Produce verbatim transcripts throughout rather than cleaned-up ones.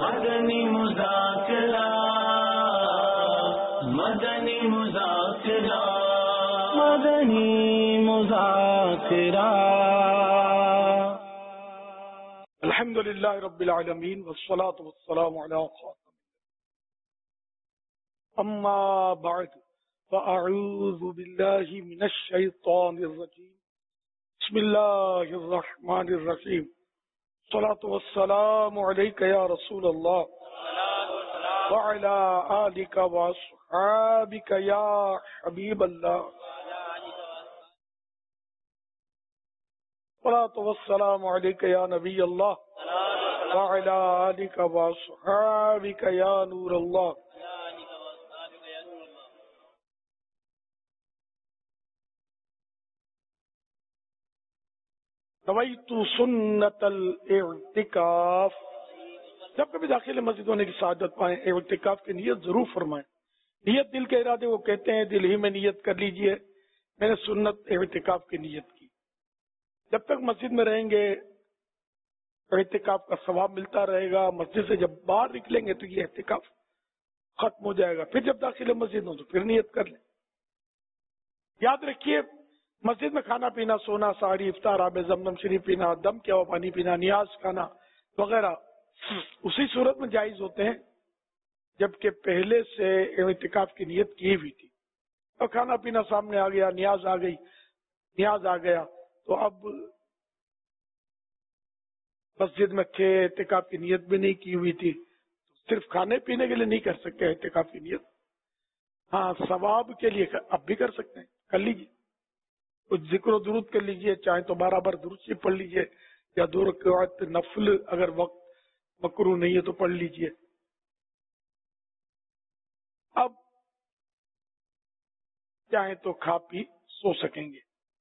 مدنی مذاکرہ مدنی مذاکرہ مدنی مذاکرہ. الحمد للہ رب العالمین والصلاة والسلام علی خاتم. اما بعد فاعوذ باللہ من الشیطان الرجیم. بسم اللہ الرحمن الرحیم. الصلاة والسلام علیک یا رسول اللہ وعلی آلک واصحابک یا حبیب اللہ. الصلاة والسلام علیک یا نبی اللہ وعلی آلک واصحابک یا نور اللہ. نویت سنت الاعتکاف. جب کبھی داخل مسجد ہونے کی سعادت پائیں اعتکاف کی نیت ضرور فرمائیں. نیت دل کے ارادے وہ کہتے ہیں دل ہی میں نیت کر لیجئے میں نے سنت اعتکاف کی نیت کی. جب تک مسجد میں رہیں گے اعتکاف کا ثواب ملتا رہے گا. مسجد سے جب باہر نکلیں گے تو یہ اعتکاف ختم ہو جائے گا. پھر جب داخل مسجد ہو تو پھر نیت کر لیں. یاد رکھیے مسجد میں کھانا پینا سونا ساری افطار آب زمزم شریف پینا دم کیا ہوا پانی پینا نیاز کھانا وغیرہ اسی صورت میں جائز ہوتے ہیں جبکہ پہلے سے اعتکاف کی نیت کی ہوئی تھی اور کھانا پینا سامنے آ گیا نیاز آ گئی نیاز آ گیا تو اب مسجد میں تھے اعتکاف کی نیت بھی نہیں کی ہوئی تھی صرف کھانے پینے کے لیے نہیں کر سکتے اعتکاف کی نیت. ہاں ثواب کے لیے اب بھی کر سکتے ہیں کر لیجیے کچھ ذکر و درود کر لیجئے چاہے تو بارہ بار درود شریف پڑھ لیجئے یا دو رکعت نفل اگر وقت مکروہ نہیں ہے تو پڑھ لیجئے. اب چاہے تو کھا پی سو سکیں گے.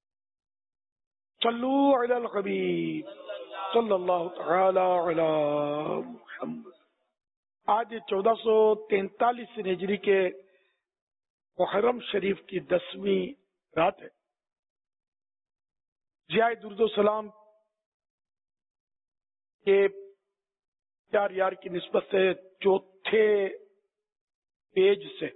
صلو علی الحبیب صلی اللہ تعالی علی محمد. آج چودہ سو تینتالیس ہجری کے محرم شریف کی دسویں رات ہے. ضیاء درود و سلام کے پیار یار کی نسبت سے چوتھے پیج سے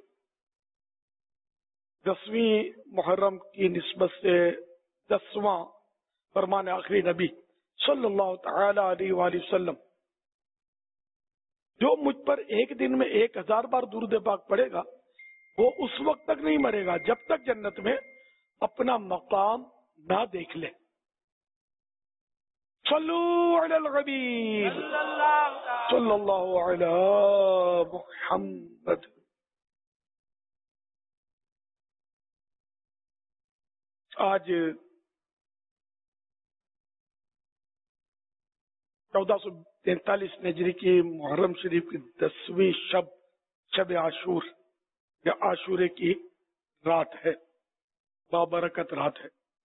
دسویں محرم کی نسبت سے دسواں فرمان آخری نبی صلی اللہ تعالی علیہ وآلہ وسلم. جو مجھ پر ایک دن میں ایک ہزار بار درود پاک پڑے گا وہ اس وقت تک نہیں مرے گا جب تک جنت میں اپنا مقام نہ دیکھ لے. صلو علی الحبیب صلی اللہ علی محمد. آج چودہ سو تینتالیس ہجری کی محرم شریف کی دسویں شب شب عاشور یا عاشورے کی رات ہے بابرکت رات ہے.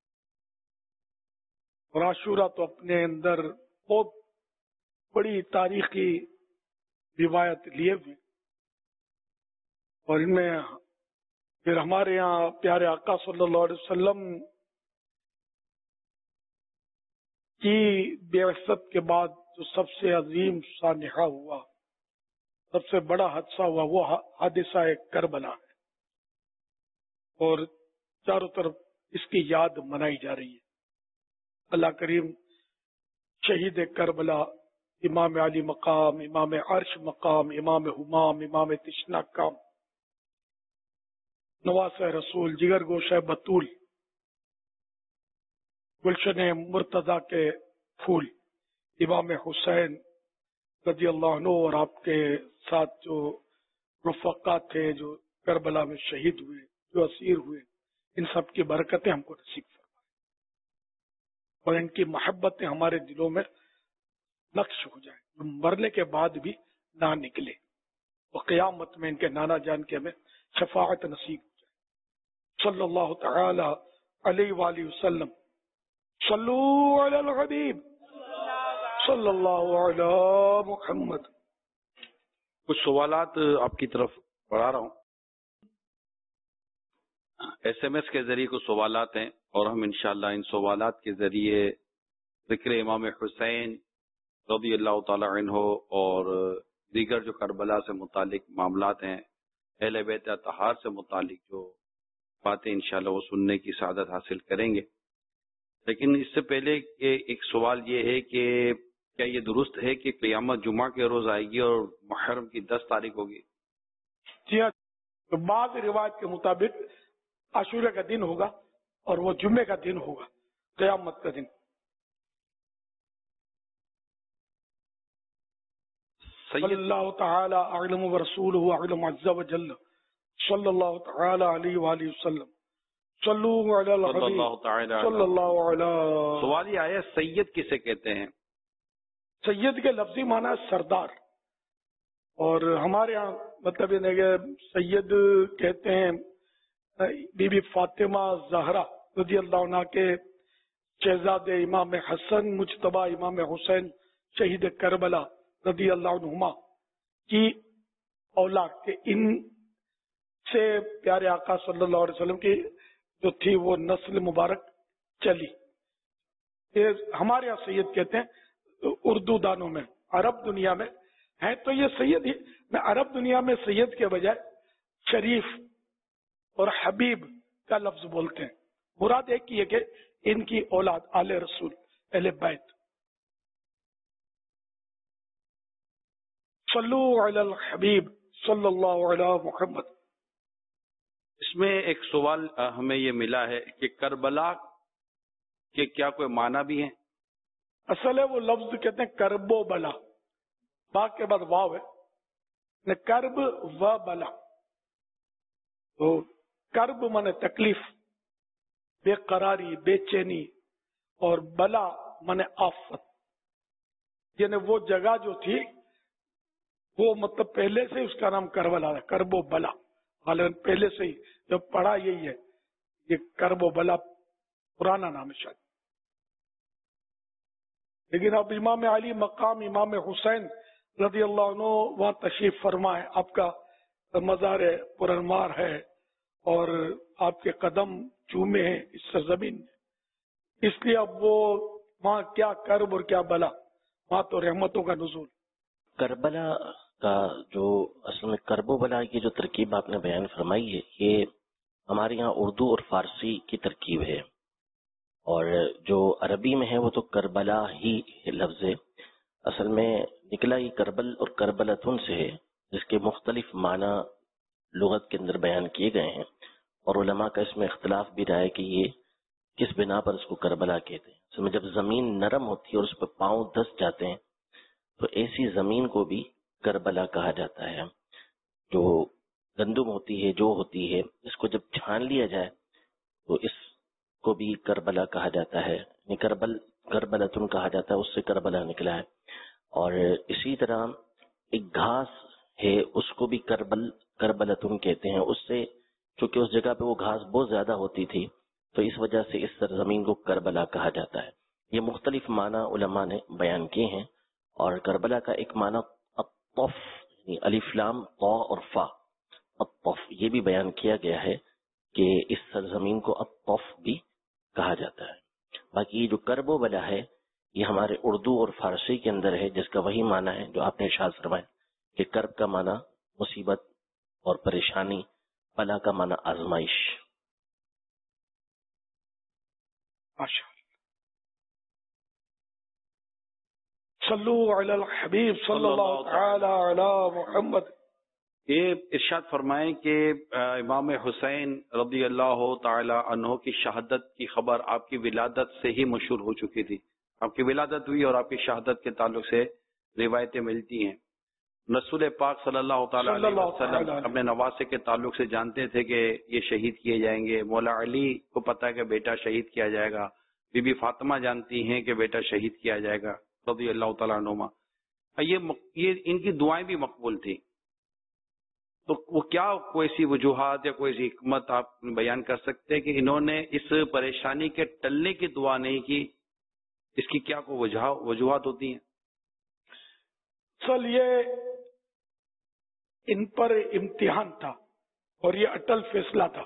اور عاشورہ تو اپنے اندر بہت بڑی تاریخی روایت لیے ہوئے اور ان میں پھر ہمارے یہاں پیارے آقا صلی اللہ علیہ وسلم کی بعثت کے بعد جو سب سے عظیم سانحہ ہوا سب سے بڑا حادثہ ہوا وہ حادثہ کربلا ہے اور چاروں طرف اس کی یاد منائی جا رہی ہے. اللہ کریم شہید کربلا امام علی مقام امام عرش مقام امام حمام امام تشنا کام نواس رسول جگر گوشہ بطول گلشن مرتضی کے پھول امام حسین رضی اللہ عنہ اور آپ کے ساتھ جو رفقا تھے جو کربلا میں شہید ہوئے جو اسیر ہوئے ان سب کی برکتیں ہم کو نصیب فرمائیں اور ان کی محبتیں ہمارے دلوں میں نقش ہو جائیں جو مرنے کے بعد بھی نہ نکلے اور قیامت میں ان کے نانا جان کے ہمیں شفاعت نصیب ہو جائے. صلی اللہ تعالی علیہ وآلہ وسلم. صلو علی الحبیب صلی اللہ علی محمد. کچھ سوالات آپ کی طرف پڑھا رہا ہوں. ایس ایم ایس کے ذریعے کچھ سوالات ہیں اور ہم انشاءاللہ ان سوالات کے ذریعے ذکر امام حسین رضی اللہ تعالی عنہ اور دیگر جو کربلا سے متعلق معاملات ہیں، اہل بیت اطہار سے متعلق جو باتیں انشاءاللہ وہ سننے کی سعادت حاصل کریں گے. لیکن اس سے پہلے کہ ایک سوال یہ ہے کہ کیا یہ درست ہے کہ قیامت جمعہ کے روز آئے گی اور محرم کی دس تاریخ ہوگی؟ جی ہاں، تو بعض روایت کے مطابق عاشورہ کا دن ہوگا اور وہ جمعے کا دن ہوگا، قیامت کا دن. صلی اللہ تعالی اعلم ورسولہ اعلم عز وجل، صلی اللہ تعالی علیہ وآلہ وسلم، صلو علی الحبیب صلی اللہ علیہ. سوال یہ آیا سید کسے کہتے ہیں؟ سید کے لفظی معنی ہے سردار، اور ہمارے ہاں مطلب یہ کہ سید کہتے ہیں بی بی فاطمہ زہرا رضی اللہ عنہ کے شہزاد امام حسن مجتبی امام حسین شہید کربلا رضی اللہ عنہما کی اولاد کے، ان سے پیارے آقا صلی اللہ علیہ وسلم کی جو تھی وہ نسل مبارک چلی. یہ ہمارے یہاں سید کہتے ہیں اردو دانوں میں، عرب دنیا میں ہے تو یہ سید ہی. میں عرب دنیا میں سید کے بجائے شریف اور حبیب کا لفظ بولتے ہیں. مراد ایک ہی ہے کہ ان کی اولاد آل رسول اہل بیت. صلو علی الحبیب صلی اللہ علی محمد. اس میں ایک سوال ہمیں یہ ملا ہے کہ کربلا کے کیا کوئی معنی بھی ہیں؟ اصل ہے وہ لفظ کہتے ہیں کرب و بلا، با کے بعد واو ہے، کرب و بلا. تو کرب مانے تکلیف، بے قراری، بے چینی، اور بلا مانے آفت. یعنی وہ جگہ جو تھی وہ مطلب پہلے سے اس کا نام کربلا ہے، کرب و بلا. حالانکہ پہلے سے ہی جب پڑھا یہی ہے، یہ کرب و بلا پرانا نام ہے شاید. لیکن اب امام علی مقام امام حسین رضی اللہ عنہ وہاں تشریف فرما ہے، آپ کا مزار پرانوار ہے اور آپ کے قدم چومے ہیں اس سرزمین میں، اس لیے اب وہ وہاں کیا کرب اور کیا بلا، وہاں تو رحمتوں کا نزول. کربلا کا جو اصل میں کرب و بلا کی جو ترکیب آپ نے بیان فرمائی ہے، یہ ہمارے یہاں اردو اور فارسی کی ترکیب ہے، اور جو عربی میں ہے وہ تو کربلا ہی لفظ ہے. اصل میں نکلا ہی کربل اور کربلتن سے ہے، جس کے مختلف معنی لغت کے اندر بیان کیے گئے ہیں، اور علماء کا اس میں اختلاف بھی رہا ہے کہ یہ کس بنا پر اس کو کربلا کہتے ہیں. اصل میں جب زمین نرم ہوتی ہے اور اس پہ پاؤں دھس جاتے ہیں تو ایسی زمین کو بھی کربلا کہا جاتا ہے. جو گندم ہوتی ہے، جو ہوتی ہے، اس کو جب چھان لیا جائے تو اس کو بھی کربلا کہا جاتا ہے، یعنی کربل کربلتن کہا جاتا ہے، اس سے کربلا نکلا ہے. اور اسی طرح ایک گھاس ہے، اس کو بھی کربل کربلتن کہتے ہیں. اس سے چونکہ اس جگہ پہ وہ گھاس بہت زیادہ ہوتی تھی تو اس وجہ سے اس سرزمین کو کربلا کہا جاتا ہے. یہ مختلف معنی علماء نے بیان کیے ہیں. اور کربلا کا ایک معنی الطف، یعنی الف لام طا اور فا، الطف، یہ بھی بیان کیا گیا ہے کہ اس سرزمین کو الطف بھی کہا جاتا ہے. باقی یہ جو کرب و بلا ہے یہ ہمارے اردو اور فارسی کے اندر ہے، جس کا وہی معنی ہے جو آپ نے ارشاد فرمایا کہ کرب کا معنی مصیبت اور پریشانی، بلا کا معنی آزمائش. ماشاء صلو علی الحبیب صلی اللہ تعالی علی محمد. یہ ارشاد فرمائیں کہ امام حسین رضی اللہ تعالی عنہ کی شہادت کی خبر آپ کی ولادت سے ہی مشہور ہو چکی تھی. آپ کی ولادت ہوئی اور آپ کی شہادت کے تعلق سے روایتیں ملتی ہیں. رسول پاک صلی اللہ تعالی علیہ وسلم اپنے نواسے کے تعلق سے جانتے تھے کہ یہ شہید کیے جائیں گے. مولا علی کو پتہ ہے کہ بیٹا شہید کیا جائے گا. بی بی فاطمہ جانتی ہیں کہ بیٹا شہید کیا جائے گا رضی اللہ تعالیٰ عنہما. یہ یہ ان کی دعائیں بھی مقبول تھی. تو وہ کیا کوئی سی وجوہات یا کوئی سی حکمت آپ بیان کر سکتے ہیں کہ انہوں نے اس پریشانی کے ٹلنے کی دعا نہیں کی؟ اس کی کیا کوئی وجہ وجوہات ہوتی ہیں؟ چل یہ ان پر امتحان تھا اور یہ اٹل فیصلہ تھا،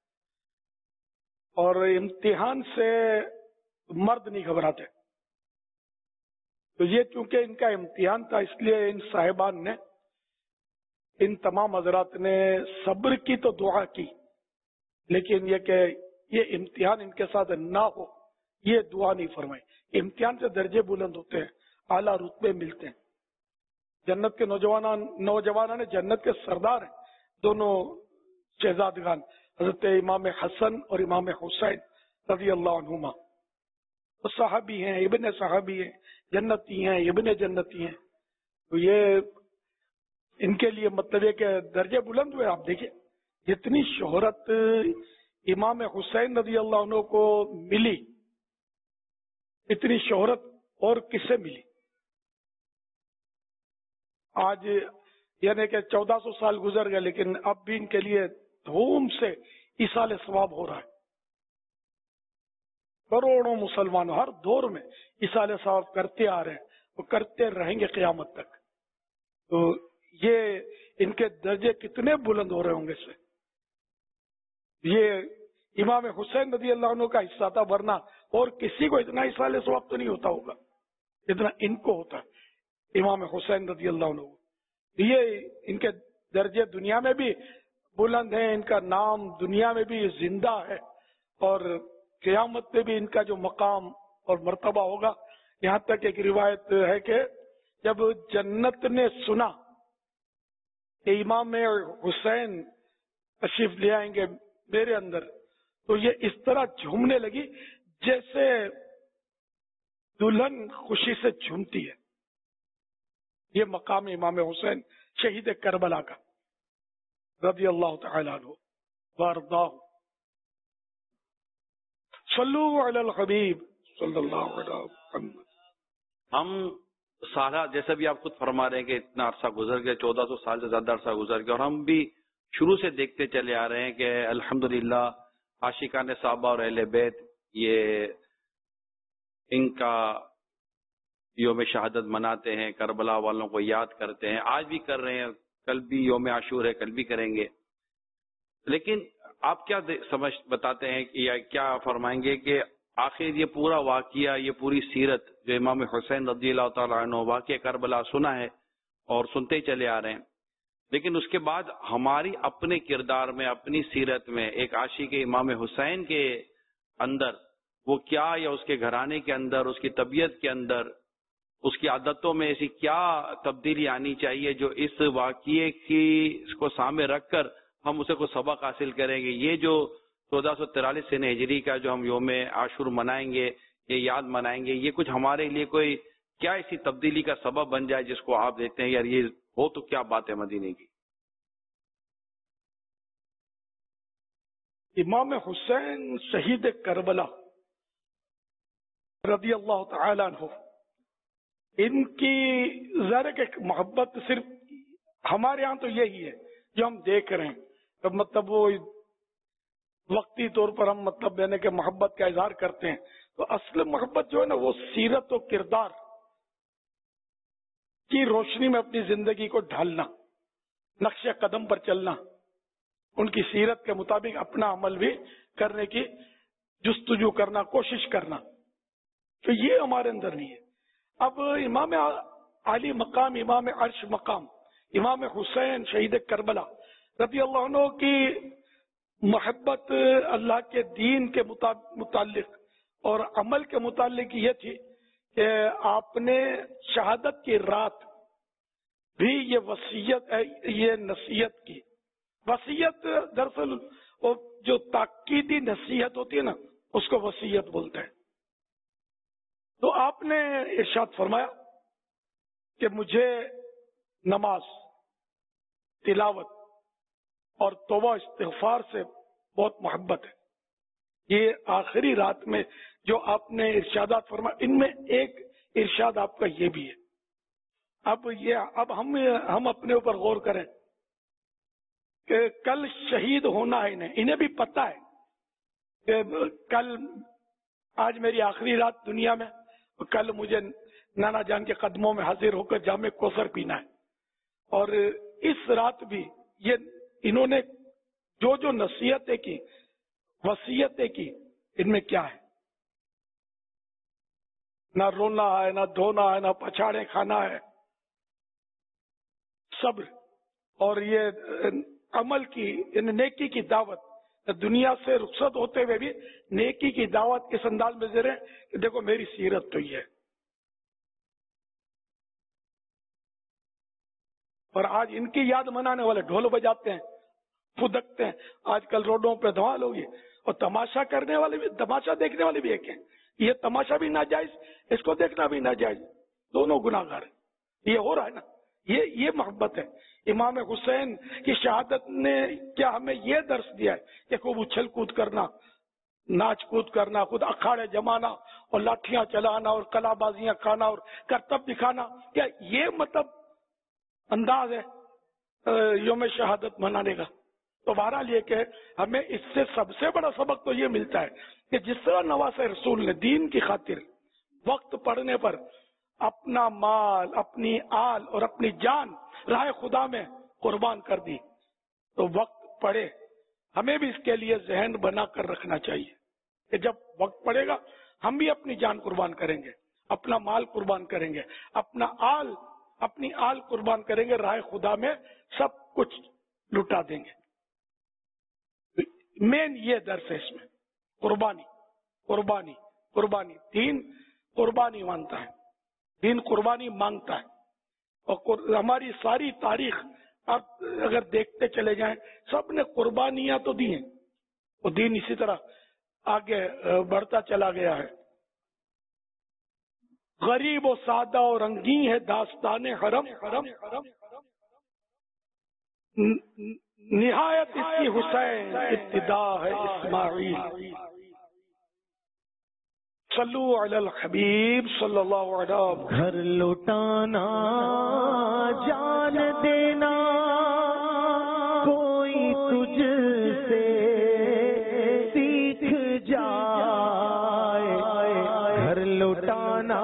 اور امتحان سے مرد نہیں گھبراتے. تو یہ چونکہ ان کا امتحان تھا اس لیے ان صاحبان نے ان تمام حضرات نے صبر کی تو دعا کی، لیکن یہ کہ یہ امتحان ان کے ساتھ نہ ہو یہ دعا نہیں فرمائی۔ امتحان سے درجے بلند ہوتے ہیں، اعلیٰ رتبے ملتے ہیں۔ جنت کے نوجوان نوجوانوں نے جنت کے سردار ہیں دونوں شہزادگان، حضرت امام حسن اور امام حسین رضی اللہ عنہما، وہ صحابی ہیں، ابن صحابی ہیں، جنتی ہیں، ابن جنتی ہیں۔ تو یہ ان کے لیے مطلب ہے کہ درجے بلند ہوئے۔ آپ دیکھیں جتنی شہرت امام حسین رضی اللہ عنہ کو ملی اتنی شہرت اور کس سے ملی؟ آج یعنی کہ چودہ سو سال گزر گئے لیکن اب بھی ان کے لیے دھوم سے ایصال ثواب ہو رہا ہے۔ کروڑوں مسلمان ہر دور میں ایصال ثواب کرتے آ رہے ہیں، وہ کرتے رہیں گے قیامت تک۔ تو یہ ان کے درجے کتنے بلند ہو رہے ہوں گے اس سے۔ یہ امام حسین رضی اللہ عنہ کا حصہ تھا، ورنہ اور کسی کو اتنا ایصال ثواب تو نہیں ہوتا ہوگا اتنا ان کو ہوتا ہے امام حسین رضی اللہ عنہ۔ یہ ان کے درجے دنیا میں بھی بلند ہیں، ان کا نام دنیا میں بھی زندہ ہے، اور قیامت میں بھی ان کا جو مقام اور مرتبہ ہوگا۔ یہاں تک ایک روایت ہے کہ جب جنت نے سنا کہ امام حسین تشریف لے آئیں گے میرے اندر، تو یہ اس طرح جھومنے لگی جیسے دلہن خوشی سے جھومتی ہے۔ یہ مقام امام حسین شہید کربلا کا رضی اللہ تعالی عنہ وارضاہ۔ صلو علی الحبیب صلی اللہ علیہ وسلم۔ ہم سالہ جیسا بھی آپ خود فرما رہے ہیں کہ اتنا عرصہ گزر گیا، چودہ سو سال سے زیادہ عرصہ گزر گیا، اور ہم بھی شروع سے دیکھتے چلے آ رہے ہیں کہ الحمدللہ عاشقان صحابہ اور اہل بیت یہ ان کا یوم شہادت مناتے ہیں، کربلا والوں کو یاد کرتے ہیں، آج بھی کر رہے ہیں، کل بھی یوم عاشور ہے، کل بھی کریں گے۔ لیکن آپ کیا سمجھ بتاتے ہیں کہ یا کیا فرمائیں گے کہ آخر یہ پورا واقعہ، یہ پوری سیرت جو امام حسین رضی اللہ تعالیٰ عنہ واقعہ کربلا سنا ہے اور سنتے چلے آ رہے ہیں، لیکن اس کے بعد ہماری اپنے کردار میں، اپنی سیرت میں ایک عاشق امام حسین کے اندر وہ کیا، یا اس کے گھرانے کے اندر، اس کی طبیعت کے اندر، اس کی عادتوں میں ایسی کیا تبدیلی آنی چاہیے جو اس واقعے کی اس کو سامنے رکھ کر ہم اسے کو سبق حاصل کریں گے۔ یہ جو چودہ سو ترالیس سن ہجری کا جو ہم یوم عاشور منائیں گے، یہ یاد منائیں گے، یہ کچھ ہمارے لیے کوئی کیا ایسی تبدیلی کا سبب بن جائے جس کو آپ دیکھتے ہیں یار یہ ہو تو کیا بات ہے مدینے کی؟ امام حسین شہید کربلا رضی اللہ تعالی عنہ، ان کی ذرا کہ محبت صرف ہمارے یہاں تو یہی ہے جو ہم دیکھ رہے ہیں، تو مطلب وہ وقتی طور پر ہم مطلب یعنی کہ محبت کا اظہار کرتے ہیں، تو اصل محبت جو ہے نا وہ سیرت و کردار کی روشنی میں اپنی زندگی کو ڈھالنا، نقش قدم پر چلنا، ان کی سیرت کے مطابق اپنا عمل بھی کرنے کی جستجو کرنا، کوشش کرنا، تو یہ ہمارے اندر نہیں ہے۔ اب امام عالی مقام، امام عرش مقام، امام حسین شہید کربلا رضی اللہ عنہ کی محبت اللہ کے دین کے متعلق اور عمل کے متعلق یہ تھی کہ آپ نے شہادت کی رات بھی یہ وصیت یہ نصیحت کی۔ وصیت دراصل جو تاکیدی نصیحت ہوتی ہے نا اس کو وصیت بولتے ہیں۔ تو آپ نے ارشاد فرمایا کہ مجھے نماز، تلاوت اور توبہ استغفار سے بہت محبت ہے۔ یہ آخری رات میں جو آپ نے ارشادات فرمایا ان میں ایک ارشاد آپ کا یہ بھی ہے۔ اب یہ اب ہم ہم اپنے اوپر غور کریں کہ کل شہید ہونا ہے انہیں انہیں بھی پتہ ہے کہ کل آج میری آخری رات دنیا میں، کل مجھے نانا جان کے قدموں میں حاضر ہو کر جام کوثر پینا ہے، اور اس رات بھی یہ انہوں نے جو جو نصیحتیں کی، وصیتیں کی، ان میں کیا ہے؟ نہ رونا ہے، نہ دھونا ہے، نہ پچھاڑے کھانا ہے، صبر، اور یہ عمل کی یعنی نیکی کی دعوت دنیا سے رخصت ہوتے ہوئے بھی نیکی کی دعوت اس انداز میں دے رہے ہیں کہ دیکھو میری سیرت تو یہ ہے. اور آج ان کی یاد منانے والے ڈھول بجاتے ہیں, پھدکتے ہیں. آج کل روڈوں پہ دھمال ہوگی اور تماشا کرنے والے بھی, تماشا دیکھنے والے بھی ایک ہیں. یہ تماشا بھی ناجائز, اس کو دیکھنا بھی ناجائز, دونوں گناہ گار ہیں. یہ ہو رہا ہے نا, یہ یہ محبت ہے. امام حسین کی شہادت نے کیا ہمیں یہ درس دیا ہے کہ خوب اچھل کود کرنا, ناچ کود کرنا, خود اکھاڑے جمانا اور لاٹھیاں چلانا اور کلا بازیاں کھانا اور کرتب دکھانا, کیا یہ مطلب انداز ہے یوم شہادت منانے کا؟ تو بہرحال یہ کہ ہمیں اس سے سب سے بڑا سبق تو یہ ملتا ہے کہ جس طرح نواز رسول نے دین کی خاطر وقت پڑنے پر اپنا مال, اپنی آل اور اپنی جان راہ خدا میں قربان کر دی, تو وقت پڑے ہمیں بھی اس کے لیے ذہن بنا کر رکھنا چاہیے کہ جب وقت پڑے گا ہم بھی اپنی جان قربان کریں گے, اپنا مال قربان کریں گے, اپنا آل اپنی آل قربان کریں گے, راہ خدا میں سب کچھ لٹا دیں گے. مین یہ درس ہے اس میں, قربانی قربانی قربانی. دین قربانی مانتا ہے, دین قربانی مانگتا ہے. اور ہماری ساری تاریخ آپ اگر دیکھتے چلے جائیں سب نے قربانیاں تو دی ہیں, وہ دین اسی طرح آگے بڑھتا چلا گیا ہے. غریب و سادہ اور رنگین ہے داستان حرم, نہایت اس کی حسین ابتدا ہے اسماعیل. صلو علی الحبیب صلی اللہ علیہ وسلم. گھر لٹانا جان دینا کوئی تجھ سے سیکھ جائے. گھر لٹانا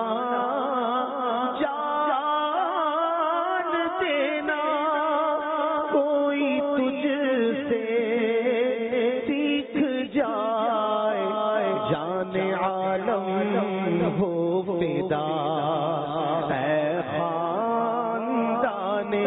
جان دینا کوئی تجھ سے سیکھ جائے. جان عالم ہو فدا اے خاندان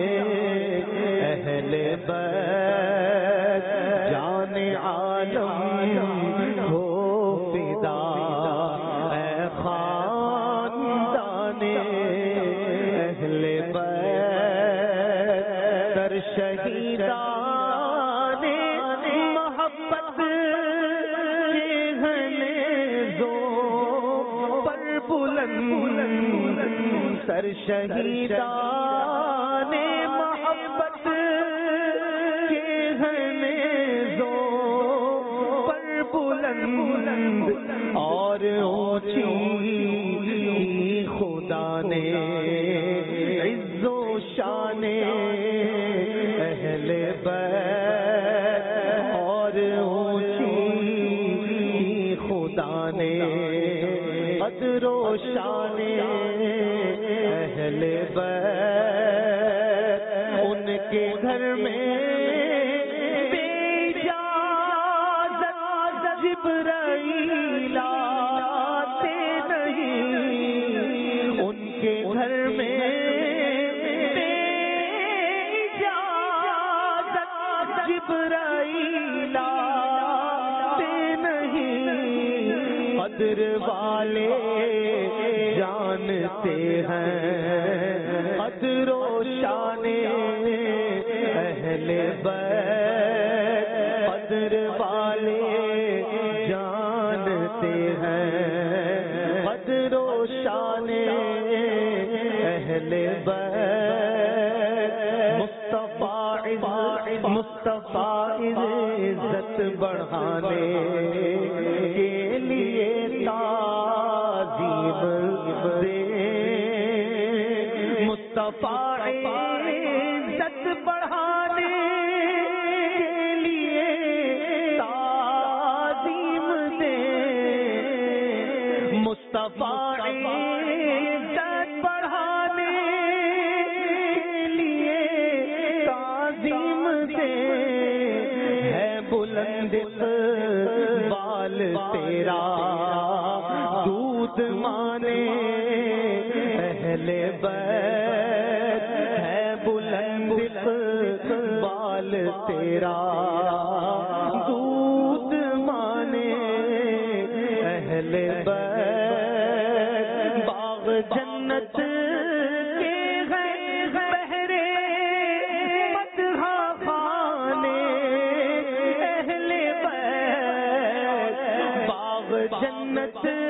اہل بیت. جان عالم ہو فدا اے خاندان اہل بیت. در شہیدان محبت سر شہیدان محبت کے ہیں نیزوں پر بلند اور اونچی خدا نے عز و شان اہل بیت. اور اونچی خدا نے قدر و شان اہل بیت. ان کے گھر میں بے اجازت جبرائیل آتے نہیں. ان کے گھر میں بے اجازت جبرائیل آتے نہیں. قدر والے جانتے ہیں قدر و شان اہل بیت. قدر والے جانتے ہیں قدر و شان اہل بیت. مصطفیٰ مصطفیٰ عزت بڑھانے کے لیے تعظیم دے. مصطفیٰ عزت بڑھانے کے لیے تعظیم دے. مصطفیٰ عزت بڑھانے کے لیے تعظیم دے. ہے بلند بال تیرا دودھ مانے اہل بیت. ہے بلند تیرا دودھ مانے اہل بیت باغ جنت کے ہیں بہرے مدح خانے اہل بیت باغ جنت کے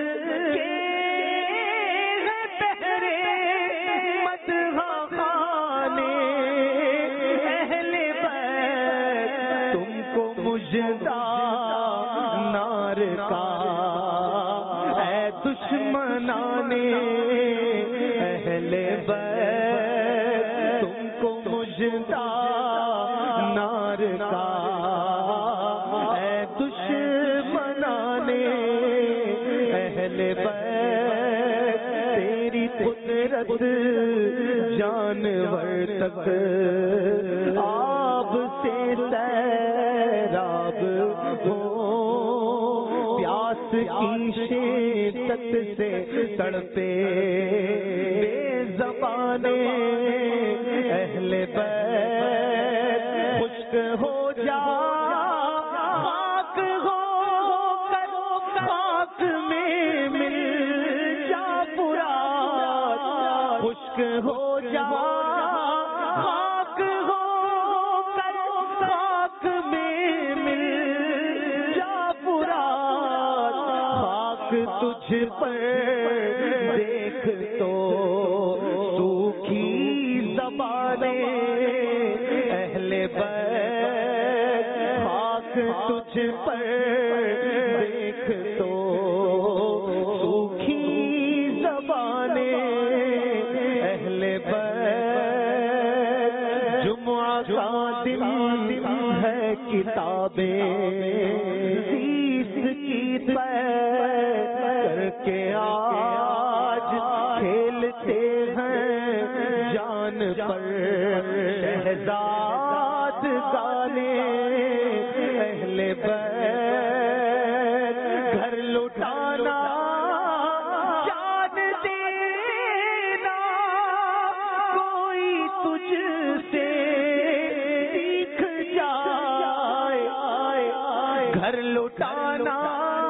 ہیں بہرے مدح خانے اہل بیت تم کو مجدہ نار کا اے دشمنانے اہل بیت تم کو مجدہ نار کا اے دشمنانے اہل بیت تیری قدرت جانور تک آب سے سیراب ہو پیاس کی شدت سے تڑپے بے زبانے اہل بیت خشک ہو جا خاک ہو کر خاک میں مل جا پورا خشک ہو جا خاک ہو کر خاک میں مل جا پورا خاک تجھ پر دیکھ تو سوکھی زبانیں اہل بیت خاک تجھ پر دیکھ تو سوکھی زبانیں اہل بیت جمعہ کا دن ہے کتابیں زیست کی کر کے آج کھیلتے ہیں جان پر شہزاد گانے اہل بیت گھر لٹانا جان دینا کوئی تجھ سے سیکھ جائے گھر لٹانا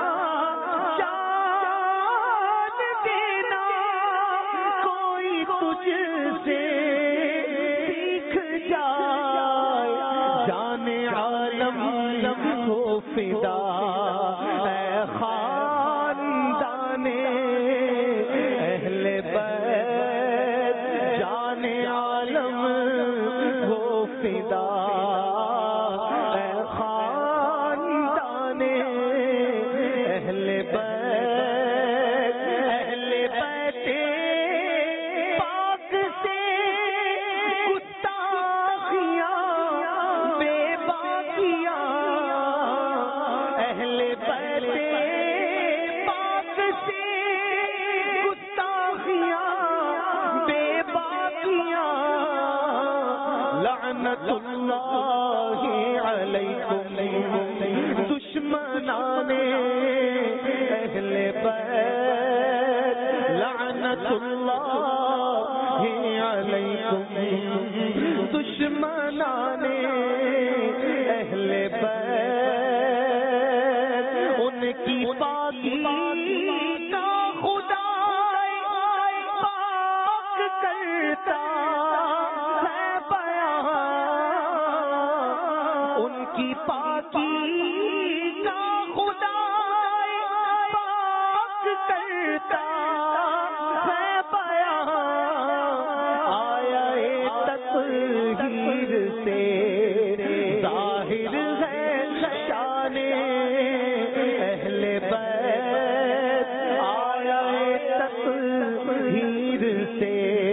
جان دینا کوئی تجھ سے سیکھ جائے جان عالم ہو فدا اے خاندان اہل بیت جان عالم ہو فدا اے خاندان اہل بیت اہل بیت پاک سے گستاخیاں بے باکیاں اہل بیت پاک سے گستاخیاں بے باکیاں لعنت اللہ علیکم دشمنان اہل بیت لعنت اللہ علیکم دشمنان اہل بیت ان کی پاکی کا خدا پاک کرتا ہے بیان ان کی پاکی کا خدا پاک کرتا ہے بیان آیا تطہیر سے ظاہر ہے شان اہل بیت آیا تطہیر سے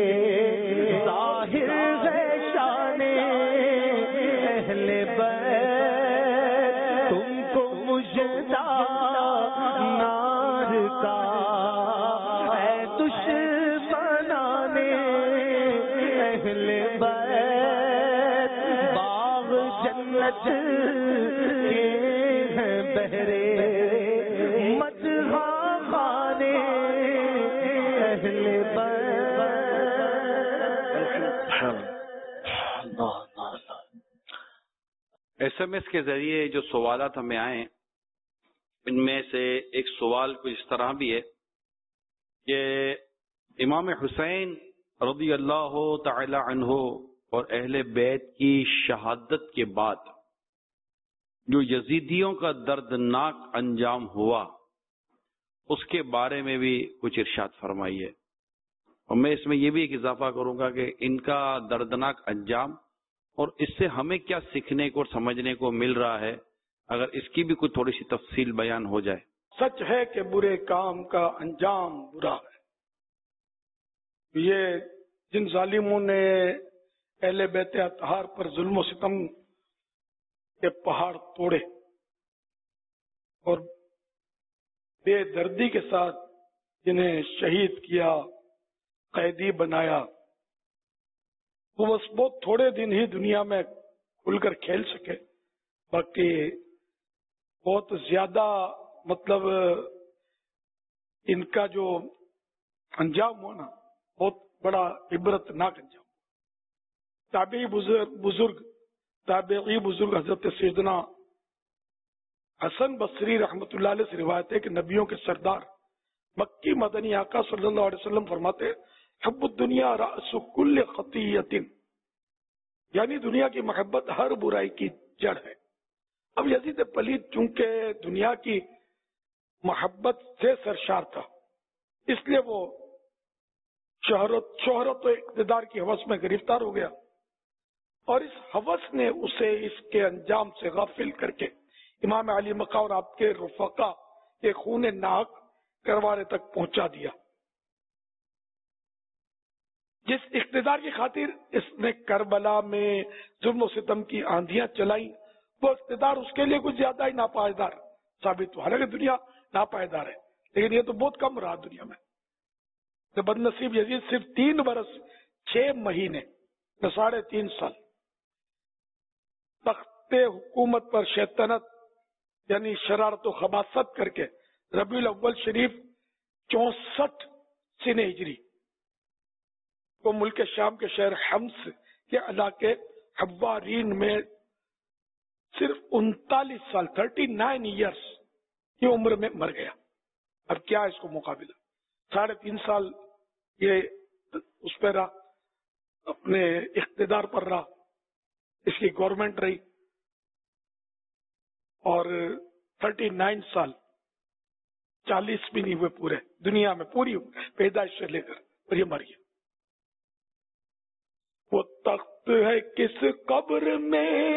ظاہر ہے شان اہل بیت تم کو مجدہ نار کا اے دشمنان اہل بیت باغ جنت کے ہیں بہرے مدح خانے اہل بیت ایس ایم ایس کے ذریعے جو سوالات ہمیں آئے ان میں سے ایک سوال کچھ اس طرح بھی ہے کہ امام حسین رضی اللہ تعالی عنہ اور اہل بیت کی شہادت کے بعد جو یزیدیوں کا دردناک انجام ہوا اس کے بارے میں بھی کچھ ارشاد فرمائیے. اور میں اس میں یہ بھی ایک اضافہ کروں گا کہ ان کا دردناک انجام اور اس سے ہمیں کیا سیکھنے کو اور سمجھنے کو مل رہا ہے، اگر اس کی بھی کچھ تھوڑی سی تفصیل بیان ہو جائے. سچ ہے کہ برے کام کا انجام برا ہے. یہ جن ظالموں نے اہل بیت اطہار پر ظلم و ستم کے پہاڑ توڑے اور بے دردی کے ساتھ جنہیں شہید کیا، قیدی بنایا، وہ بس بہت تھوڑے دن ہی دنیا میں کھل کر کھیل سکے. باقی بہت زیادہ مطلب ان کا جو انجام ہوا نا بہت بڑا عبرت ناک انجام. تابعی بزرگ تابعی بزرگ حضرت سیدنا حسن بصری رحمت اللہ علیہ سے روایت ہے کہ نبیوں کے سردار مکی مدنی آقا صلی اللہ علیہ وسلم فرماتے حب الدنیا رأس کل خطیۃ، یعنی دنیا کی محبت ہر برائی کی جڑ ہے. اب یزید پلید چونکہ دنیا کی محبت سے سرشار تھا، اس لیے وہ شہرت شہرت و اقتدار کی ہوس میں گرفتار ہو گیا، اور اس ہوس نے اسے اس کے انجام سے غافل کر کے امام علی مقام اور آپ کے رفقا کے خون ناک کروانے تک پہنچا دیا. جس اقتدار کی خاطر اس نے کربلا میں ظلم و ستم کی آندیاں چلائیں، وہ اقتدار اس کے لیے کچھ زیادہ ہی ناپائیدار ثابت ہوا. حالانکہ دنیا ناپائیدار ہے لیکن یہ تو بہت کم رہا دنیا میں. تو بد نصیب یزید صرف تین برس چھ مہینے ساڑھے تین سال تخت حکومت پر شیطنت یعنی شرارت و خباثت کر کے ربیع الاول شریف چونسٹھ سن ہجری کو ملک شام کے شہر حمص کے علاقے حوارین میں صرف انتالیس سال تھرٹی نائن ایئرس کی عمر میں مر گیا. اب کیا اس کو مقابلہ، ساڑھے تین سال یہ اس پہ رہا، اپنے اقتدار پر رہا، اس کی گورنمنٹ رہی، اور تھرٹی نائن سال چالیس بھی نہیں ہوئے پورے دنیا میں پوری پیدائش سے لے کر، اور یہ مر گیا. وہ تخت ہے کس قبر میں،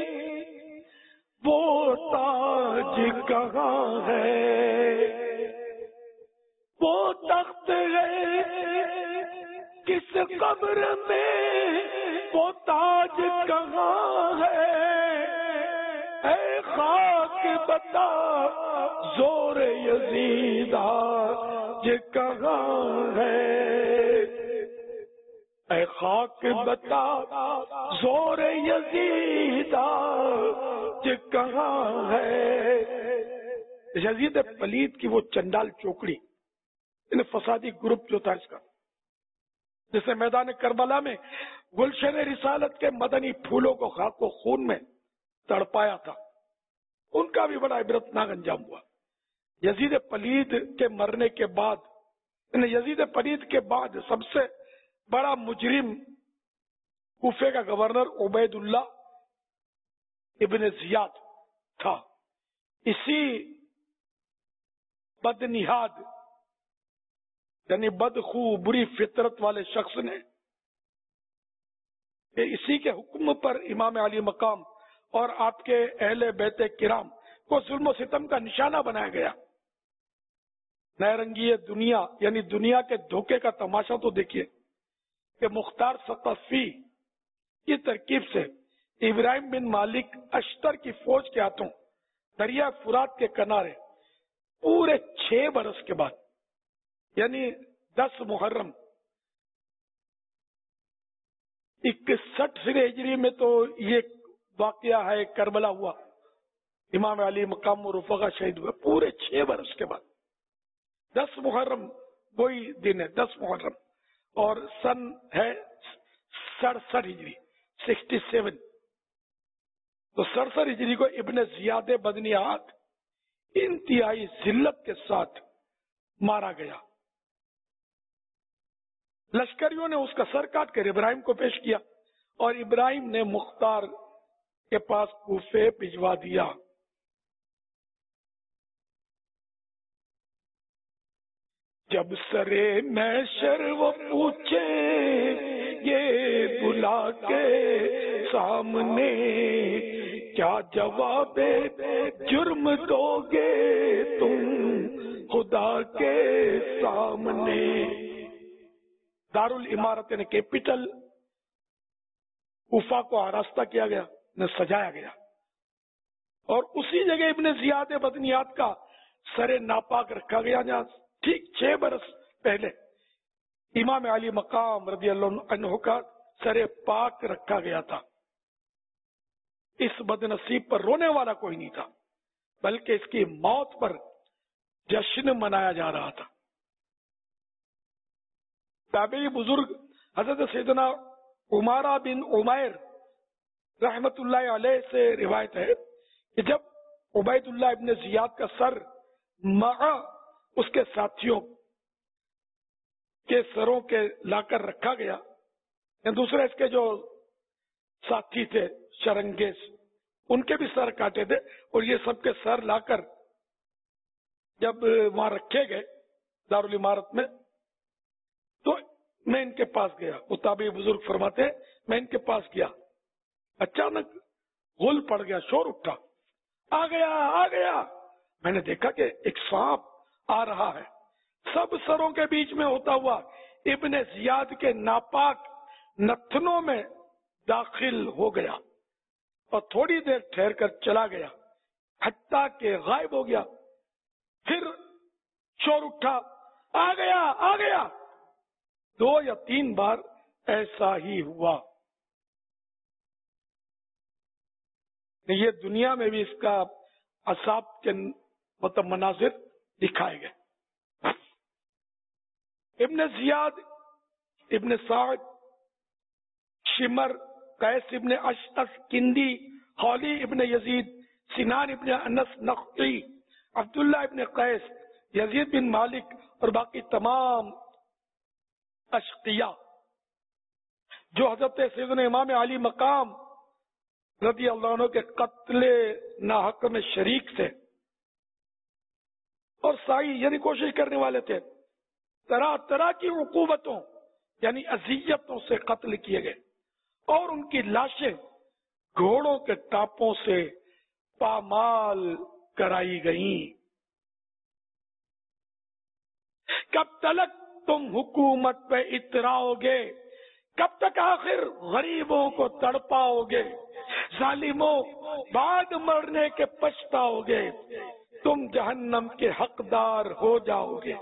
وہ تاج کہاں ہے، وہ تخت ہے کس قبر میں، وہ تاج کہاں ہے، اے خاک بتا زور یزید آج کہاں ہے، اے خاک بتا زور یزید آج کہاں ہے. یزید پلید کی وہ چنڈال چوکڑی، ان فسادی گروپ جو تھا اس کا، جسے میدان کربلا میں گلشن رسالت کے مدنی پھولوں کو خاک و خون میں تڑپایا تھا، ان کا بھی بڑا عبرتناک انجام ہوا. یزید پلید کے مرنے کے بعد، یزید پلید کے بعد سب سے بڑا مجرم کوفے کا گورنر عبید اللہ ابن زیاد تھا. اسی بدنہاد یعنی بدخو بری فطرت والے شخص نے اسی کے حکم پر امام علی مقام اور آپ کے اہل بیت کرام کو ظلم و ستم کا نشانہ بنایا گیا. نیرنگی دنیا یعنی دنیا کے دھوکے کا تماشا تو دیکھیے کہ مختار ثقفی کی ترکیب سے ابراہیم بن مالک اشتر کی فوج کے ہاتھوں دریا فرات کے کنارے پورے چھ برس کے بعد یعنی دس محرم اکسٹھ سن ہجری میں تو یہ واقعہ ہے، کربلا ہوا، امام علی مقام و رفقا شہید ہوئے. پورے چھ برس کے بعد دس محرم وہی دن ہے، دس محرم، اور سن ہے سڑسٹھ ہجری سکسٹی سیون. تو سڑسٹھ ہجری کو ابن زیاد بدنیات انتہائی ذلت کے ساتھ مارا گیا. لشکریوں نے اس کا سر کاٹ کر ابراہیم کو پیش کیا اور ابراہیم نے مختار کے پاس کوفے بھجوا دیا. جب سرے محشر وہ پوچھے یہ بلا کے سامنے کیا جواب جرم دو گے تم خدا کے سامنے. دارالعمارت نے کیپٹل کوفہ کو آراستہ کیا گیا، نہ سجایا گیا، اور اسی جگہ ابن زیاد بدنیات کا سر ناپاک رکھا گیا جہاں ٹھیک چھ برس پہلے امام علی مقام رضی اللہ عنہ کا سر پاک رکھا گیا تھا. اس بد نصیب پر رونے والا کوئی نہیں تھا، بلکہ اس کی موت پر جشن منایا جا رہا تھا. تابعی بزرگ حضرت سیدنا عمارہ بن عمیر رحمت اللہ علیہ سے روایت ہے کہ جب عبید اللہ ابن زیاد کا سر مع اس کے ساتھیوں کے سروں کے لا کر رکھا گیا، دوسرے اس کے جو ساتھی تھے شرنگیز ان کے بھی سر کاٹے تھے، اور یہ سب کے سر لا کر جب وہاں رکھے گئے دارالعمارت میں تو میں ان کے پاس گیا. وہ تابعی بزرگ فرماتے ہیں میں ان کے پاس گیا، اچانک غل پڑ گیا، شور اٹھا، آ گیا آ گیا. میں نے دیکھا کہ ایک سانپ آ رہا ہے، سب سروں کے بیچ میں ہوتا ہوا ابن زیاد کے ناپاک نتنوں میں داخل ہو گیا اور تھوڑی دیر ٹھہر کر چلا گیا حتیٰ کہ غائب ہو گیا. پھر شور اٹھا، آ گیا آ گیا. دو یا تین بار ایسا ہی ہوا. یہ دنیا میں بھی اس کا عذاب کے مطلب مناظر دکھائے گئے. ابن زیاد، ابن سعد، شمر، قیس ابن اشعث کندی، حولی ابن یزید، سنان ابن انس نخعی، عبداللہ ابن قیس، یزید بن مالک اور باقی تمام اشقیاء جو حضرت سیدنا امام علی مقام رضی اللہ عنہ کے قتل ناحق میں شریک تھے اور سائی یعنی کوشش کرنے والے تھے، طرح طرح کی عقوبتوں یعنی اذیتوں سے قتل کیے گئے اور ان کی لاشیں گھوڑوں کے ٹاپوں سے پامال کرائی گئیں. کب تلک تم حکومت پہ اتراؤ گے، کب تک آخر غریبوں کو تڑپاؤ گے، ظالموں بعد مرنے کے پچھتاؤ گے، تم جہنم کے حقدار ہو جاؤ گے.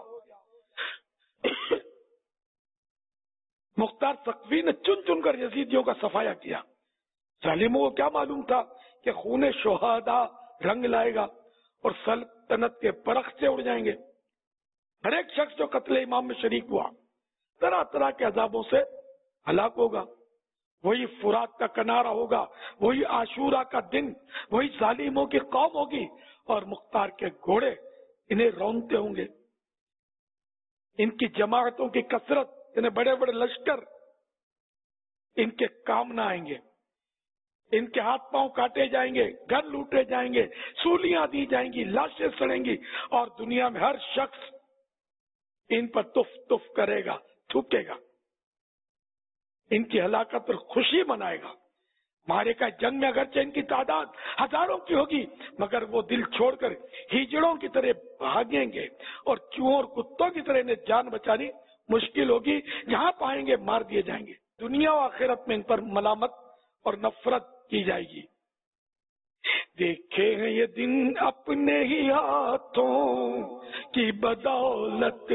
مختار ثقفی نے چن چن کر یزیدیوں کا صفایا کیا. ظالموں کو کیا معلوم تھا کہ خون شہداء رنگ لائے گا اور سلطنت کے برخ سے اڑ جائیں گے. ہر ایک شخص جو قتل امام میں شریک ہوا طرح طرح کے عذابوں سے ہلاک ہوگا. وہی فرات کا کنارہ ہوگا، وہی عاشورہ کا دن، وہی ظالموں کی قوم ہوگی اور مختار کے گھوڑے انہیں رونتے ہوں گے. ان کی جماعتوں کی کثرت، انہیں بڑے بڑے لشکر ان کے کام نہ آئیں گے. ان کے ہاتھ پاؤں کاٹے جائیں گے، گھر لوٹے جائیں گے، سولیاں دی جائیں گی، لاشیں سڑیں گی اور دنیا میں ہر شخص ان پر تف تف کرے گا، تھوکے گا، ان کی ہلاکت پر خوشی منائے گا. مارے کا جنگ میں اگرچہ ان کی تعداد ہزاروں کی ہوگی مگر وہ دل چھوڑ کر ہیجڑوں کی طرح بھاگیں گے اور چوہوں اور کتوں کی طرح انہیں جان بچانی مشکل ہوگی. جہاں پائیں گے مار دیے جائیں گے. دنیا و آخرت میں ان پر ملامت اور نفرت کی جائے گی. دیکھے ہیں یہ دن اپنے ہی ہاتھوں کی بدولت،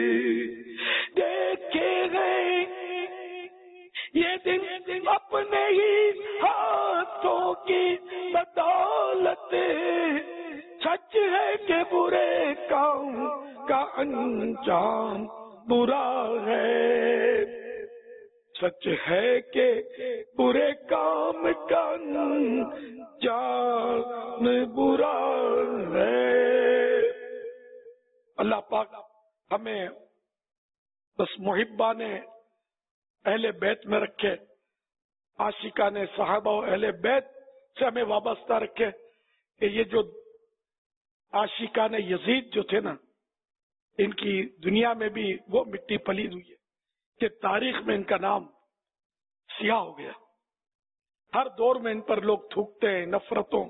دیکھے ہیں یہ دن اپنے ہی ہاتھوں کی بدولت. سچ ہے کہ برے کام کا انجام برا ہے، سچ ہے کہ برے کام کا جان برا ہے. اللہ پاک ہمیں بس محبان اہل بیت میں رکھے، عاشقان صحابہ و اہل بیت سے ہمیں وابستہ رکھے کہ یہ جو عاشقان یزید جو تھے نا، ان کی دنیا میں بھی وہ مٹی پلید ہوئی ہے کہ تاریخ میں ان کا نام سیاہ ہو گیا. ہر دور میں ان پر لوگ تھوکتے ہیں، نفرتوں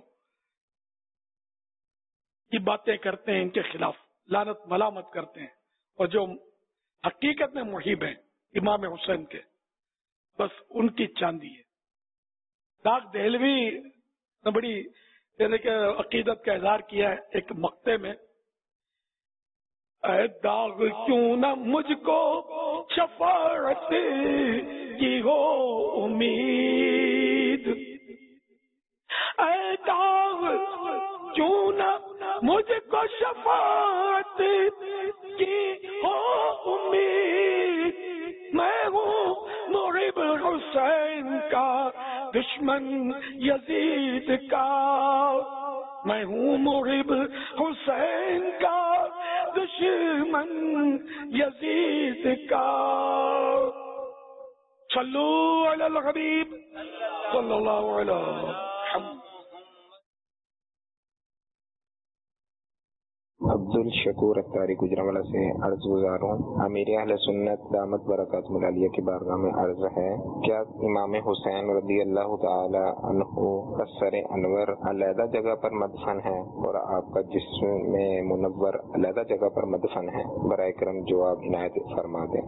کی باتیں کرتے ہیں، ان کے خلاف لعنت ملامت کرتے ہیں. اور جو حقیقت میں محب ہیں امام حسین کے، بس ان کی چاندی ہے. داغ دہلوی نے بڑی یعنی کہ عقیدت کا اظہار کیا ہے ایک مقطع میں، اے داغ کیوں نہ مجھ کو شفاعت کی ہو امید، اے داغ کیوں نہ مجھ کو شفاعت کی ہو امید، میں ہوں محب حسین کا دشمن یزید کا، میں ہوں محب حسین کا دشمن یزید کا. صلو علی الحبیب صلی اللہ علیہ وسلم. عبد الشکور اختاری گجرانوالہ سے عرض گزار ہوں. امیر اہل سنت دامت برکاتہ العالیہ کی بارگاہ میں عرض ہے، کیا امام حسین رضی اللہ تعالی عنہ کا سر انور علیحدہ جگہ پر مدفن ہے اور آپ کا جسم میں منور علیحدہ جگہ پر مدفن ہے؟ برائے کرم جواب عنایت فرما دیں.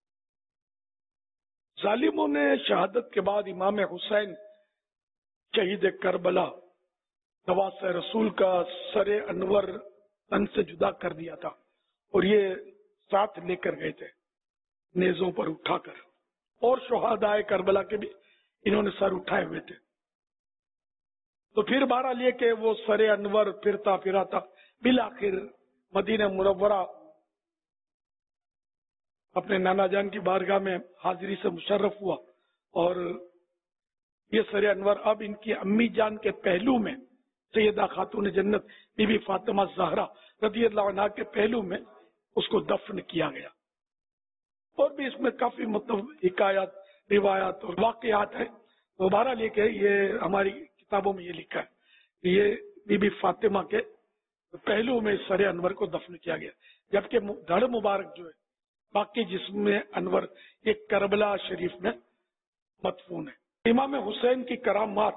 ظالموں نے شہادت کے بعد امام حسین شہید کربلا نواز رسول کا سر انور تن سے جدا کر دیا تھا، اور یہ ساتھ لے کر گئے تھے نیزوں پر اٹھا کر، اور شہدائے کربلا کے بھی انہوں نے سر اٹھائے ہوئے تھے. تو پھر بہرحال یہ کہ وہ سر انور پھرتا پھراتا بالآخر مدینہ منورہ اپنے نانا جان کی بارگاہ میں حاضری سے مشرف ہوا، اور یہ سر انور اب ان کی امی جان کے پہلو میں سیدہ خاتون جنت بی بی فاطمہ زہرا رضی اللہ عنہا کے پہلو میں اس کو دفن کیا گیا. اور بھی اس میں کافی مطلب حکایات، روایات اور واقعات ہیں. تو بہرحال یہ کہ یہ ہماری کتابوں میں یہ لکھا ہے کہ یہ بی بی فاطمہ کے پہلو میں سر انور کو دفن کیا گیا، جبکہ دھڑ مبارک جو ہے باقی جسم میں انور یہ کربلا شریف میں مدفون ہے. امام حسین کی کرامات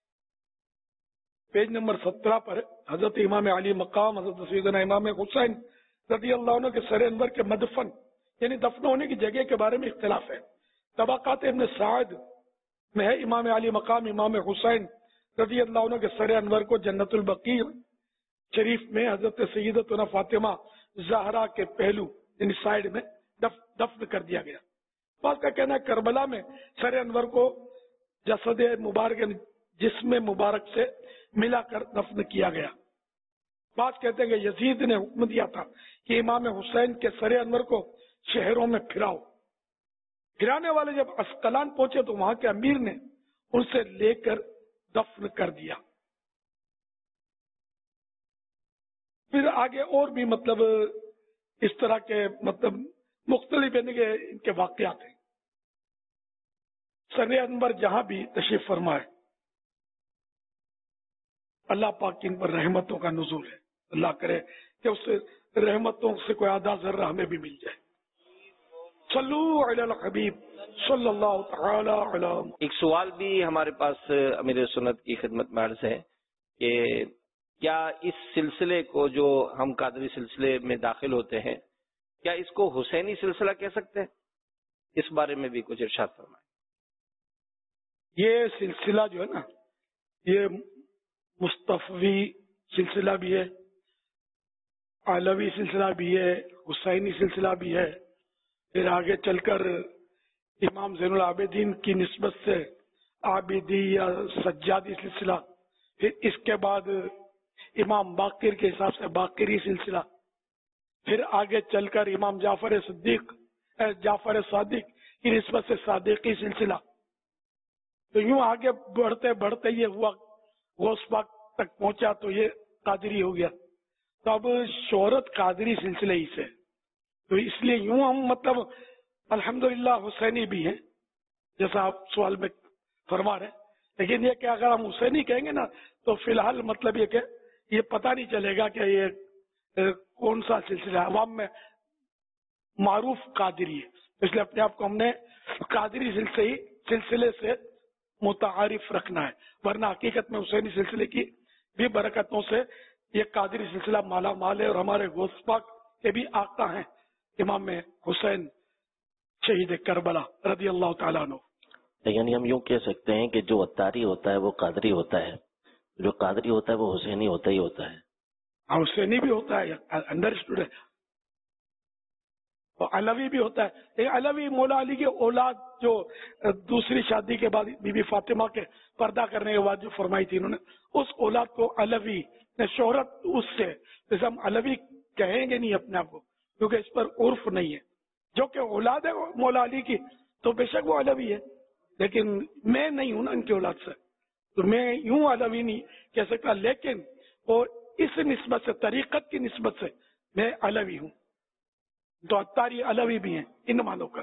پیج نمبر سترہ پر حضرت امام علی مقام حضرت سیدنا امام حسین رضی اللہ عنہ کے سر انور کے مدفن یعنی دفن ہونے کی جگہ کے بارے میں اختلاف ہے. طبقات ابن سعد میں ہے امام علی مقام امام حسین رضی اللہ عنہ کے سر انور کو جنت البقیع شریف میں حضرت سیدتنا فاطمہ زہرا کے پہلو یعنی سائڈ میں دفن کر دیا گیا. بعض کا کہنا ہے کربلا میں سر انور کو جسد مبارک جسم مبارک سے ملا کر دفن کیا گیا. بعض کہتے ہیں کہ یزید نے حکم دیا تھا کہ امام حسین کے سر انور کو شہروں میں پھراؤ. پھرانے والے جب اسقلان پہنچے تو وہاں کے امیر نے ان سے لے کر دفن کر دیا. پھر آگے اور بھی مطلب اس طرح کے مطلب مختلف ان کے واقعات ہیں. سر انور جہاں بھی تشریف فرمائے اللہ پاک ان پر رحمتوں کا نزول ہے. اللہ کرے کہ اس رحمتوں سے کوئی آدھا ذرہ ہمیں بھی مل جائے. صلو علی الحبیب صلی اللہ تعالی علی. ایک سوال بھی ہمارے پاس امیر سنت کی خدمت میں عرض ہے کہ کیا اس سلسلے کو جو ہم قادری سلسلے میں داخل ہوتے ہیں کیا اس کو حسینی سلسلہ کہہ سکتے ہیں؟ اس بارے میں بھی کچھ ارشاد فرمائیں. یہ سلسلہ جو ہے نا یہ مصطفی سلسلہ بھی ہے، علوی سلسلہ بھی ہے، حسینی سلسلہ بھی ہے. پھر آگے چل کر امام زین العابدین کی نسبت سے عابدی یا سجادی سلسلہ، پھر اس کے بعد امام باقر کے حساب سے باقری سلسلہ، پھر آگے چل کر امام جعفر صدیق جعفر صادق کی نسبت سے صادقی سلسلہ. تو یوں آگے بڑھتے بڑھتے یہ ہوا غوث پاک تک پہنچا تو یہ قادری ہو گیا. تو اب شہرت قادری سلسلے ہی سے, تو اس لیے یوں ہم مطلب الحمدللہ حسینی بھی ہیں جیسا آپ سوال میں فرما رہے ہیں, لیکن یہ کہ اگر ہم حسینی کہیں گے نا تو فی الحال مطلب یہ کہ یہ پتہ نہیں چلے گا کہ یہ کون سا سلسلہ ہے. عوام میں معروف قادری ہے, اس لیے اپنے آپ کو ہم نے قادری سلسلے سلسلے سے متعارف رکھنا ہے, ورنہ حقیقت میں حسینی سلسلے کی بھی برکتوں سے یہ قادری سلسلہ مالا مال ہے, اور ہمارے غوث پاک کے بھی آقا ہیں امام حسین شہید کربلا رضی اللہ تعالیٰ عنہ. یعنی ہم یوں کہہ سکتے ہیں کہ جو اتاری ہوتا ہے وہ قادری ہوتا ہے, جو قادری ہوتا ہے وہ حسینی ہوتا ہی ہوتا ہے. ہاں حسینی بھی ہوتا ہے, انڈرسٹوڈ ہے, اور علوی بھی ہوتا ہے. علوی مولا علی کی اولاد جو دوسری شادی کے بعد بی بی فاطمہ کے پردہ کرنے کے بعد جو فرمائی تھی انہوں نے, اس اولاد کو علوی نے شہرت اس سے, جیسے ہم علوی کہیں گے نہیں اپنے آپ کو کیونکہ اس پر عرف نہیں ہے. جو کہ اولاد ہے مولا علی کی تو بے شک وہ علوی ہے, لیکن میں نہیں ہوں نا ان کی اولاد سے, تو میں یوں علوی نہیں کہہ سکتا, لیکن وہ اس نسبت سے طریقت کی نسبت سے میں علوی ہوں. تو اتاری علوی بھی ہیں ان مانو کر.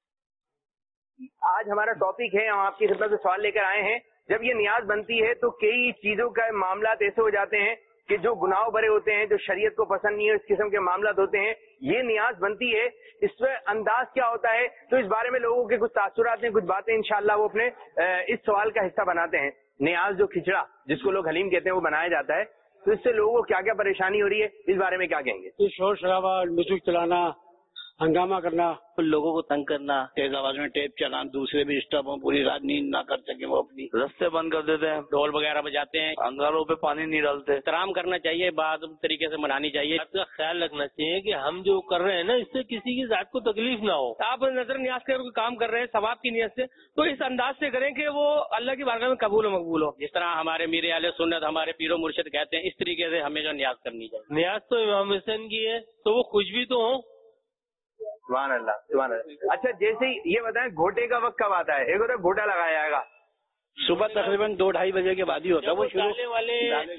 آج ہمارا ٹاپک ہے, ہم آپ کی خدمت سے سوال لے کر آئے ہیں. جب یہ نیاز بنتی ہے تو کئی چیزوں کا معاملات ایسے ہو جاتے ہیں کہ جو گناہوں بھرے ہوتے ہیں, جو شریعت کو پسند نہیں ہے, اس قسم کے معاملات ہوتے ہیں. یہ نیاز بنتی ہے, اس پہ انداز کیا ہوتا ہے, تو اس بارے میں لوگوں کے کچھ تاثرات ہیں, کچھ باتیں انشاءاللہ وہ اپنے اس سوال کا حصہ بناتے ہیں. نیاز جو کھچڑا جس کو لوگ حلیم کہتے ہیں وہ بنایا جاتا ہے, تو اس سے لوگوں کو کیا کیا پریشانی ہو رہی ہے, اس بارے میں کیا کہیں گے؟ شور شرابہ, میوزک چلانا, ہنگامہ کرنا, لوگوں کو تنگ کرنا, تیز آواز میں ٹیپ چلانا, دوسرے بھی ڈسٹرب ہوں, پوری رات نیند نہ کر سکے وہ اپنی, رستے بند کر دیتے ہیں, ڈھول وغیرہ بجاتے ہیں, انگاروں پہ پانی نہیں ڈالتے. احترام کرنا چاہیے, بات طریقے سے منانی چاہیے. اس کا خیال رکھنا چاہیے کہ ہم جو کر رہے ہیں نا اس سے کسی کی ذات کو تکلیف نہ ہو. آپ نظر نیاز کر کام کر رہے ہیں ثواب کی نیت سے, تو اس انداز سے کریں کہ وہ اللہ کی بارگاہ میں قبول و مقبول ہو. جس طرح ہمارے میر اہل سنت, ہمارے پیر و مرشد کہتے ہیں, اس طریقے سے ہمیں جو نیاز کرنی چاہیے. نیاز تو امام حسین کی ہے تو وہ خوش بھی تو ہوں. سبحان اللہ, سبحان اللہ. اچھا جیسے ہی یہ بتائیں گھوٹے کا وقت کب آتا ہے؟ ایک ہوتا ہے گھوٹا لگایا جائے گا صبح تقریباً دو ڈھائی بجے کے بعد ہی ہوتا ہے, وہ شروع والے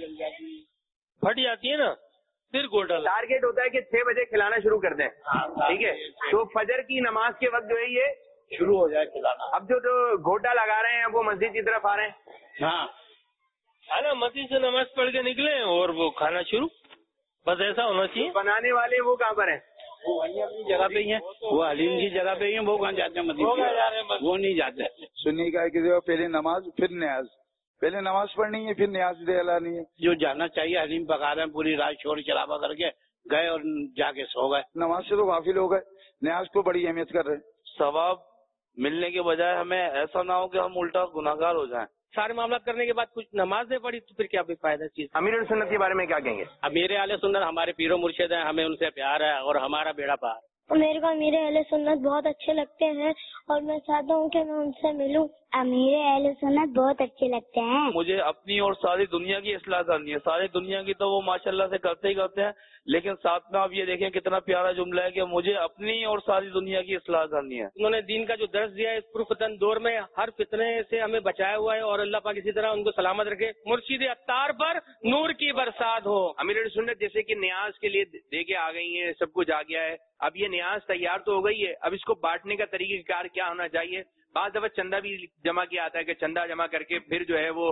پھٹ جاتی ہے نا, پھر گھوٹا. ٹارگیٹ ہوتا ہے کہ چھ بجے کھلانا شروع کر دیں, ٹھیک ہے, تو فجر کی نماز کے وقت جو ہے یہ شروع ہو جائے کھلانا. اب جو جو گھوٹا لگا رہے ہیں وہ مسجد کی طرف آ رہے ہیں. ہاں ہے نا, مسجد سے نماز پڑھ کے نکلے اور وہ کھانا شروع, بس ایسا ہونا چاہیے. بنانے والے وہ کہاں پر ہیں؟ وہ اپنی جگہ پہ ہی ہیں, وہ حلیم کی جگہ پہ ہی ہیں, وہ کہاں جاتے ہیں مسجد, وہ نہیں جاتے. سنی کا کہ پہلے نماز پھر نیاز, پہلے نماز پڑھنی ہے پھر نیاز بھی دہلانی ہے. جو جانا چاہیے حلیم پکا رہے ہیں, پوری رات شور شرابہ کر کے گئے اور جا کے سو گئے. نماز سے تو غافل ہو گئے, نیاز کو بڑی اہمیت کر رہے ہیں. ثواب ملنے کے بجائے ہمیں ایسا نہ ہو کہ ہم الٹا گناہگار ہو جائیں. سارے معاملات کرنے کے بعد کچھ نماز نہیں پڑھی تو پھر کیا فائدہ چیز. امیر سنت کے بارے میں کیا کہیں گے؟ امیر اہل سنت ہمارے پیر و مرشد ہیں, ہمیں ان سے پیار ہے اور ہمارا بیڑا پار. میرے کو امیر اہل سنت بہت اچھے لگتے ہیں اور میں چاہتا ہوں کہ میں ان سے ملوں. امیر اہل سنت بہت اچھے لگتے ہیں. مجھے اپنی اور ساری دنیا کی اصلاح کرنی ہے. ساری دنیا کی تو وہ ماشاءاللہ سے کرتے ہی کرتے ہیں, لیکن ساتھ میں آپ یہ دیکھیں کتنا پیارا جملہ ہے کہ مجھے اپنی اور ساری دنیا کی اصلاح کرنی ہے. انہوں نے دین کا جو درس دیا ہے اس پرفتن دور میں ہر فتنے سے ہمیں بچایا ہوا ہے, اور اللہ پاک اسی طرح ان کو سلامت رکھے. مرشد اتار پر نور کی برسات ہو. امیر سنت جیسے کہ نیاز کے لیے دے کے آ گئی ہیں, سب کچھ آ گیا ہے, اب یہ نیاز تیار تو ہو گئی ہے, اب اس کو بانٹنے کا طریقہ کار کیا ہونا چاہیے؟ بعض دفعہ چندہ بھی جمع کیا آتا ہے کہ چندہ جمع کر کے پھر جو ہے وہ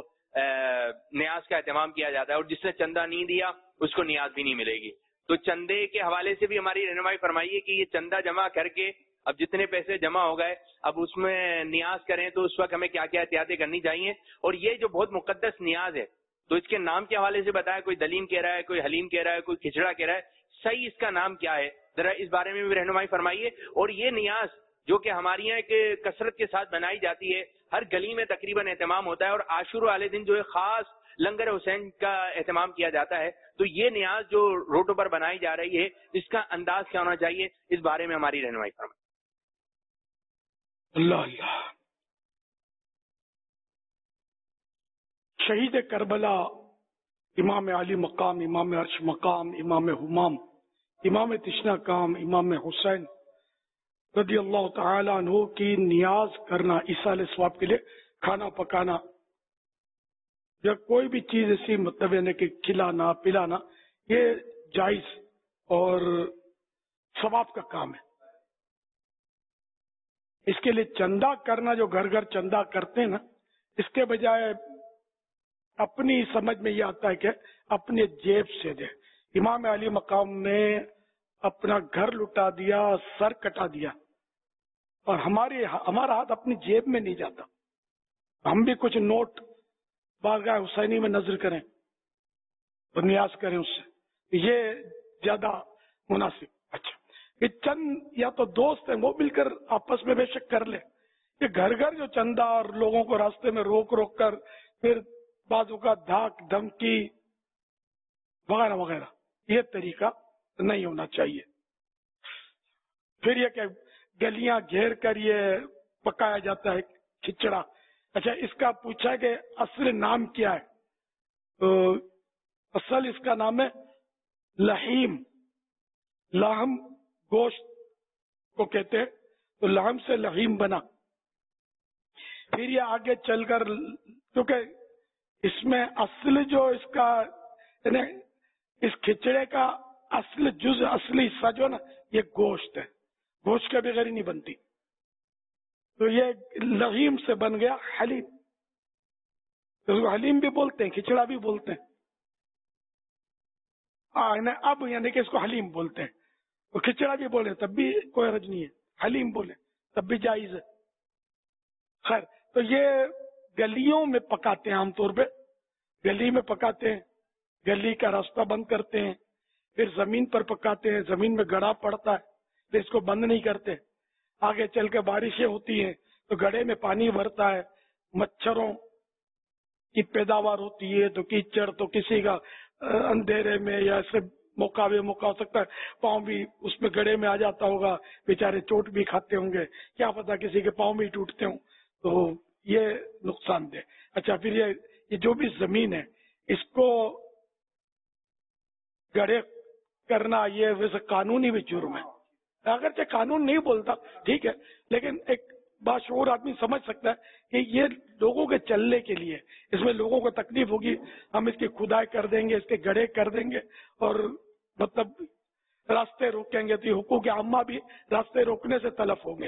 نیاز کا اہتمام کیا جاتا ہے, اور جس نے چندہ نہیں دیا اس کو نیاز بھی نہیں ملے گی. تو چندے کے حوالے سے بھی ہماری رہنمائی فرمائیے کہ یہ چندہ جمع کر کے اب جتنے پیسے جمع ہو گئے اب اس میں نیاز کریں تو اس وقت ہمیں کیا کیا احتیاطیں کرنی چاہیے. اور یہ جو بہت مقدس نیاز ہے تو اس کے نام کے حوالے سے بتایا, کوئی دلیم کہہ رہا ہے, کوئی حلیم کہہ رہا ہے, کوئی کھچڑا کہہ رہا ہے, صحیح اس کا نام کیا ہے ذرا اس بارے میں بھی رہنمائی فرمائیے. اور یہ نیاز جو کہ ہماری یہاں کہ کثرت کے ساتھ بنائی جاتی ہے, ہر گلی میں تقریباً اہتمام ہوتا ہے, اور عاشور والے دن جو ہے خاص لنگر حسین کا اہتمام کیا جاتا ہے. تو یہ نیاز جو روڈوں پر بنائی جا رہی ہے اس کا انداز کیا ہونا چاہیے, اس بارے میں ہماری رہنمائی فرمائیں. اللہ اللہ. شہید کربلا, امام علی مقام, امام عرش مقام, امام حمام, امام تشنا کام, امام حسین رضی اللہ تعالی عنہ کی نیاز کرنا ایصال ثواب کے لیے کھانا پکانا یا کوئی بھی چیز ایسی مطلب یعنی کہ کھلانا پلانا یہ جائز اور ثواب کا کام ہے. اس کے لیے چندہ کرنا، جو گھر گھر چندہ کرتے ہیں نا، اس کے بجائے اپنی سمجھ میں یہ آتا ہے کہ اپنے جیب سے دے. امام علی مقام نے اپنا گھر لٹا دیا، سر کٹا دیا، اور ہماری ہمارا ہاتھ اپنی جیب میں نہیں جاتا. ہم بھی کچھ نوٹ بارگاہ حسینی میں نظر کریں اور نیاز کریں اس سے، یہ زیادہ مناسب. اچھا، یہ چند یا تو دوست ہیں وہ مل کر آپس میں بے شک کر لیں. یہ گھر گھر جو چندہ اور لوگوں کو راستے میں روک روک کر پھر بازو کا دھاک دھمکی وغیرہ وغیرہ، یہ طریقہ نہیں ہونا چاہیے. پھر یہ کہ گلیاں گھیر کر یہ پکایا جاتا ہے کھچڑا. اچھا، اس کا پوچھا کہ اصل نام کیا ہے؟ تو اصل اس کا نام ہے لحیم. لحم گوشت کو کہتے ہیں، تو لحم سے لحیم بنا. پھر یہ آگے چل کر، کیونکہ اس میں اصل جو اس کا یعنی اس کھچڑے کا اصل جز اصلی حصہ جو نا یہ گوشت ہے، گوشت کے بغیر ہی نہیں بنتی. تو یہ لحیم سے بن گیا حلیم. تو حلیم بھی بولتے ہیں، کھچڑا بھی بولتے ہیں. اب یعنی کہ اس کو حلیم بولتے ہیں. وہ کھچڑا بھی بولے تب بھی کوئی حرج نہیں ہے، حلیم بولے تب بھی جائز ہے. خیر، تو یہ گلیوں میں پکاتے ہیں، عام طور پہ گلی میں پکاتے ہیں، گلی کا راستہ بند کرتے ہیں، پھر زمین پر پکاتے ہیں، زمین میں گڑھا پڑتا ہے پھر اس کو بند نہیں کرتے. آگے چل کے بارشیں ہوتی ہیں تو گڑھے میں پانی بھرتا ہے، مچھروں کی پیداوار ہوتی ہے، تو کیچڑ تو کسی کا اندھیرے میں یا ایسے موقع بے موقع ہو سکتا ہے پاؤں بھی اس میں گڑھے میں آ جاتا ہوگا، بیچارے چوٹ بھی کھاتے ہوں گے، کیا پتا کسی کے پاؤں بھی ٹوٹتے ہوں، تو یہ نقصان دہ. اچھا، پھر یہ یہ جو بھی زمین ہے اس کو گڑھے کرنا یہ ویسے قانونی بھی جرم ہے. اگرچہ قانون نہیں بولتا ٹھیک ہے، لیکن ایک باشعور آدمی سمجھ سکتا ہے کہ یہ لوگوں کے چلنے کے لیے، اس میں لوگوں کو تکلیف ہوگی، ہم اس کی کھدائی کر دیں گے، اس کے گڑھے کر دیں گے اور مطلب راستے روکیں گے، تو یہ حقوق عامہ بھی راستے روکنے سے تلف ہوں گے.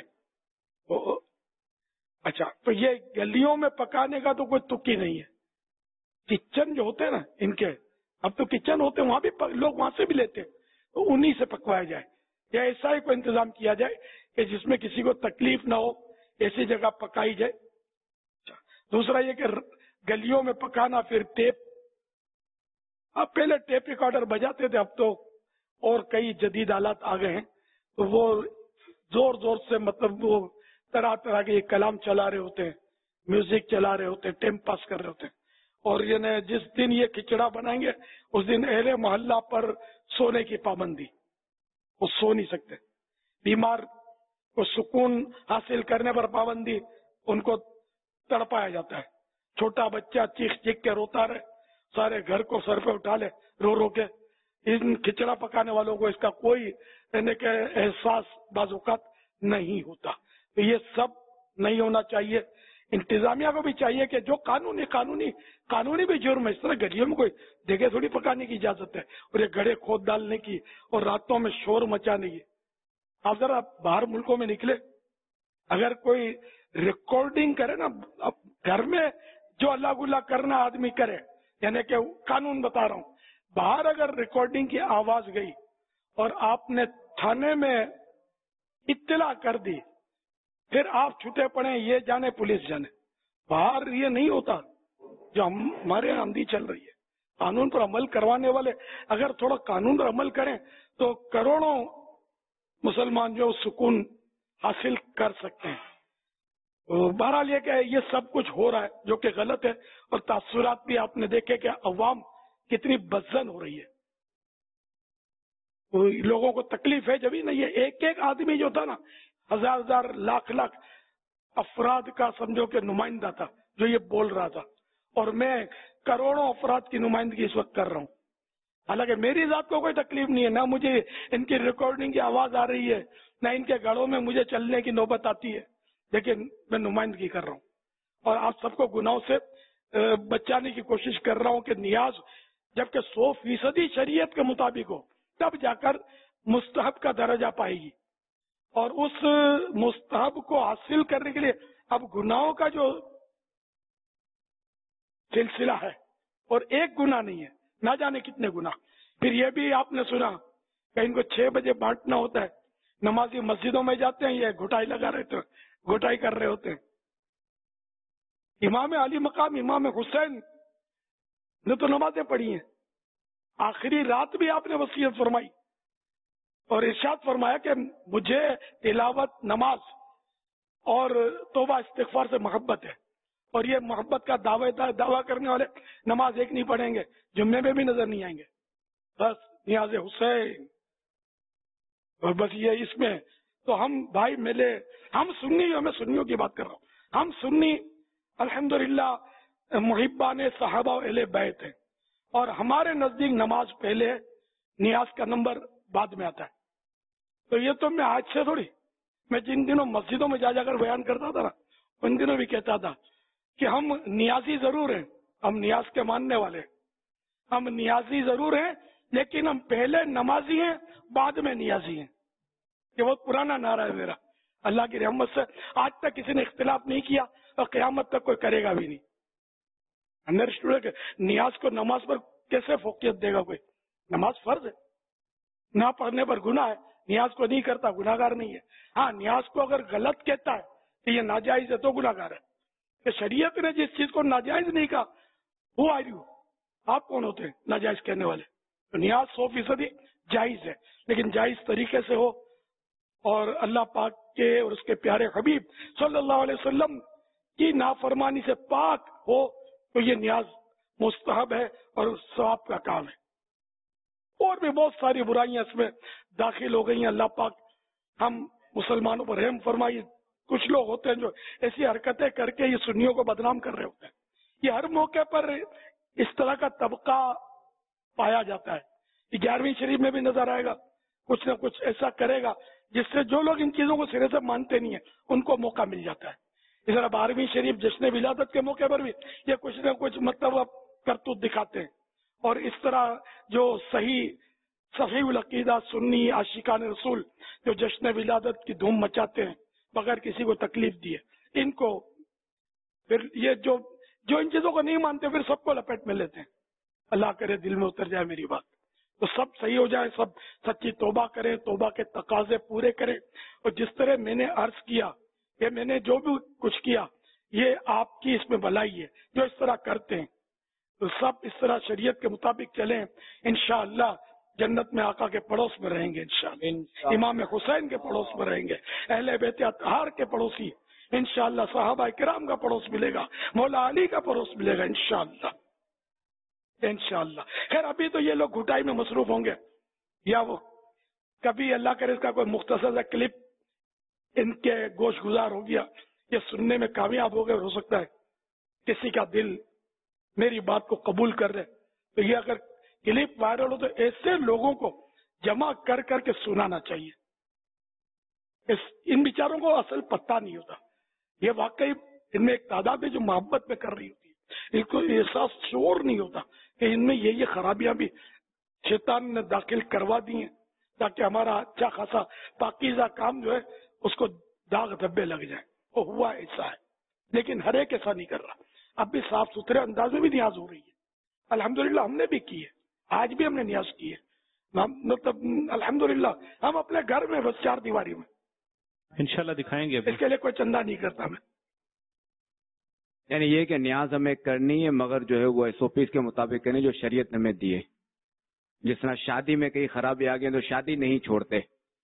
اچھا، تو یہ گلیوں میں پکانے کا تو کوئی تک ہی نہیں ہے. کچن جو ہوتے ہیں نا ان کے، اب تو کچن ہوتے ہیں وہاں بھی لوگ وہاں سے بھی لیتے ہیں، تو انہی سے پکوایا جائے، یا ایسا ہی کوئی انتظام کیا جائے کہ جس میں کسی کو تکلیف نہ ہو، ایسی جگہ پکائی جائے. دوسرا یہ کہ گلیوں میں پکانا، پھر ٹیپ، اب پہلے ٹیپ ریکارڈر بجاتے تھے، اب تو اور کئی جدید آلات آ گئے ہیں، تو وہ زور زور سے مطلب وہ طرح طرح کے کلام چلا رہے ہوتے ہیں، میوزک چلا رہے ہوتے ہیں، ٹائم پاس کر رہے ہوتے ہیں. اور یہ جس دن یہ کھچڑا بنائیں گے اس دن اہل محلہ پر سونے کی پابندی، وہ سو نہیں سکتے. بیمار کو سکون حاصل کرنے پر پابندی، ان کو تڑپایا جاتا ہے. چھوٹا بچہ چیخ چیخ کے روتا رہے، سارے گھر کو سر پہ اٹھا لے رو رو کے. ان کھچڑا پکانے والوں کو اس کا کوئی یعنی کہ احساس بعض اوقات نہیں ہوتا. تو یہ سب نہیں ہونا چاہیے. انتظامیہ کو بھی چاہیے کہ جو قانونی قانونی قانونی بھی جرم ہے، اس طرح گلیوں میں کوئی جگہ تھوڑی پکانے کی اجازت ہے، اور یہ گڑھے کھود ڈالنے کی اور راتوں میں شور مچانے کی. آپ ذرا باہر ملکوں میں نکلے، اگر کوئی ریکارڈنگ کرے نا، اب گھر میں جو اللہ گلا کرنا آدمی کرے، یعنی کہ قانون بتا رہا ہوں، باہر اگر ریکارڈنگ کی آواز گئی اور آپ نے تھانے میں اطلاع کر دی، پھر آپ چھٹے پڑے، یہ جانے پولیس جانے. باہر یہ نہیں ہوتا جو ہمارے یہاں آندھی چل رہی ہے. قانون پر عمل کروانے والے اگر تھوڑا قانون پر عمل کریں تو کروڑوں مسلمان جو سکون حاصل کر سکتے ہیں. بہرحال یہ کہ یہ سب کچھ ہو رہا ہے جو کہ غلط ہے، اور تاثرات بھی آپ نے دیکھے کہ عوام کتنی بدزن ہو رہی ہے. لوگوں کو تکلیف ہے. جبھی نا یہ ایک ایک آدمی جو تھا نا، ہزار ہزار لاکھ لاکھ افراد کا سمجھو کہ نمائندہ تھا جو یہ بول رہا تھا، اور میں کروڑوں افراد کی نمائندگی اس وقت کر رہا ہوں. حالانکہ میری ذات کو کوئی تکلیف نہیں ہے، نہ مجھے ان کی ریکارڈنگ کی آواز آ رہی ہے، نہ ان کے گھروں میں مجھے چلنے کی نوبت آتی ہے، لیکن میں نمائندگی کر رہا ہوں. اور آپ سب کو گناہوں سے بچانے کی کوشش کر رہا ہوں کہ نیاز جبکہ سو فیصدی شریعت کے مطابق ہو تب جا کر مستحب کا درجہ پائے گی، اور اس مستحب کو حاصل کرنے کے لیے اب گناہوں کا جو سلسلہ ہے، اور ایک گناہ نہیں ہے، نہ جانے کتنے گناہ. پھر یہ بھی آپ نے سنا کہ ان کو چھ بجے بانٹنا ہوتا ہے، نمازی مسجدوں میں جاتے ہیں یہ گھٹائی لگا رہے تھے، گھٹائی کر رہے ہوتے ہیں. امام علی مقام امام حسین نے تو نمازیں پڑھی ہیں، آخری رات بھی آپ نے وصیت فرمائی اور ارشاد فرمایا کہ مجھے تلاوت، نماز اور توبہ استغفار سے محبت ہے، اور یہ محبت کا دعوی دعویٰ کرنے والے نماز ایک نہیں پڑھیں گے، جمعے میں بھی نظر نہیں آئیں گے. بس نیاز حسین، اور بس یہ اس میں تو ہم بھائی ملے، ہم سنی، میں سنیوں کی بات کر رہا ہوں، ہم سنی الحمدللہ محبان صحابہ و اہل بیت ہیں، اور ہمارے نزدیک نماز پہلے، نیاز کا نمبر بعد میں آتا ہے. تو یہ تو میں آج سے تھوڑی، میں جن دنوں مسجدوں میں جا جا کر بیان کرتا تھا نا، ان دنوں بھی کہتا تھا کہ ہم نیازی ضرور ہیں، ہم نیاز کے ماننے والے ہیں، ہم نیازی ضرور ہیں لیکن ہم پہلے نمازی ہیں بعد میں نیازی ہیں. یہ بہت پرانا نعرہ ہے میرا، اللہ کی رحمت سے آج تک کسی نے اختلاف نہیں کیا اور قیامت تک کوئی کرے گا بھی نہیں. انڈرسٹوڈ کہ نیاز کو نماز پر کیسے فوقیت دے گا کوئی؟ نماز فرض ہے، نہ پڑھنے پر گناہ ہے، نیاز کو نہیں کرتا گناہ گار نہیں ہے. ہاں نیاز کو اگر غلط کہتا ہے کہ یہ ناجائز ہے تو گناہ گار ہے. کہ شریعت نے جس چیز کو ناجائز نہیں کہا وہ آئی ہو، آپ کون ہوتے ہیں ناجائز کہنے والے؟ تو نیاز سو فیصدی جائز ہے، لیکن جائز طریقے سے ہو اور اللہ پاک کے اور اس کے پیارے حبیب صلی اللہ علیہ وسلم کی نافرمانی سے پاک ہو تو یہ نیاز مستحب ہے اور ثواب کا کام ہے. اور بھی بہت ساری برائیاں اس میں داخل ہو گئی ہیں. اللہ پاک ہم مسلمانوں پر رحم فرمائیے. کچھ لوگ ہوتے ہیں جو ایسی حرکتیں کر کے یہ سنیوں کو بدنام کر رہے ہوتے ہیں. یہ ہر موقع پر اس طرح کا طبقہ پایا جاتا ہے. یہ گیارہویں شریف میں بھی نظر آئے گا، کچھ نہ کچھ ایسا کرے گا جس سے جو لوگ ان چیزوں کو سرے سے مانتے نہیں ہیں ان کو موقع مل جاتا ہے. اس طرح بارہویں شریف جشن ولادت کے موقع پر بھی یہ کچھ نہ کچھ مطلب کرتوت دکھاتے ہیں. اور اس طرح جو صحیح صحیح العقیدہ سنی عاشقان رسول جو جشن ولادت کی دھوم مچاتے ہیں بغیر کسی کو تکلیف دیے، ان کو پھر یہ جو جو ان چیزوں کو نہیں مانتے پھر سب کو لپیٹ میں لیتے ہیں. اللہ کرے دل میں اتر جائے میری بات، تو سب صحیح ہو جائے، سب سچی توبہ کریں، توبہ کے تقاضے پورے کریں. اور جس طرح میں نے عرض کیا کہ میں نے جو بھی کچھ کیا یہ آپ کی اس میں بھلائی ہے، جو اس طرح کرتے ہیں تو سب اس طرح شریعت کے مطابق چلیں، انشاءاللہ جنت میں آقا کے پڑوس میں رہیں گے، انشاءاللہ امام حسین کے پڑوس میں رہیں گے، اہل بیت اطہار کے پڑوسی، انشاءاللہ صحابہ کرام کا پڑوس ملے گا، مولا علی کا پڑوس ملے گا انشاءاللہ انشاءاللہ. خیر ابھی تو یہ لوگ گھٹائی میں مصروف ہوں گے، یا وہ کبھی اللہ کرے اس کا کوئی مختصر سا کلپ ان کے گوش گزار ہو گیا، یہ سننے میں کامیاب ہو گئے. ہو سکتا ہے کسی کا دل میری بات کو قبول کر رہے، تو یہ اگر کلپ وائرل ہو تو ایسے لوگوں کو جمع کر کر کے سنانا چاہیے. اس ان بیچاروں کو اصل پتہ نہیں ہوتا، یہ واقعی ان میں ایک تعداد ہے جو محبت میں کر رہی ہوتی ہے، ان کو احساس شعور نہیں ہوتا کہ ان میں یہ یہ خرابیاں بھی شیطان نے داخل کروا دی ہیں تاکہ ہمارا اچھا خاصا پاکیزہ کام جو ہے اس کو داغ دھبے لگ جائیں. وہ ہوا ایسا ہے، لیکن ہر ایک ایسا نہیں کر رہا. اب بھی صاف ستھرے انداز میں بھی نیاز ہو رہی ہے، الحمدللہ ہم نے بھی کی ہے، آج بھی ہم نے نیاز کی ہے، مطلب الحمدللہ ہم اپنے گھر میں بس چار دیواری میں انشاءاللہ دکھائیں گے. اس کے لیے کوئی چندہ نہیں کرتا میں. یعنی یہ کہ نیاز ہمیں کرنی ہے مگر جو ہے وہ ایس او پیز کے مطابق کرنی جو شریعت نے ہمیں دیے. جس طرح شادی میں کئی خرابی آ گئی تو شادی نہیں چھوڑتے،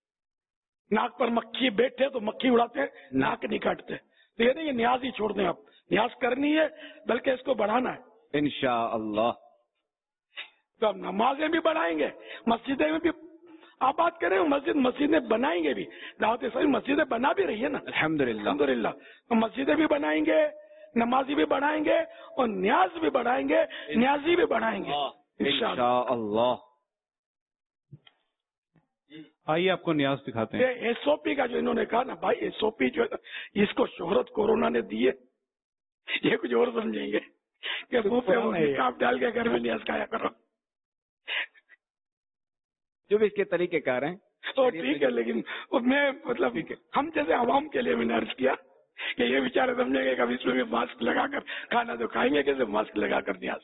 ناک پر مکھی بیٹھے تو مکھی اڑاتے، ناک نہیں کاٹتے. تو یہ نہیں یہ نیاز ہی چھوڑ دیں، آپ نیاز کرنی ہے بلکہ اس کو بڑھانا ہے انشاءاللہ. تو ہم نمازیں بھی بڑھائیں گے، مسجدیں میں بھی آپ بات کریں، مسجد مسجدیں بنائیں گے بھی. دعوت اسلامی مسجدیں بنا بھی رہی ہے نا الحمدللہ الحمدللہ. تو مسجدیں بھی بنائیں گے، نمازی بھی بڑھائیں گے اور نیاز بھی بڑھائیں گے، نیازی بھی بڑھائیں گے انشاءاللہ. آئیے آپ کو نیاز دکھاتے ہیں. ایس او پی کا جو انہوں نے کہا نا بھائی، ایس او پی جو ہے اس کو شہرت کورونا نے دی ہے، یہ کچھ اور سمجھیں گے. کہ منہ پہ وہ نقاب ڈال کے گھر میں نیاز کھایا کرو. جو بھی اس کے طریقے کار ہیں تو ٹھیک ہے، لیکن میں مطلب ہم جیسے عوام کے لیے میں نے عرض کیا کہ یہ بیچارے سمجھیں گے کبھی اس میں بھی ماسک لگا کر کھانا تو کھائیں گے کیسے ماسک لگا کر نیاز.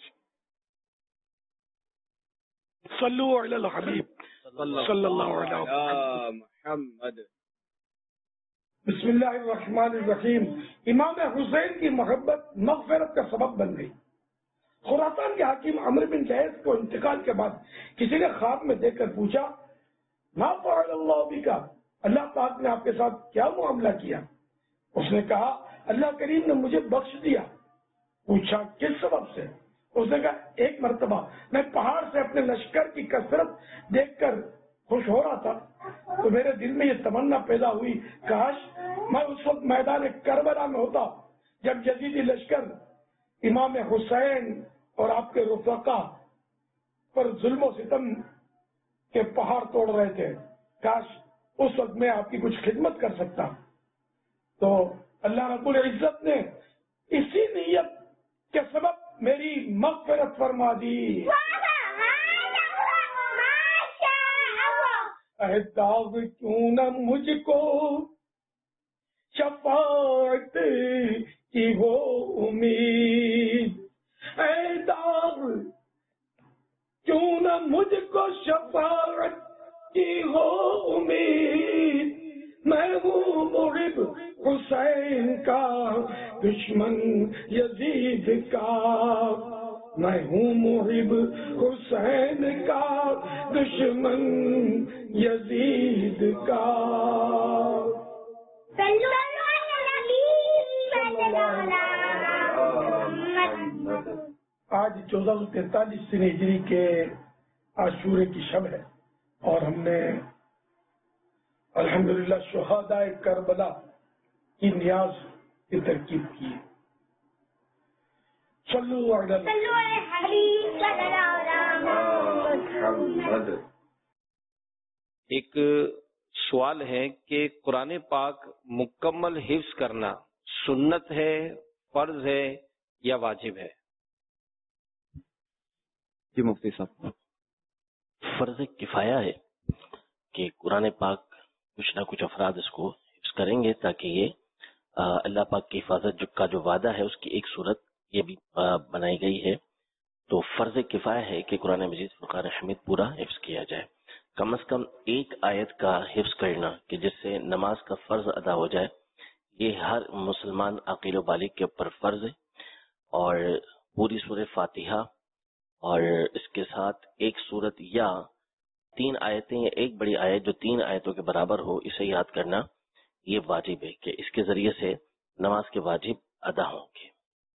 صلو علی الحبیب صلی اللہ علیہ محمد. بسم اللہ الرحمن الرحیم. امام حسین کی محبت مغفرت کا سبب بن گئی. خراسان کے حاکم عمرو بن جہیز کو انتقال کے بعد کسی نے خواب میں دیکھ کر پوچھا ما فعل اللہ بک، اللہ پاک نے آپ کے ساتھ کیا معاملہ کیا؟ اس نے کہا اللہ کریم نے مجھے بخش دیا. پوچھا کس سبب سے؟ اس نے کہا ایک مرتبہ میں پہاڑ سے اپنے لشکر کی کثرت دیکھ کر خوش ہو رہا تھا تو میرے دل میں یہ تمنا پیدا ہوئی کاش میں اس وقت میدان کربلا میں ہوتا جب یزیدی لشکر امام حسین اور آپ کے رفقا پر ظلم و ستم کے پہاڑ توڑ رہے تھے. کاش اس وقت میں آپ کی کچھ خدمت کر سکتا. تو اللہ رب العزت نے اسی نیت کے سبب میری مغفرت فرما دی. اے داغ کیوں نہ مجھ کو شفاعت کی ہو امید، اے داغ کیوں نہ مجھ کو شفاعت کی ہو امید. میں ہوں محب حسین کا دشمن یزید کا، میں ہوں محب حسین کا دشمن یزید کا. آج چودہ سو تینتالیس سن ہجری کے عاشورے کی شب ہے اور ہم نے الحمدللہ شہداء کربلا کی نیاز کی ترکیب کی. صلو علی محمد. ایک سوال ہے کہ قرآن پاک مکمل حفظ کرنا سنت ہے، فرض ہے یا واجب ہے؟ جی مفتی صاحب، فرض کفایہ ہے کہ قرآن پاک کچھ نہ کچھ افراد اس کو حفظ کریں گے تاکہ یہ اللہ پاک کی حفاظت کا جو وعدہ ہے اس کی ایک صورت یہ بھی بنائی گئی ہے. تو فرض کفایہ ہے کہ قرآن مجید فرقان حمید پورا حفظ کیا جائے. کم از کم ایک آیت کا حفظ کرنا کہ جس سے نماز کا فرض ادا ہو جائے، یہ ہر مسلمان عاقل و بالغ کے اوپر فرض ہے. اور پوری سورہ فاتحہ اور اس کے ساتھ ایک صورت یا تین آیتیں یا ایک بڑی آیت جو تین آیتوں کے برابر ہو، اسے یاد کرنا یہ واجب ہے کہ اس کے ذریعے سے نماز کے واجب ادا ہوں گے.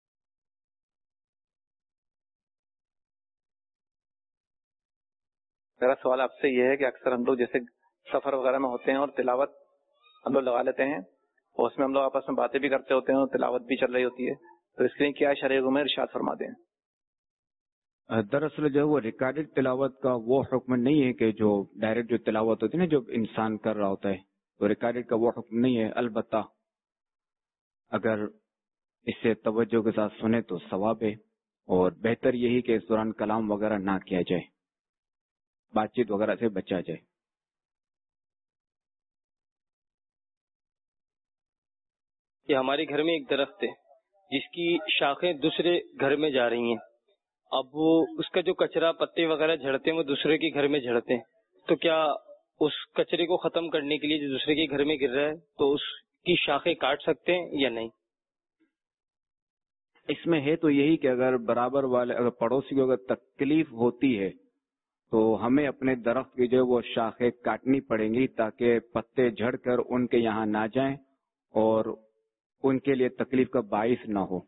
میرا سوال آپ سے یہ ہے کہ اکثر ہم لوگ جیسے سفر وغیرہ میں ہوتے ہیں اور تلاوت ہم لوگ لگا لیتے ہیں اور اس میں ہم لوگ آپس میں باتیں بھی کرتے ہوتے ہیں اور تلاوت بھی چل رہی ہوتی ہے، تو اس کے لیے کیا شرعی حکم ہے ارشاد فرما دیں. دراصل جو ہے وہ ریکارڈڈ تلاوت کا وہ حکم نہیں ہے کہ جو ڈائریکٹ جو تلاوت ہوتی ہے نا جو انسان کر رہا ہوتا ہے، تو ریکارڈڈ کا وہ حکم نہیں ہے. البتہ اگر اس سے توجہ کے ساتھ سنے تو ثواب ہے، اور بہتر یہی کہ اس دوران کلام وغیرہ نہ کیا جائے، بات چیت وغیرہ سے بچا جائے. کہ ہمارے گھر میں ایک درخت ہے جس کی شاخیں دوسرے گھر میں جا رہی ہیں، اب وہ اس کا جو کچرا پتے وغیرہ جھڑتے ہیں وہ دوسرے کے گھر میں جھڑتے ہیں، تو کیا اس کچرے کو ختم کرنے کے لیے جو دوسرے کے گھر میں گر رہا ہے تو اس کی شاخیں کاٹ سکتے ہیں یا نہیں؟ اس میں ہے تو یہی کہ اگر برابر والے اگر پڑوسی کو اگر تکلیف ہوتی ہے تو ہمیں اپنے درخت کی جو ہے وہ شاخیں کاٹنی پڑیں گی تاکہ پتے جھڑ کر ان کے یہاں نہ جائیں اور ان کے لیے تکلیف کا باعث نہ ہو.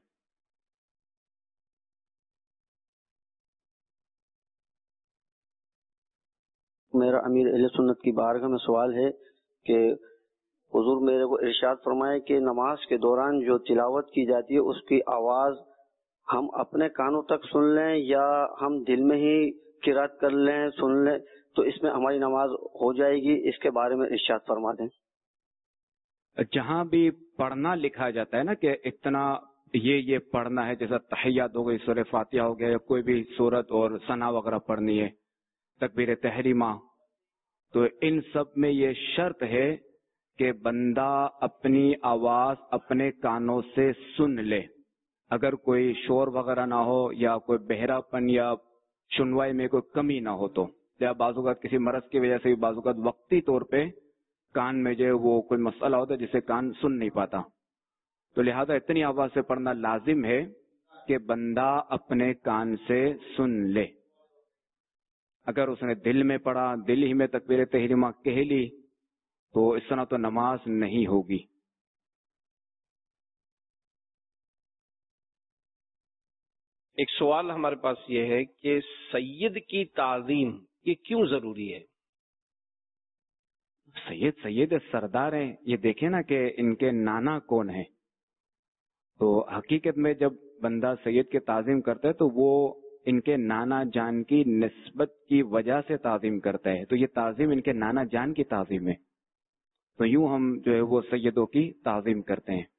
میرا امیر اہل سنت کی بارگاہ میں سوال ہے کہ حضور میرے کو ارشاد فرمائے کہ نماز کے دوران جو تلاوت کی جاتی ہے اس کی آواز ہم اپنے کانوں تک سن لیں یا ہم دل میں ہی قرات کر لیں سن لیں تو اس میں ہماری نماز ہو جائے گی؟ اس کے بارے میں ارشاد فرما دیں. جہاں بھی پڑھنا لکھا جاتا ہے نا کہ اتنا یہ یہ پڑھنا ہے، جیسا تحیات ہو گئی، سورہ فاتحہ ہو گیا، یا کوئی بھی سورت اور ثنا وغیرہ پڑھنی ہے، تکبیر تحریمہ، تو ان سب میں یہ شرط ہے کہ بندہ اپنی آواز اپنے کانوں سے سن لے. اگر کوئی شور وغیرہ نہ ہو یا کوئی بہراپن یا سنوائی میں کوئی کمی نہ ہو تو، یا بعض اوقات کسی مرض کی وجہ سے بعض اوقات وقتی طور پہ کان میں جو ہے وہ کوئی مسئلہ ہوتا ہے جسے کان سن نہیں پاتا، تو لہذا اتنی آواز سے پڑھنا لازم ہے کہ بندہ اپنے کان سے سن لے. اگر اس نے دل میں پڑھا، دل ہی میں تکبیر تحریمہ کہہ لی، تو اس طرح تو نماز نہیں ہوگی. ایک سوال ہمارے پاس یہ ہے کہ سید کی تعظیم یہ کیوں ضروری ہے؟ سید سید سردار ہیں، یہ دیکھیں نا کہ ان کے نانا کون ہیں. تو حقیقت میں جب بندہ سید کی تعظیم کرتا ہے تو وہ ان کے نانا جان کی نسبت کی وجہ سے تعظیم کرتا ہے، تو یہ تعظیم ان کے نانا جان کی تعظیم ہے. تو یوں ہم جو ہے وہ سیدوں کی تعظیم کرتے ہیں.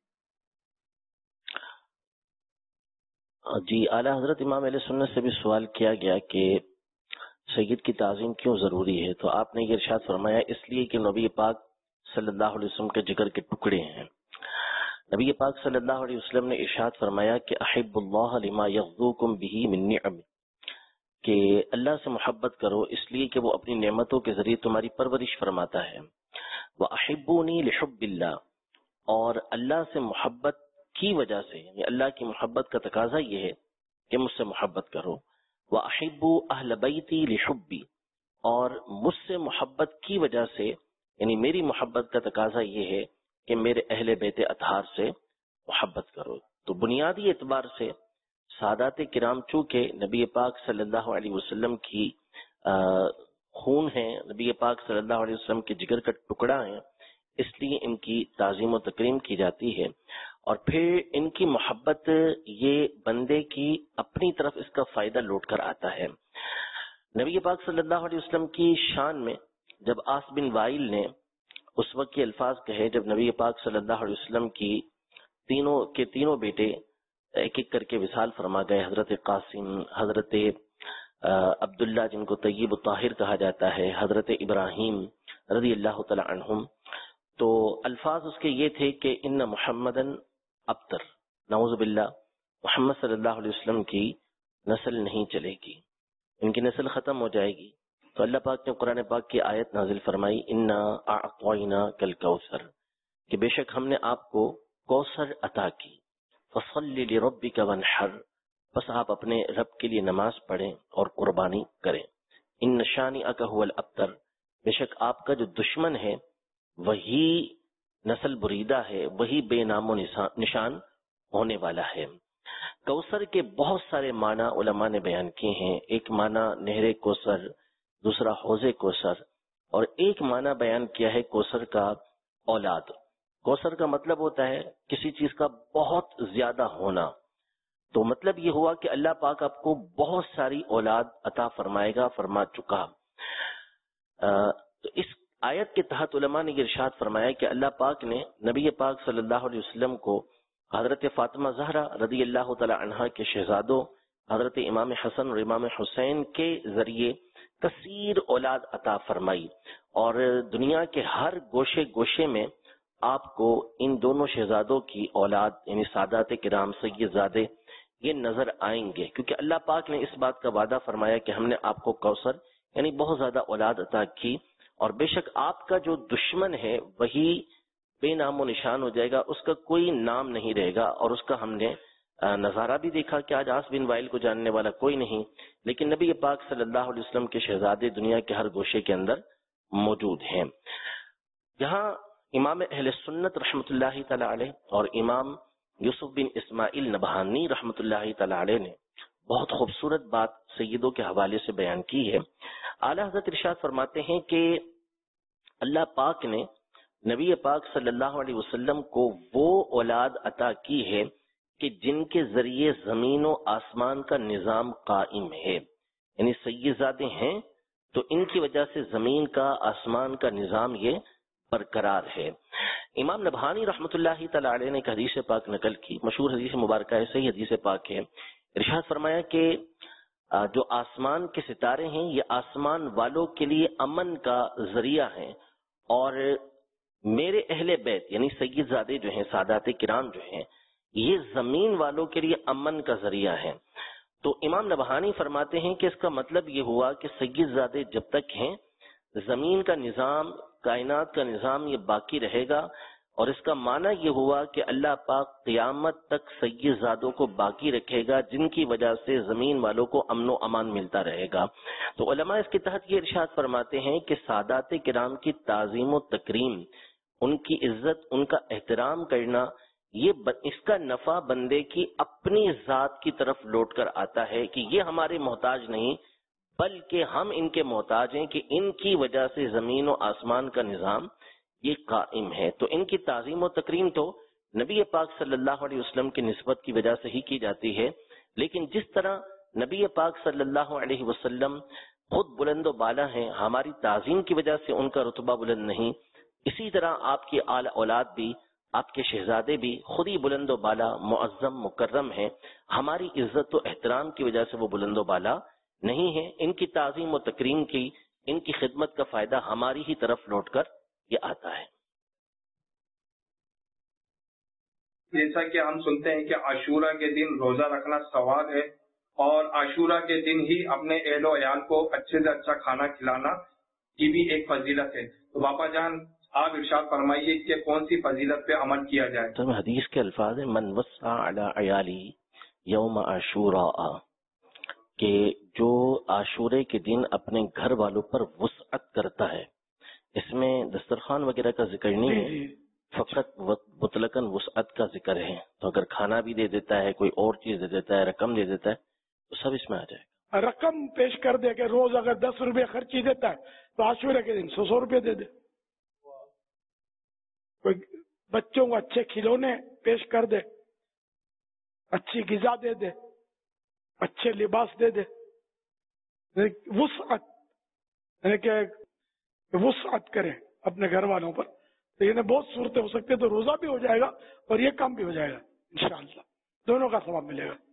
جی، اعلیٰ حضرت امام اہل سنت سے بھی سوال کیا گیا کہ سید کی تعظیم کیوں ضروری ہے، تو آپ نے یہ ارشاد فرمایا اس لیے کہ نبی پاک صلی اللہ علیہ وسلم کے جگر کے ٹکڑے ہیں. نبی پاک صلی اللہ علیہ وسلم نے ارشاد فرمایا کہ احب اللہ لما یغدوکم بہ من نعم، کہ اللہ سے محبت کرو اس لیے کہ وہ اپنی نعمتوں کے ذریعے تمہاری پرورش فرماتا ہے. وَأَحِبُّونِي لِحُبِّ اللَّهِ، اور اللہ سے محبت کی وجہ سے، یعنی اللہ کی محبت کا تقاضا یہ ہے کہ مجھ سے محبت کرو. وَأَحِبُّ أَهْلَ بَيْتِي لِحُبِّي، اور مجھ سے محبت کی وجہ سے، یعنی میری محبت کا تقاضا یہ ہے کہ میرے اہل بیت اطہار سے محبت کرو. تو بنیادی اعتبار سے سادات کرام چونکہ نبی پاک صلی اللہ علیہ وسلم کی خون ہیں، نبی پاک صلی اللہ علیہ وسلم کے جگر کا ٹکڑا ہیں، اس لیے ان کی تعظیم و تکریم کی جاتی ہے. اور پھر ان کی محبت یہ بندے کی اپنی طرف اس کا فائدہ لوٹ کر آتا ہے. نبی پاک صلی اللہ علیہ وسلم کی شان میں جب آس بن وائل نے اس وقت کے الفاظ کہے، جب نبی پاک صلی اللہ علیہ وسلم کی تینوں کے تینوں بیٹے ایک ایک کر کے وصال فرما گئے، حضرت قاسم، حضرت عبداللہ جن کو طیب و طاہر کہا جاتا ہے، حضرت ابراہیم رضی اللہ تعالی عنہم، تو الفاظ اس کے یہ تھے کہ ان محمدن ابتر، نعوذ باللہ، محمد صلی اللہ علیہ وسلم کی نسل نہیں چلے گی، ان کی نسل ختم ہو جائے گی. تو اللہ پاک نے قرآن پاک کی آیت نازل فرمائی، انا اعطینا کل کوثر، کہ بے شک ہم نے آپ کو کوثر عطا کی. فصل لربک وانحر، بس آپ اپنے رب کے لیے نماز پڑھیں اور قربانی کریں. ان شانئک ھو الابتر، بے شک آپ کا جو دشمن ہے وہی نسل بریدہ ہے، وہی بے نام و نشان ہونے والا ہے. کوثر کے بہت سارے معنی علماء نے بیان کیے ہیں. ایک معنی نہر کوثر، دوسرا حوض کوثر، اور ایک معنی بیان کیا ہے کوثر کا اولاد. کوثر کا مطلب ہوتا ہے کسی چیز کا بہت زیادہ ہونا. تو مطلب یہ ہوا کہ اللہ پاک آپ کو بہت ساری اولاد عطا فرمائے گا، فرما چکا. تو اس آیت کے تحت علماء نے یہ ارشاد فرمایا کہ اللہ پاک نے نبی پاک صلی اللہ علیہ وسلم کو حضرت فاطمہ زہرا رضی اللہ تعالی عنہا کے شہزادوں حضرت امام حسن اور امام حسین کے ذریعے کثیر اولاد عطا فرمائی، اور دنیا کے ہر گوشے گوشے میں آپ کو ان دونوں شہزادوں کی اولاد یعنی سادات کرام سیدزادے یہ نظر آئیں گے، کیونکہ اللہ پاک نے اس بات کا وعدہ فرمایا کہ ہم نے آپ کو کوثر یعنی بہت زیادہ اولاد عطا کی، اور بے شک آپ کا جو دشمن ہے وہی بے نام و نشان ہو جائے گا، اس کا کوئی نام نہیں رہے گا. اور اس کا ہم نے نظارہ بھی دیکھا کہ آج آس بن وائل کو جاننے والا کوئی نہیں، لیکن نبی پاک صلی اللہ علیہ وسلم کے شہزادے دنیا کے ہر گوشے کے اندر موجود ہیں. یہاں امام اہل سنت رحمۃ اللہ تعالی علیہ اور امام یوسف بن اسماعیل نبہانی رحمۃ اللہ تعالی علیہ نے بہت خوبصورت بات سیدوں کے حوالے سے بیان کی ہے. اعلیٰ حضرت ارشاد فرماتے ہیں کہ اللہ پاک نے نبی پاک صلی اللہ علیہ وسلم کو وہ اولاد عطا کی ہے کہ جن کے ذریعے زمین و آسمان کا نظام قائم ہے، یعنی سیدزادے ہیں تو ان کی وجہ سے زمین کا آسمان کا نظام یہ برقرار ہے. امام نبہانی رحمۃ اللہ تعالی علیہ نے ایک حدیث پاک نقل کی، مشہور حدیث مبارکہ ہے، صحیح حدیث پاک ہے. ارشاد فرمایا کہ جو آسمان کے ستارے ہیں یہ آسمان والوں کے لیے امن کا ذریعہ ہیں، اور میرے اہل بیت یعنی سید زادے جو ہیں، سادات کرام جو ہیں، یہ زمین والوں کے لیے امن کا ذریعہ ہے. تو امام نبہانی فرماتے ہیں کہ اس کا مطلب یہ ہوا کہ سید زادے جب تک ہیں زمین کا نظام، کائنات کا نظام یہ باقی رہے گا، اور اس کا معنی یہ ہوا کہ اللہ پاک قیامت تک سید زادوں کو باقی رکھے گا، جن کی وجہ سے زمین والوں کو امن و امان ملتا رہے گا. تو علماء اس کے تحت یہ ارشاد فرماتے ہیں کہ سادات کرام کی تعظیم و تکریم، ان کی عزت، ان کا احترام کرنا، یہ اس کا نفع بندے کی اپنی ذات کی طرف لوٹ کر آتا ہے کہ یہ ہمارے محتاج نہیں، بلکہ ہم ان کے محتاج ہیں کہ ان کی وجہ سے زمین و آسمان کا نظام یہ قائم ہے. تو ان کی تعظیم و تکریم تو نبی پاک صلی اللہ علیہ وسلم کی نسبت کی وجہ سے ہی کی جاتی ہے، لیکن جس طرح نبی پاک صلی اللہ علیہ وسلم خود بلند و بالا ہیں، ہماری تعظیم کی وجہ سے ان کا رتبہ بلند نہیں، اسی طرح آپ کی آل اولاد بھی، آپ کے شہزادے بھی خود ہی بلند و بالا معظم مکرم ہیں، ہماری عزت و احترام کی وجہ سے وہ بلند و بالا نہیں ہے. ان کی تعظیم و تکریم کی، ان کی خدمت کا فائدہ ہماری ہی طرف لوٹ کر یہ آتا ہے. جیسا کہ ہم سنتے ہیں کہ عاشورہ کے دن روزہ رکھنا ثواب ہے، اور عاشورہ کے دن ہی اپنے اہل و عیال کو اچھے سے اچھا کھانا کھلانا کی بھی ایک فضیلت ہے. تو باپا جان آپ ارشاد فرمائیے کہ کون سی فضیلت پہ عمل کیا جائے. تو حدیث کے الفاظ ہیں من وسع علی عیالی یوم عاشوراء، کہ جو عاشورے کے دن اپنے گھر والوں پر وسعت کرتا ہے. اس میں دسترخوان وغیرہ کا ذکر نہیں ہے، فقط مطلقاً وسعت کا ذکر ہے. تو اگر کھانا بھی دے دیتا ہے، کوئی اور چیز دے دیتا ہے، رقم دے دیتا ہے، تو سب اس میں آ جائے گا. رقم پیش کر دے کہ روز اگر دس روپے خرچی دیتا ہے تو عاشورے کے دن سو سو روپے دے دے. کوئی بچوں کو اچھے کھلونے پیش کر دے، اچھی غذا دے دے، اچھے لباس دے دے. وسعت یعنی کہ وسعت کرے اپنے گھر والوں پر. تو یہ بہت صورتیں ہو سکتی ہے، تو روزہ بھی ہو جائے گا اور یہ کام بھی ہو جائے گا انشاءاللہ، دونوں کا ثواب ملے گا.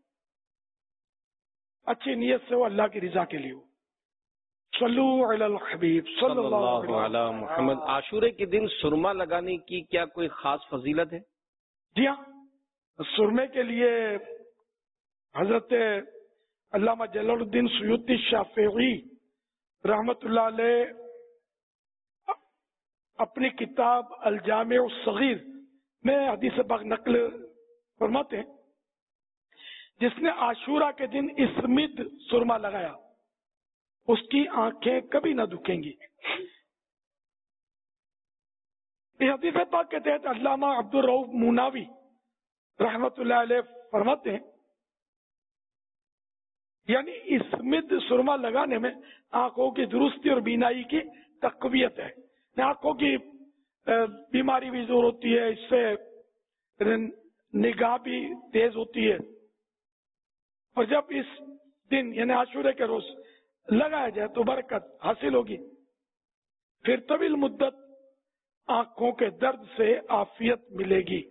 اچھی نیت سے وہ اللہ کی رضا کے لیے ہو. صلو علی الحبیب صلی اللہ علی محمد. عاشورے کے دن سرما لگانے کی کیا کوئی خاص فضیلت ہے؟ جی ہاں، سرمے کے لیے حضرت علامہ جلال الدین سیوطی شافعی رحمت اللہ علیہ اپنی کتاب الجامع الصغیر میں حدیث پاک نقل فرماتے ہیں، جس نے عاشورہ کے دن اسمد سرما لگایا اس کی آنکھیں کبھی نہ دکھیں گی. اس حدیث پاک کے تحت علامہ عبد الرؤف مناوی رحمت اللہ علیہ فرماتے ہیں، یعنی اسمد سرما لگانے میں آنکھوں کی درستی اور بینائی کی تقویت ہے. آنکھوں کی بیماری بھی دور ہوتی ہے، اس سے نگاہ بھی تیز ہوتی ہے. اور جب اس دن یعنی عاشورے کے روز لگایا جائے تو برکت حاصل ہوگی، پھر طویل مدت آنکھوں کے درد سے عافیت ملے گی.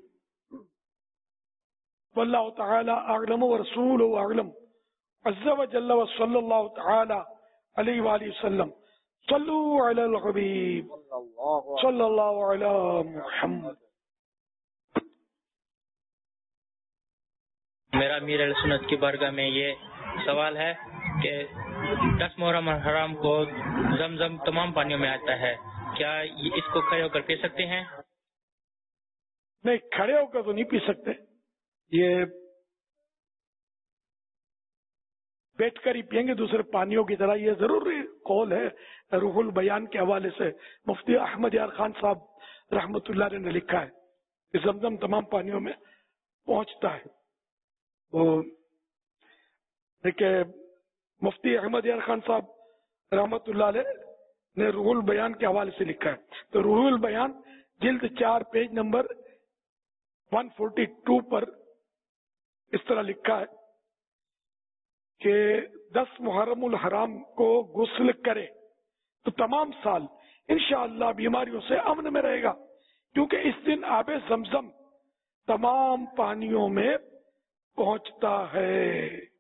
واللہ تعالی اعلم ورسولہ اعلم عز وجل وصلی اللہ تعالی علیہ وآلہ وسلم. صلو علی الحبیب صلی اللہ علی محمد. میرا امیر اہل سنت کی بارگاہ میں یہ سوال ہے کہ دس محرم حرام کو زمزم تمام پانیوں میں آتا ہے، کیا اس کو کھڑے ہو کر پی سکتے ہیں؟ نہیں، کھڑے ہو کر تو نہیں پی سکتے، یہ بیٹھ کر ہی پئیں گے دوسرے پانیوں کی طرح. یہ ضروری قول ہے روح البیان کے حوالے سے مفتی احمد یار خان صاحب رحمت اللہ علیہ نے لکھا ہے کہ زمزم تمام پانیوں میں پہنچتا ہے. وہ مفتی احمد یار خان صاحب رحمت اللہ علیہ نے روح البیان کے حوالے سے لکھا ہے. تو روح البیان جلد چار page number one forty two پر اس طرح لکھا ہے کہ دس محرم الحرام کو غسل کرے تو تمام سال انشاءاللہ بیماریوں سے امن میں رہے گا. کیونکہ اس دن آب زمزم تمام پانیوں میں پہنچتا ہے.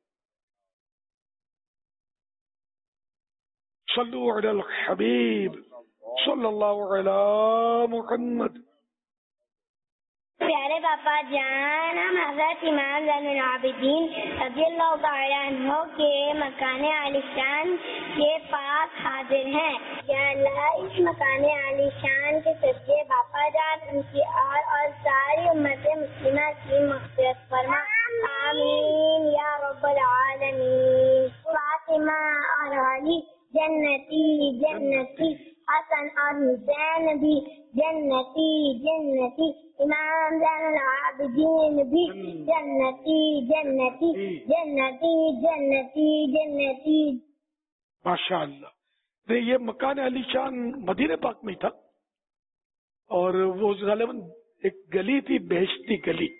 صلو علی الحبیب صلی اللہ علی محمد. پیارے باپا جان، ہم حضرت امام زین العابدین رضی اللہ تعالیٰ عنہ کے مکان عالی شان کے پاس حاضر ہیں. یا اللہ، اس مکان عالی شان کے صدقے باپا جان ان کی اور اور ساری امت مسلمہ کی مغفرت فرما. آمین یا رب العالمین. فاطمہ اور علی جنتی جنتی، حسن اور حسین بھی جنتی جنتی، امام زین العابدین بھی جنتی جنتی جنتی جنتی جنتی. ماشاء اللہ. یہ مکان علی شان مدینہ پاک میں تھا، اور وہ غالباً ایک گلی تھی، بہشتی گلی،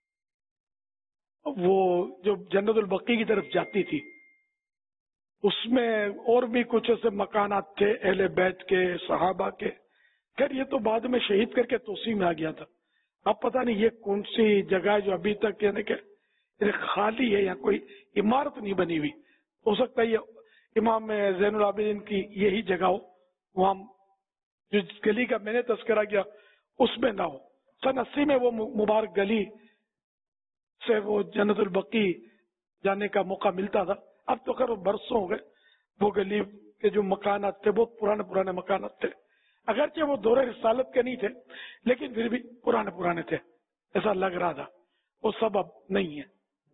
وہ جو جنت البقیع کی طرف جاتی تھی. اس میں اور بھی کچھ ایسے مکانات تھے اہل بیت کے، صحابہ کے. خیر یہ تو بعد میں شہید کر کے توسیع میں آ گیا تھا. اب پتہ نہیں یہ کون سی جگہ ہے جو ابھی تک یعنی کہ خالی ہے یا کوئی عمارت نہیں بنی ہوئی. ہو سکتا ہے یہ امام زین العابدین کی یہی جگہ ہو، وہاں جو گلی کا میں نے تذکرہ کیا اس میں نہ ہو. سن اسی میں وہ مبارک گلی سے وہ جنت البقیع جانے کا موقع ملتا تھا. اب تو خیر برسوں ہو گئے. وہ گلی کے جو مکانات تھے بہت پرانے پرانے مکانات تھے، اگرچہ وہ دور رسالت کے نہیں تھے لیکن پھر بھی پرانے پرانے تھے، ایسا لگ رہا تھا. وہ سب اب نہیں ہے.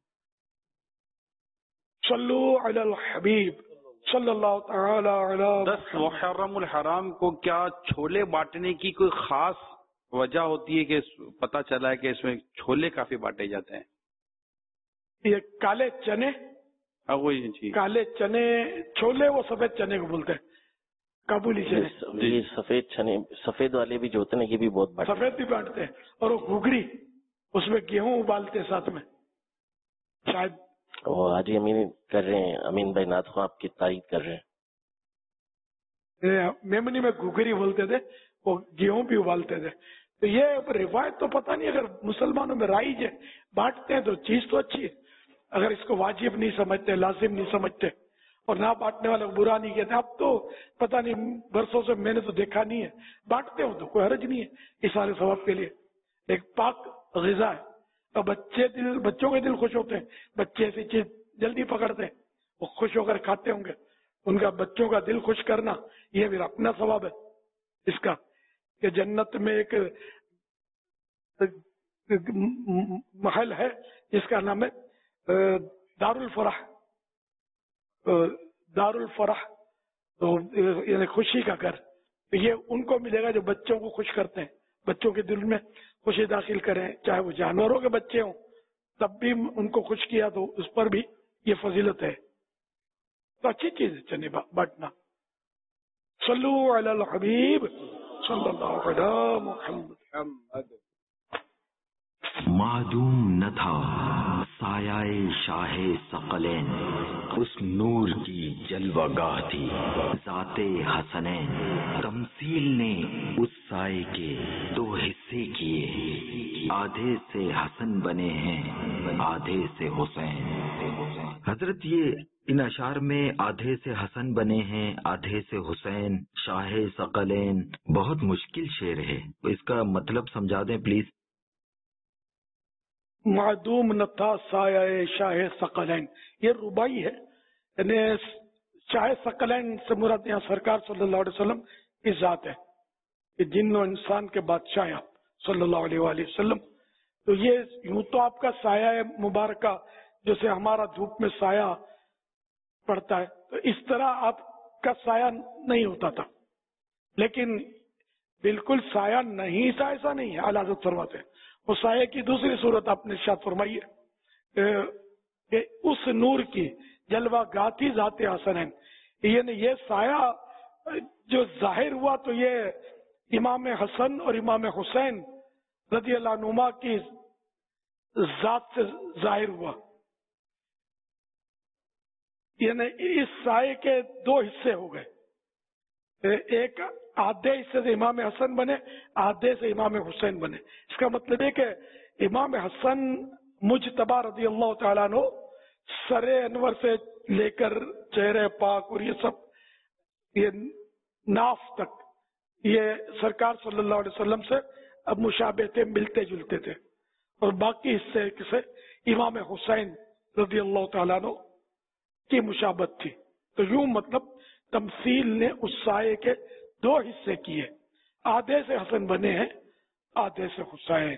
صلو علی الحبیب صلی اللہ تعالی علی. دس محرم الحرام کو کیا چھولے بانٹنے کی کوئی خاص وجہ ہوتی ہے کہ پتہ چلا ہے کہ اس میں چھولے کافی بانٹے جاتے ہیں؟ یہ کالے چنے، جی کالے چنے چھولے، وہ سفید چنے کو بولتے ہیں، کابلی چنے. یہ سفید چنے، سفید والے بھی جو ہوتے ہیں یہ بھی بہت بانٹتے ہیں. سفید بھی بانٹتے ہیں. اور وہ گھگری، اس میں گیہوں ابالتے ہیں ساتھ میں شاید. وہ آج ہی امین کر رہے ہیں، امین بھائی ناتھ کو آپ کی تائید کر رہے ہیں. میمنی میں گھگری بولتے تھے، وہ گیہوں بھی ابالتے تھے. تو یہ روایت تو پتہ نہیں، اگر مسلمانوں میں رائج ہے بانٹتے ہیں تو چیز تو اچھی ہے. اگر اس کو واجب نہیں سمجھتے، لازم نہیں سمجھتے، اور نہ بانٹنے والے کو برا نہیں کہتے. اب تو پتہ نہیں برسوں سے میں نے تو دیکھا نہیں ہے. بانٹتے ہو تو کوئی حرج نہیں ہے، اس سارے ثواب کے لیے ایک پاک غذا ہے. اور بچے دل بچوں کے دل خوش ہوتے ہیں، بچے ایسی چیز جلدی پکڑتے ہیں، وہ خوش ہو کر کھاتے ہوں گے. ان کا بچوں کا دل خوش کرنا یہ بھی اپنا ثواب ہے اس کا، کہ جنت میں ایک محل ہے جس کا نام ہے دار الفرح. دار الفرح تو یعنی خوشی کا گھر. تو یہ ان کو ملے گا جو بچوں کو خوش کرتے ہیں، بچوں کے دل میں خوشی داخل کریں. چاہے وہ جانوروں کے بچے ہوں تب بھی ان کو خوش کیا تو اس پر بھی یہ فضیلت ہے. تو اچھی چیز ہے چنے بانٹنا. صلو علی الحبیب صلی اللہ علیہ محمد. معدوم نہ تھا سایہ شاہ ثقلین، اس نور کی جلوہ گاہ تھی ذات حسنین. تمثیل نے اس سائے کے دو حصے کیے، آدھے سے حسن بنے ہیں آدھے سے حسین. حضرت یہ ان اشعار میں آدھے سے حسن بنے ہیں آدھے سے حسین، شاہ ثقلین، بہت مشکل شعر ہے، اس کا مطلب سمجھا دیں پلیز. معدوم نہ تھا سایہ شاہ ثقلین، یہ ربائی ہے. یعنی شاہ ثقلین سے مراد یہاں سرکار صلی اللہ علیہ وسلم کی ذات ہے، کہ جن و انسان کے بادشاہ آپ صلی اللہ علیہ وآلہ وسلم. تو یہ یوں تو آپ کا سایہ مبارکہ جیسے ہمارا دھوپ میں سایہ پڑتا ہے، تو اس طرح آپ کا سایہ نہیں ہوتا تھا. لیکن بالکل سایہ نہیں تھا ایسا نہیں ہے. اعلیٰ حضرت فرماتے ہیں وہ سایہ کی دوسری صورت آپ نے ارشاد فرمائی ہے کہ اس نور کی جلوہ گاتی ذات حسنین. یعنی یہ سایہ جو ظاہر ہوا تو یہ امام حسن اور امام حسین رضی اللہ عنہما کی ذات سے ظاہر ہوا. یعنی اس سائے کے دو حصے ہو گئے، ایک آدھے حصے سے امام حسن بنے، آدھے سے امام حسین بنے. اس کا مطلب ہے کہ امام حسن مجتبی رضی اللہ تعالیٰ عنہ سر انور سے لے کر چہرے پاک اور یہ سب یہ ناف تک یہ سرکار صلی اللہ علیہ وسلم سے اب مشابہ تھے، ملتے جلتے تھے، اور باقی حصے سے امام حسین رضی اللہ تعالیٰ عنہ کی مشابت تھی. تو یوں مطلب تمثیل نے اس سائے کے دو حصے کیے، آدھے سے حسن بنے ہیں، آدھے سے حسین.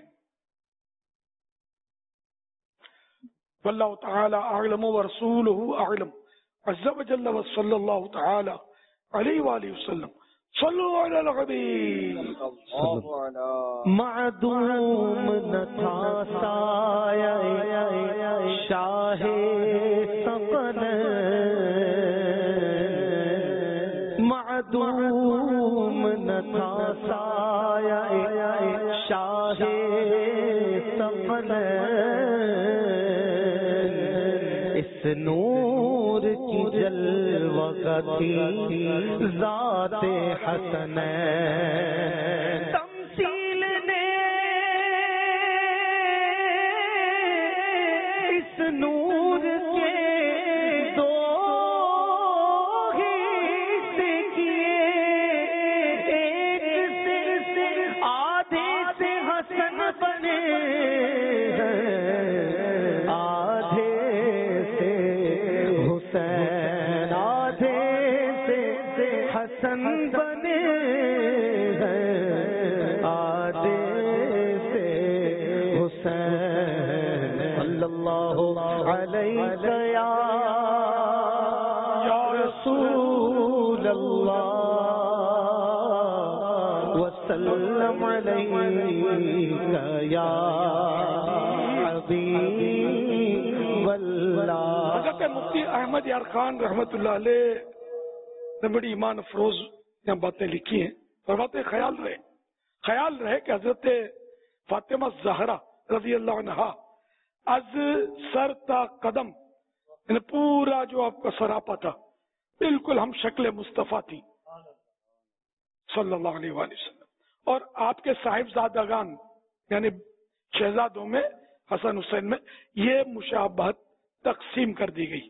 واللہ تعالی اعلم ورسولہ اعلم عز وجل وصلی اللہ تعالی علیہ وآلہ وسلم. صلوا علی الحبیب. معدوم نہ تھا سایہ شاہ سقل، معدوم نہ تھا سایہ شاہ سقل، اس نور کی جلوہ تھی ذات حسن، تمثیل نے اس نور کے دو حصے کیے، ایک سے آدھے سے حسن بنے، آدھے سے حسین، آدھے سے حسن بنے ہیں، آدھے سے حسین. صلی اللہ علیہ یا رسول اللہ وسلم علیہ یا حبیب اللہ. حضرت مفتی احمد یار خان رحمت اللہ علیہ نے بڑی ایمان افروز یہاں باتیں لکھی ہیں، اور باتیں خیال رہے خیال رہے کہ حضرت فاطمہ زہرا رضی اللہ عنہا از سر تا قدم یعنی پورا جو آپ کا سراپا تھا بالکل ہم شکل مصطفیٰ تھی صلی اللہ علیہ وآلہ وسلم. اور آپ کے صاحبزادگان یعنی شہزادوں میں حسن حسین میں یہ مشابہت تقسیم کر دی گئی.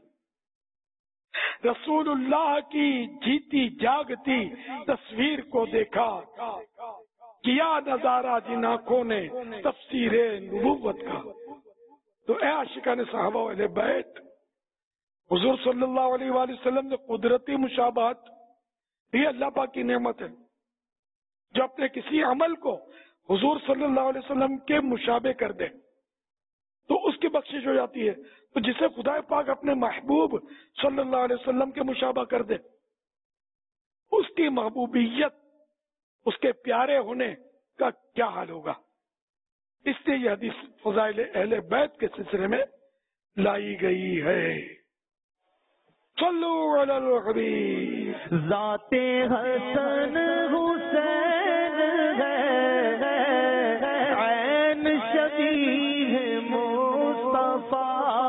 رسول اللہ کی جیتی جاگتی تصویر کو دیکھا، کیا نظارہ جن آنکھوں نے تفسیر نبوت کا. تو اے عاشقان صحابہ و اہل بیت، حضور صلی اللہ علیہ وآلہ وسلم نے قدرتی مشابہت یہ اللہ پاک کی نعمت ہے. جو اپنے کسی عمل کو حضور صلی اللہ علیہ وسلم کے مشابہ کر دے تو اس کی بخشش ہو جاتی ہے. تو جسے خدا پاک اپنے محبوب صلی اللہ علیہ وسلم کے مشابہ کر دے اس کی محبوبیت، اس کے پیارے ہونے کا کیا حال ہوگا. اس لیے یہ حدیث فضائل اہل بیت کے سلسلے میں لائی گئی ہے. صلو علی الحبیب. ذات حسن حسین ہے، عین شبیہ مصطفیٰ،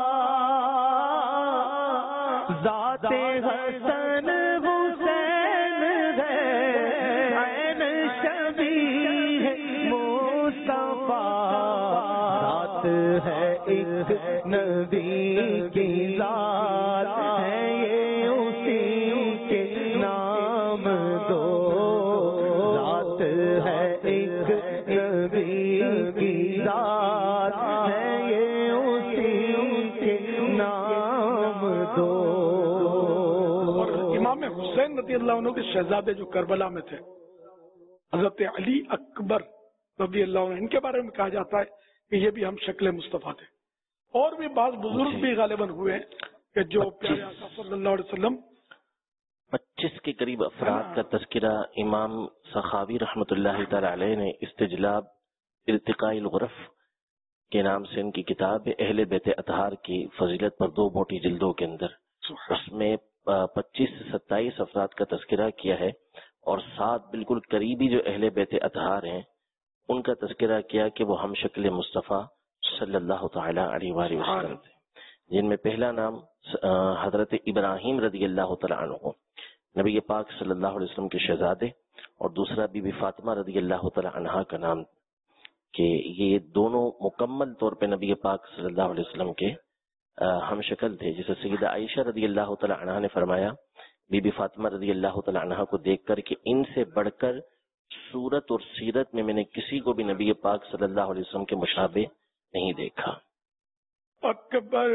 ذات حسن حسین ہے، عین شبیہ مصطفیٰ، ذات ہے ایک نبی کی ذات ہے، یہ اسی کے نام دو، ذات ہے ایک نبی کی ذات ہے، یہ اسی کے نام دو. اور امام حسین رضی اللہ عنہ کے شہزادے جو کربلا میں تھے حضرت علی اکبر رضی اللہ عنہ، ان کے بارے میں کہا جاتا ہے کہ یہ بھی ہم شکل مصطفیٰ تھے. اور بھی بعض بزرگ بھی غالباً ہوئے ہیں کہ جو پیارے آقا صلی اللہ علیہ وسلم پچیس کے قریب افراد کا تذکرہ امام سخاوی رحمۃ اللہ تعالی علیہ نے استجلاب ارتقاء الغرف کے نام سے ان کی کتاب اہل بیت اطہار کی فضیلت پر دو موٹی جلدوں کے اندر اس میں پچیس سے ستائیس افراد کا تذکرہ کیا ہے، اور سات بالکل قریبی جو اہل بیت اطہار ہیں ان کا تذکرہ کیا کہ وہ ہم شکل مصطفیٰ صلی اللہ تعالی علیہ وآلہ وسلم تھے، جن میں پہلا نام حضرت ابراہیم رضی اللہ تعالی عنہ، نبی پاک صلی اللہ علیہ وسلم کے شہزادے اور دوسرا بی بی فاطمہ رضی اللہ تعالی عنہا کا نام، کہ یہ دونوں مکمل طور پہ نبی پاک صلی اللہ علیہ وسلم کے ہم شکل تھے. جسے سیدہ عائشہ رضی اللہ تعالی عنہا نے فرمایا بی بی فاطمہ رضی اللہ تعالی عنہا کو دیکھ کر کہ ان سے بڑھ کر صورت اور سیرت میں میں نے کسی کو بھی نبی پاک صلی اللہ علیہ وسلم کے مشابہ نہیں دیکھا. اکبر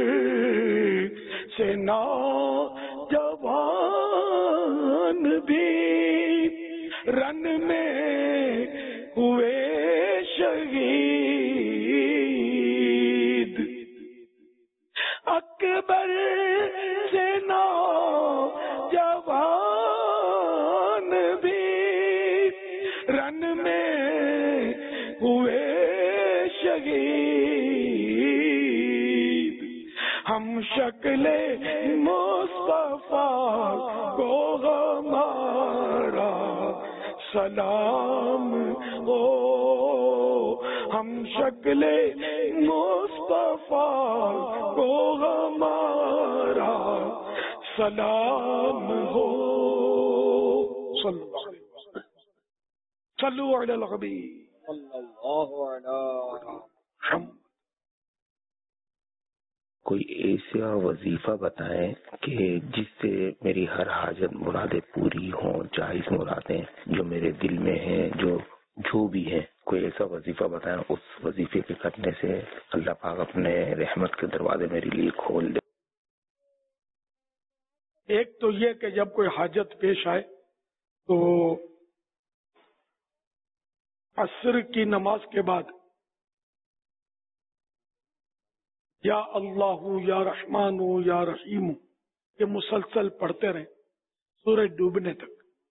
سے نوجوان بھی رن میں ہوئے شہید، اکبر سے نوجوان بھی رن میں ہوئے شہید، ہم شکل مصطفیٰ کو ہمارا سلام ہو، ہم شکل مصطفیٰ کو ہمارا سلام ہو. صلو علی الحبیب صلی اللہ علیہ وسلم. کوئی ایسا وظیفہ بتائیں کہ جس سے میری ہر حاجت مرادیں پوری ہوں، جائز مرادیں جو میرے دل میں ہیں، جو جو بھی ہے، کوئی ایسا وظیفہ بتائیں اس وظیفے کے کرنے سے اللہ پاک اپنے رحمت کے دروازے میرے لیے کھول دے. ایک تو یہ کہ جب کوئی حاجت پیش آئے تو عصر کی نماز کے بعد یا اللہ یا رحمان یا رحیم یہ مسلسل پڑھتے رہیں سورج ڈوبنے تک،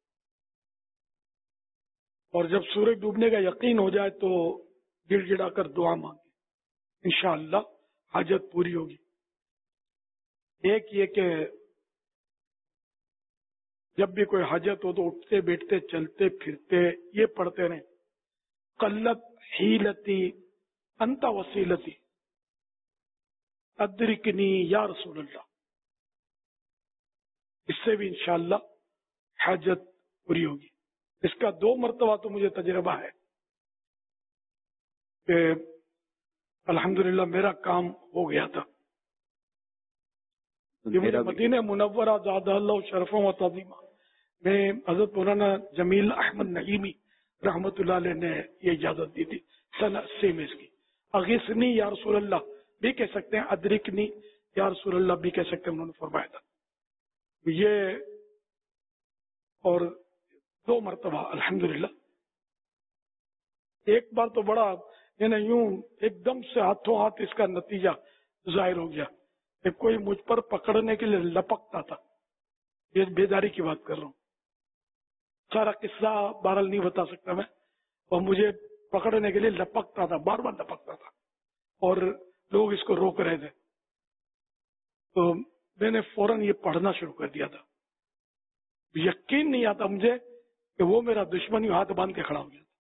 اور جب سورج ڈوبنے کا یقین ہو جائے تو گڑ گڑا کر دعا مانگے، انشاءاللہ حاجت پوری ہوگی. ایک یہ کہ جب بھی کوئی حاجت ہو تو اٹھتے بیٹھتے چلتے پھرتے یہ پڑھتے رہیں قلت حیلتی انت وسیلتی ادرکنی یا رسول اللہ. اس سے بھی انشاءاللہ حاجت پوری ہوگی. اس کا دو مرتبہ تو مجھے تجربہ ہے کہ الحمدللہ میرا کام ہو گیا تھا. یہ مجھے مدینہ منورہ زادہ اللہ شرفوں و تعظیمہ میں حضرت مولانا جمیل احمد نعیمی رحمت اللہ علیہ نے یہ اجازت دی تھی سن اسی میں. اس کی اغیثنی یا رسول اللہ بھی کہہ سکتے ہیں، ادرکنی یا رسول اللہ بھی کہہ سکتے ہیں، انہوں نے فرمایا تھا. یہ اور دو مرتبہ الحمدللہ. ایک بار تو بڑا یعنی یوں ایک دم سے ہاتھوں ہاتھ اس کا نتیجہ ظاہر ہو گیا کہ کوئی مجھ پر پکڑنے کے لیے لپکتا تھا. یہ بیداری کی بات کر رہا ہوں، سارا قصہ بہرحال نہیں بتا سکتا میں. اور مجھے پکڑنے کے لیے لپکتا تھا، بار بار لپکتا تھا اور لوگ اس کو روک رہے تھے. تو میں نے فوراً یہ پڑھنا شروع کر دیا تھا. یقین نہیں آتا مجھے کہ وہ میرا دشمن ہی ہاتھ باندھ کے کھڑا ہو گیا تھا.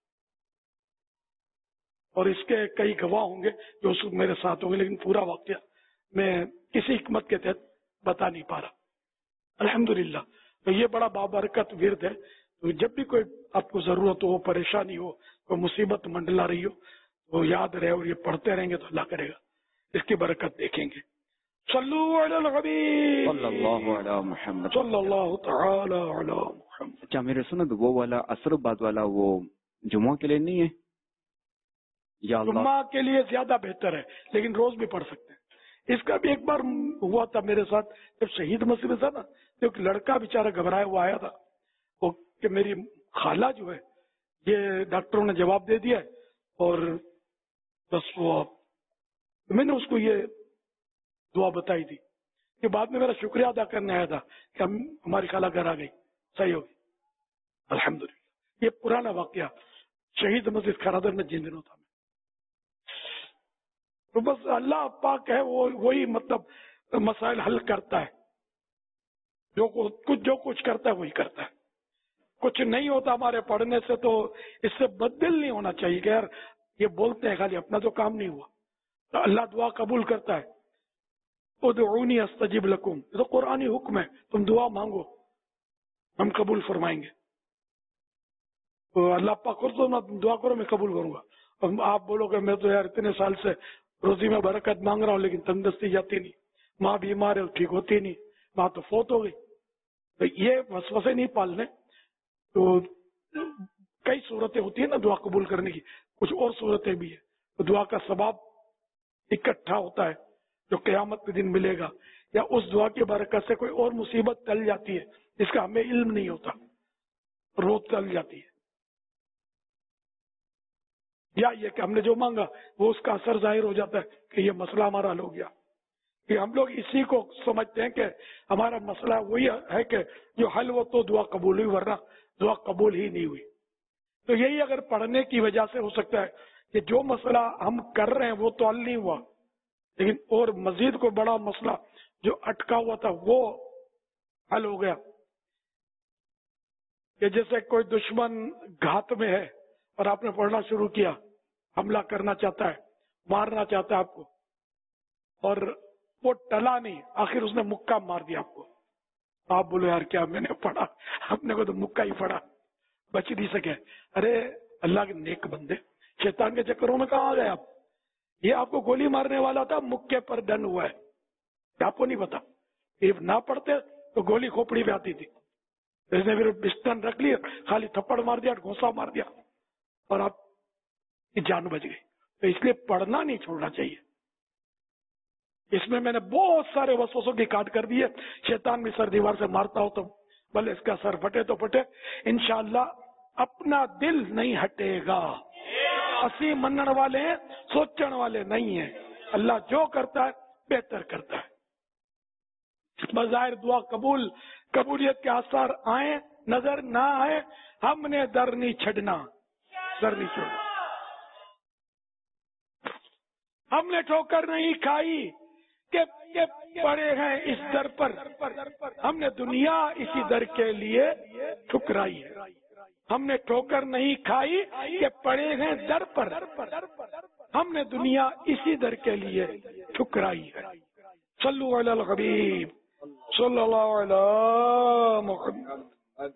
اور اس کے کئی گواہ ہوں گے جو اس میرے ساتھ ہوں گے، لیکن پورا واقعہ میں کسی حکمت کے تحت بتا نہیں پا رہا. الحمدللہ. تو یہ بڑا بابرکت ورد ہے. تو جب بھی کوئی آپ کو ضرورت ہو، پریشانی ہو، کوئی مصیبت منڈلا رہی ہو تو یاد رہے اور یہ پڑھتے رہیں گے تو اللہ کرے گا اس کی برکت دیکھیں گے. صلو علی الحبیب صلی اللہ علی محمد صلی اللہ تعالی علی محمد. کیا میرے سند وہ والا اثر بعد والا وہ جمعہ کے لیے نہیں ہے؟ یا جمعہ کے لیے زیادہ بہتر ہے، لیکن روز بھی پڑھ سکتے ہیں. اس کا بھی ایک بار ہوا تھا میرے ساتھ جب شہید مسجد میں تھا نا، تو ایک لڑکا بیچارہ گھبرایا ہوا آیا تھا وہ کہ میری خالہ جو ہے یہ ڈاکٹروں نے جواب دے دیا اور بس وہ میں نے اس کو یہ دعا بتائی تھی کہ بعد میں میرا شکریہ ادا کرنے آیا تھا کہ ہم ہماری خالہ گھر آ گئی، صحیح ہوگی الحمدللہ. یہ پرانا واقعہ شہید مسجد کھرادر میں جن دنوں تھا. تو بس اللہ پاک ہے وہ وہی مطلب مسائل حل کرتا ہے. جو کچھ جو کچھ کرتا ہے وہی کرتا ہے. کچھ نہیں ہوتا ہمارے پڑھنے سے تو اس سے بدل نہیں ہونا چاہیے کہ یار یہ بولتے ہیں خالی اپنا تو کام نہیں ہوا. تو اللہ دعا قبول کرتا ہے. ادعونی استجب لکم، یہ تو قرآنی حکم ہے، تم دعا مانگو ہم قبول فرمائیں گے. تو اللہ پاک کو تو دعا کرو میں قبول کروں گا. اور آپ بولو کہ میں تو یار اتنے سال سے روزی میں برکت مانگ رہا ہوں لیکن تندرستی جاتی نہیں, ماں بیمار ہے ٹھیک ہوتی نہیں, ماں تو فوت ہو گئی. تو یہ وسوسے نہیں پالنے. تو کئی صورتیں ہوتی ہیں نا دعا قبول کرنے کی, کچھ اور صورتیں بھی ہیں. تو دعا کا ثواب اکٹھا ہوتا ہے جو قیامت کے دن ملے گا, یا اس دعا کی برکت سے کوئی اور مصیبت ٹل جاتی ہے جس کا ہمیں علم نہیں ہوتا, روز ٹل جاتی ہے. یا یہ کہ ہم نے جو مانگا وہ اس کا اثر ظاہر ہو جاتا ہے کہ یہ مسئلہ ہمارا حل ہو گیا. کہ ہم لوگ اسی کو سمجھتے ہیں کہ ہمارا مسئلہ وہی ہے کہ جو حل ہو تو دعا قبول ہوئی, ورنہ دعا قبول ہی نہیں ہوئی. تو یہی اگر پڑھنے کی وجہ سے ہو سکتا ہے کہ جو مسئلہ ہم کر رہے ہیں وہ تو حل نہیں ہوا, لیکن اور مزید کوئی بڑا مسئلہ جو اٹکا ہوا تھا وہ حل ہو گیا. کہ جیسے کوئی دشمن گھات میں ہے اور آپ نے پڑھنا شروع کیا, حملہ کرنا چاہتا ہے, مارنا چاہتا ہے آپ کو, اور وہ ٹلا نہیں, آخر اس نے مکہ مار دیا آپ کو. آپ بولو یار کیا میں نے پڑھا, اپنے کو تو مکہ ہی پڑھا, بچ نہیں سکے. ارے اللہ کے نیک بندے, شیطان کے چکروں میں کہاں آ گئے آپ؟ یہ آپ کو گولی مارنے والا تھا, مکے پر ڈن ہوا ہے, آپ کو نہیں پتا. یہ نہ پڑھتے تو گولی کھوپڑی پہ آتی تھی. اس نے پھر بستن رکھ لی, خالی تھپڑ مار دیا, گھونسا مار دیا, اور آپ کی جان بچ گئی. تو اس لیے پڑھنا نہیں چھوڑنا چاہیے. اس میں میں نے بہت سارے وسوسوں کی کاٹ کر دی ہے. شیطان بھی سر دیوار سے مارتا ہو تو بھلے اس کا سر پھٹے تو پھٹے, انشاءاللہ اپنا دل نہیں ہٹے گا. اسی منن والے ہیں, سوچن والے نہیں ہیں. اللہ جو کرتا ہے بہتر کرتا ہے. بظاہر دعا قبول, قبولیت کے آثار آئیں نظر نہ آئے, ہم نے در نہیں چھڑنا, در نہیں چھوڑنا. ہم نے ٹھوکر نہیں کھائی کہ پڑے ہیں اس در پر, ہم نے دنیا اسی در کے لیے ٹھکرائی ہے. ہم نے ٹھوکر نہیں کھائی کہ پڑے ہیں در پر, ہم نے دنیا اسی در کے لیے ٹھکرائی ہے. صلو علی الحبیب صلی اللہ علیہ محمد.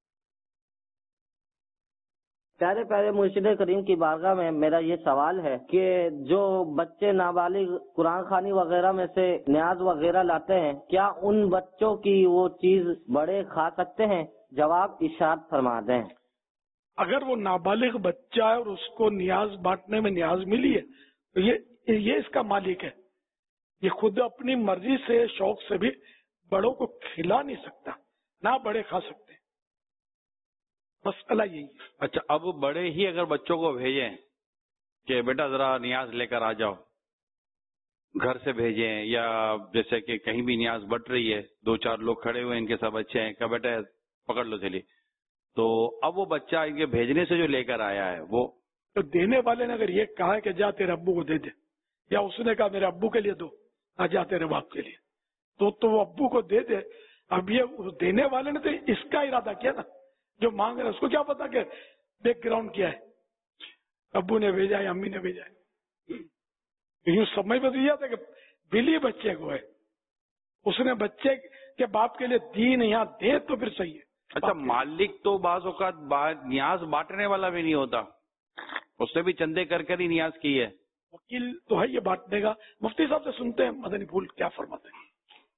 پیارے پیارے مرشد کریم کی بارگاہ میں میرا یہ سوال ہے کہ جو بچے نابالغ قرآن خوانی وغیرہ میں سے نیاز وغیرہ لاتے ہیں, کیا ان بچوں کی وہ چیز بڑے کھا سکتے ہیں؟ جواب ارشاد فرما دیں. اگر وہ نابالغ بچہ ہے اور اس کو نیاز بانٹنے میں نیاز ملی ہے تو یہ یہ اس کا مالک ہے. یہ خود اپنی مرضی سے شوق سے بھی بڑوں کو کھلا نہیں سکتا, نہ بڑے کھا سکتے. مسئلہ یہی ہے. اچھا, اب بڑے ہی اگر بچوں کو بھیجیں کہ بیٹا ذرا نیاز لے کر آ جاؤ, گھر سے بھیجیں, یا جیسے کہ کہیں بھی نیاز بٹ رہی ہے, دو چار لوگ کھڑے ہوئے ان کے سب بچے ہیں, کہ بیٹا پکڑ لو چلیے, تو اب وہ بچہ ان کے بھیجنے سے جو لے کر آیا ہے وہ تو دینے والے نے اگر یہ کہا ہے کہ جا تیرے ابو کو دے دے, یا اس نے کہا میرے ابو کے لیے دو, آ جا تیرے باپ کے لیے, تو تو وہ ابو کو دے دے. اب یہ دینے والے نے تو اس کا ارادہ کیا نا, جو مانگ رہے اس کو کیا پتا کہ بیک گراؤنڈ کیا ہے, ابو نے بھیجا ہے امی نے بھیجا ہے. یوں سمجھ میں تو یہ آتا کہ بلی بچے کو ہے, اس نے بچے کے باپ کے لیے دی نہیں, یہاں دے تو پھر صحیح ہے. اچھا, مالک تو بعض اوقات نیاز بانٹنے والا بھی نہیں ہوتا, اس نے بھی چندے کر کر ہی نیاز کی ہے. وکیل تو ہے یہ بانٹنے کا. مفتی صاحب سے سنتے ہیں مدنی پھول کیا فرماتے ہیں.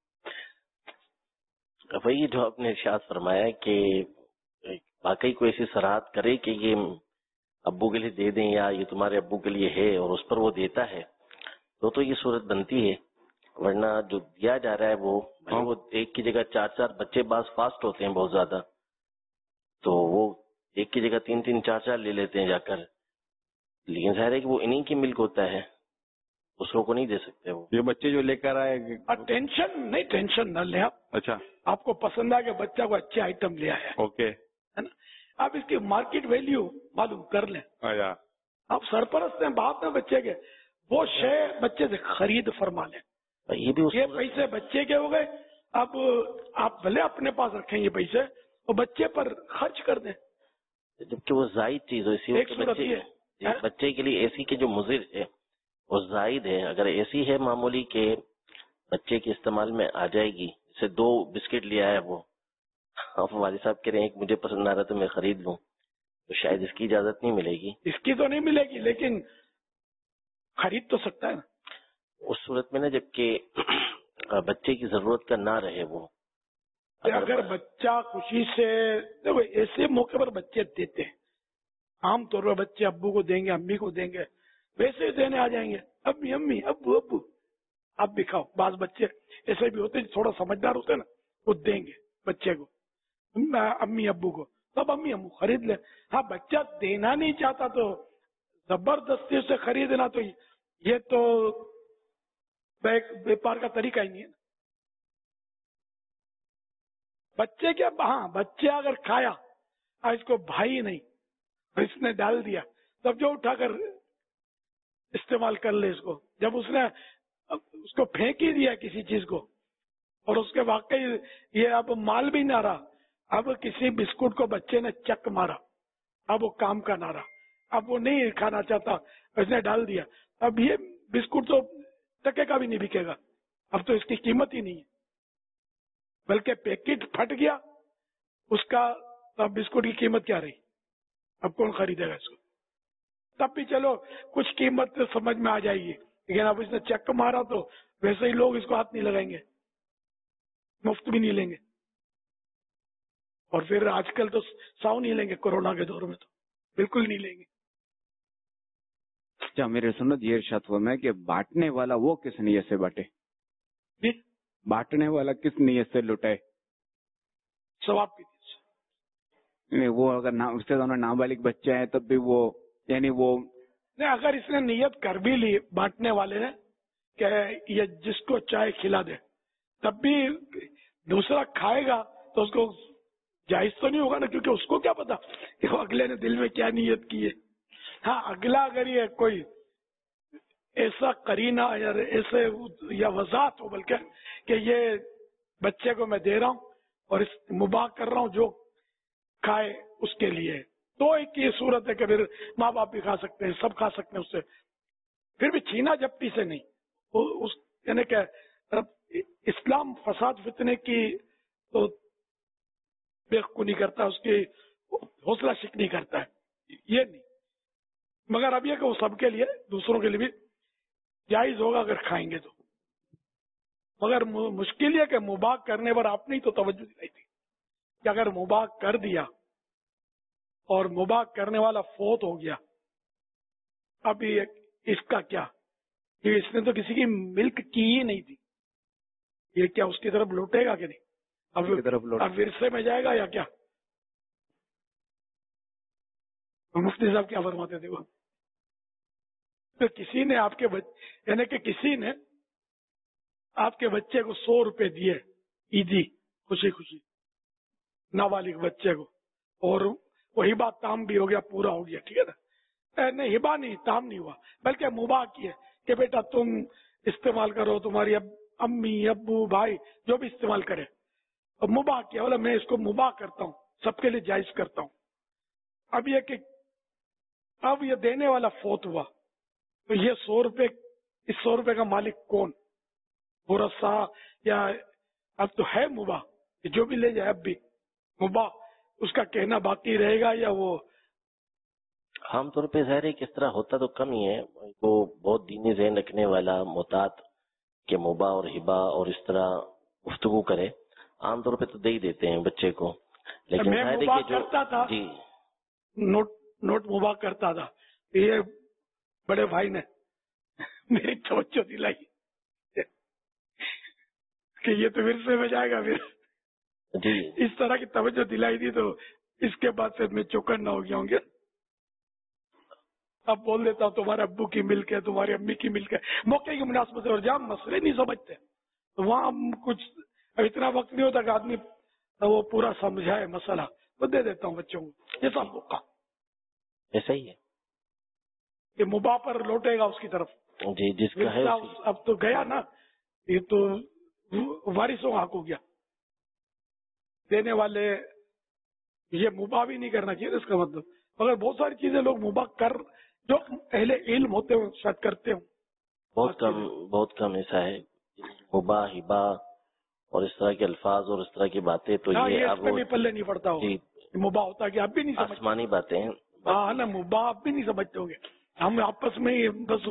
وہی جو آپ نے ارشاد فرمایا کہ واقعی کوئی ایسی سراحت کرے کہ یہ ابو کے لیے دے دیں یا یہ تمہارے ابو کے لیے ہے اور اس پر وہ دیتا ہے, تو تو یہ صورت بنتی ہے. ورنہ جو دیا جا رہا ہے وہ وہ ایک کی جگہ چار چار بچے بعض فاسٹ ہوتے ہیں بہت زیادہ, تو وہ ایک کی جگہ تین تین چار چار لے لیتے ہیں جا کر. لیکن ظاہر ہے کہ وہ انہی کی ملک ہوتا ہے, دوسروں کو نہیں دے سکتے. وہ یہ بچے جو لے کر آئے, ٹینشن نہیں, ٹینشن نہ لیں آپ. اچھا, آپ کو پسند ہے کہ بچہ کو اچھے آئٹم لے آیا, اوکے, ہے نا, آپ اس کی مارکیٹ ویلیو معلوم کر لیں. آپ سرپرست ہیں باپ میں بچے کے, وہ شے بچے سے خرید فرما لیں. یہ بھی یہ پیسے بچے کے ہو گئے, اب آپ بھلے اپنے پاس رکھیں یہ پیسے اور بچے پر خرچ کر دیں, جبکہ وہ زائد چیز ہو. اسی ایک صورت یہ ہے بچے کے لیے ایسی کہ جو مضر ہے وہ زائد ہے. اگر ایسی ہے معمولی کے بچے کے استعمال میں آ جائے گی, جیسے دو بسکٹ لیا ہے وہ, آپ والد صاحب کہہ رہے ہیں کہ مجھے پسند آ رہا تو میں خرید لوں, تو شاید اس کی اجازت نہیں ملے گی. اس کی تو نہیں ملے گی لیکن خرید تو سکتا ہے نا. اس صورت میں نا جبکہ بچے کی ضرورت کا نہ رہے وہ اگر بچہ خوشی سے دیکھو ایسے موقع پر بچے دیتے ہیں. عام طور پر بچے ابو کو دیں گے امی کو دیں گے ویسے ہی دینے آ جائیں گے امی امی ابو ابو آپ بھی کھاؤ. بعض بچے ایسے بھی ہوتے ہیں تھوڑا سمجھدار ہوتے ہیں نا وہ دیں گے بچے کو امی ابو کو تب امی ابو خرید لیں. ہاں بچہ دینا نہیں چاہتا تو زبردستی سے خریدنا تو یہ تو بیپار کا طریقہ ہی نہیں ہے نا. بچے کیا ہاں بچے اگر کھایا اس کو بھائی نہیں اس نے ڈال دیا تب جو اٹھا کر استعمال کر لے اس کو. جب اس نے اس کو پھینک ہی دیا کسی چیز کو اور اس کے واقعی یہ اب مال بھی نہ رہا. اب کسی بسکٹ کو بچے نے چک مارا اب وہ کام کا نہ رہا. اب وہ نہیں کھانا چاہتا اس نے ڈال دیا. اب یہ بسکٹ تو ٹکے کا بھی نہیں بکے گا. اب تو اس کی قیمت ہی نہیں ہے بلکہ پیکٹ پھٹ گیا اس کا. اب بسکٹ کی قیمت کیا رہی؟ اب کون خریدے گا اس کو؟ تب بھی چلو کچھ قیمت سمجھ میں آ جائے گی لیکن اب اس نے چک مارا تو ویسے ہی لوگ اس کو ہاتھ نہیں لگائیں گے مفت بھی نہیں لیں گے. اور پھر آج کل تو ساؤ نہیں لیں گے کورونا کے دور میں تو بالکل نہیں لیں گے. اچھا میرے سنت یہ ارشاد فرمایا کہ بانٹنے والا وہ کس نیت سے بانٹے؟ جی بانٹنے والا کس نیت سے لٹائے؟ ثواب کی نیت سے. وہ اگر اس سے دونوں نابالغ بچے ہیں تب بھی وہ یعنی وہ نہیں اگر اس نے نیت کر بھی لی بانٹنے والے نے کہ یہ جس کو چائے کھلا دے تب بھی دوسرا کھائے گا تو اس کو جائز تو نہیں ہوگا نا کیونکہ اس کو کیا پتا کہ وہ اگلے نے دل میں کیا نیت کی ہے. ہاں اگلا اگر یہ کوئی ایسا کرینہ یا ایسے یا وضاحت ہو بلکہ کہ یہ بچے کو میں دے رہا ہوں اور اس مباح کر رہا ہوں جو کھائے اس کے لیے تو ایک یہ صورت ہے کہ پھر ماں باپ بھی کھا سکتے ہیں سب کھا سکتے ہیں اس سے. پھر بھی چھینا جپٹی سے نہیں اس یعنی کہ اسلام فساد فتنے کی تو بےخونی کرتا ہے اس کی حوصلہ شکنی کرتا ہے یہ نہیں. مگر اب یہ کہ وہ سب کے لیے دوسروں کے لیے بھی جائز ہوگا اگر کھائیں گے تو. مگر مشکل یہ کہ مباح کرنے پر آپ نے تو توجہ دلائی تھی کہ اگر مباح کر دیا اور مباح کرنے والا فوت ہو گیا اب اس کا کیا؟ یہ اس نے تو کسی کی ملک کی ہی نہیں تھی یہ کیا اس کی طرف لوٹے گا کہ نہیں؟ اب اب ورثے میں جائے گا یا کیا؟ مفتی صاحب کیا فرماتے تھے وہ تو کسی نے آپ کے بچے یعنی کہ کسی نے آپ کے بچے کو سو روپے دیے عیدی خوشی خوشی نابالغ بچے کو اور وہی بات تام بھی ہو گیا پورا ہو گیا ٹھیک ہے نا. نہیں ہبا نہیں تام نہیں ہوا بلکہ مباح کیا کہ بیٹا تم استعمال کرو تمہاری اب امی ابو بھائی جو بھی استعمال کرے اور مباح کیا بولا میں اس کو مباح کرتا ہوں سب کے لیے جائز کرتا ہوں. اب یہ کہ اب یہ دینے والا فوت ہوا تو یہ سو روپے اس سو روپے کا مالک کون؟ ورثہ یا اب تو ہے مباح جو بھی لے جائے اب بھی مباح اس کا کہنا باقی رہے گا یا وہ عام طور پہ ظاہر ہے کس طرح ہوتا تو کم ہی ہے وہ بہت دینی ذہن رکھنے والا محتاط کہ مباح اور ہبا اور اس طرح گفتگو کرے عام طور پہ تو دے ہی دیتے ہیں بچے کو. لیکن میں ظاہر ہے مباح کہ جو کرتا تھا جی نوٹ نوٹ مباح کرتا تھا یہ بڑے بھائی نے میری توجہ دلائی کہ یہ تو ورثے میں جائے گا پھر جی اس طرح کی توجہ دلائی تھی تو اس کے بعد سے میں چوکن نہ ہو گیا ہوں گے. اب بول دیتا ہوں تمہارے ابو کی ملک ہے تمہاری امی کی ملک ہے موقع کی مناسبت اور جہاں مسئلے نہیں سمجھتے تو وہاں کچھ اتنا وقت نہیں ہوتا کہ آدمی وہ پورا سمجھائے مسئلہ وہ دے دیتا ہوں بچوں کو جیسا موقع ایسا ہی ہے کہ مباح پر لوٹے گا اس کی طرف جی جس کا ہے اب تو گیا نا یہ تو وارثوں کا حق ہو گیا. دینے والے یہ مباح بھی نہیں کرنا چاہیے اس کا مطلب مگر بہت ساری چیزیں لوگ مباح کر جو اہل علم ہوتے ہیں شاید کرتے ہوں بہت کم بہت کم ایسا ہے مباح ہبا اور اس طرح کے الفاظ اور اس طرح کی باتیں تو یہ اب پلے نہیں پڑتا جی मुबा होता है कि आप भी नहीं समझते। आसमानी बातें हैं। हाँ ना, मुबा आप भी नहीं समझते होंगे, हम आपस में ही बस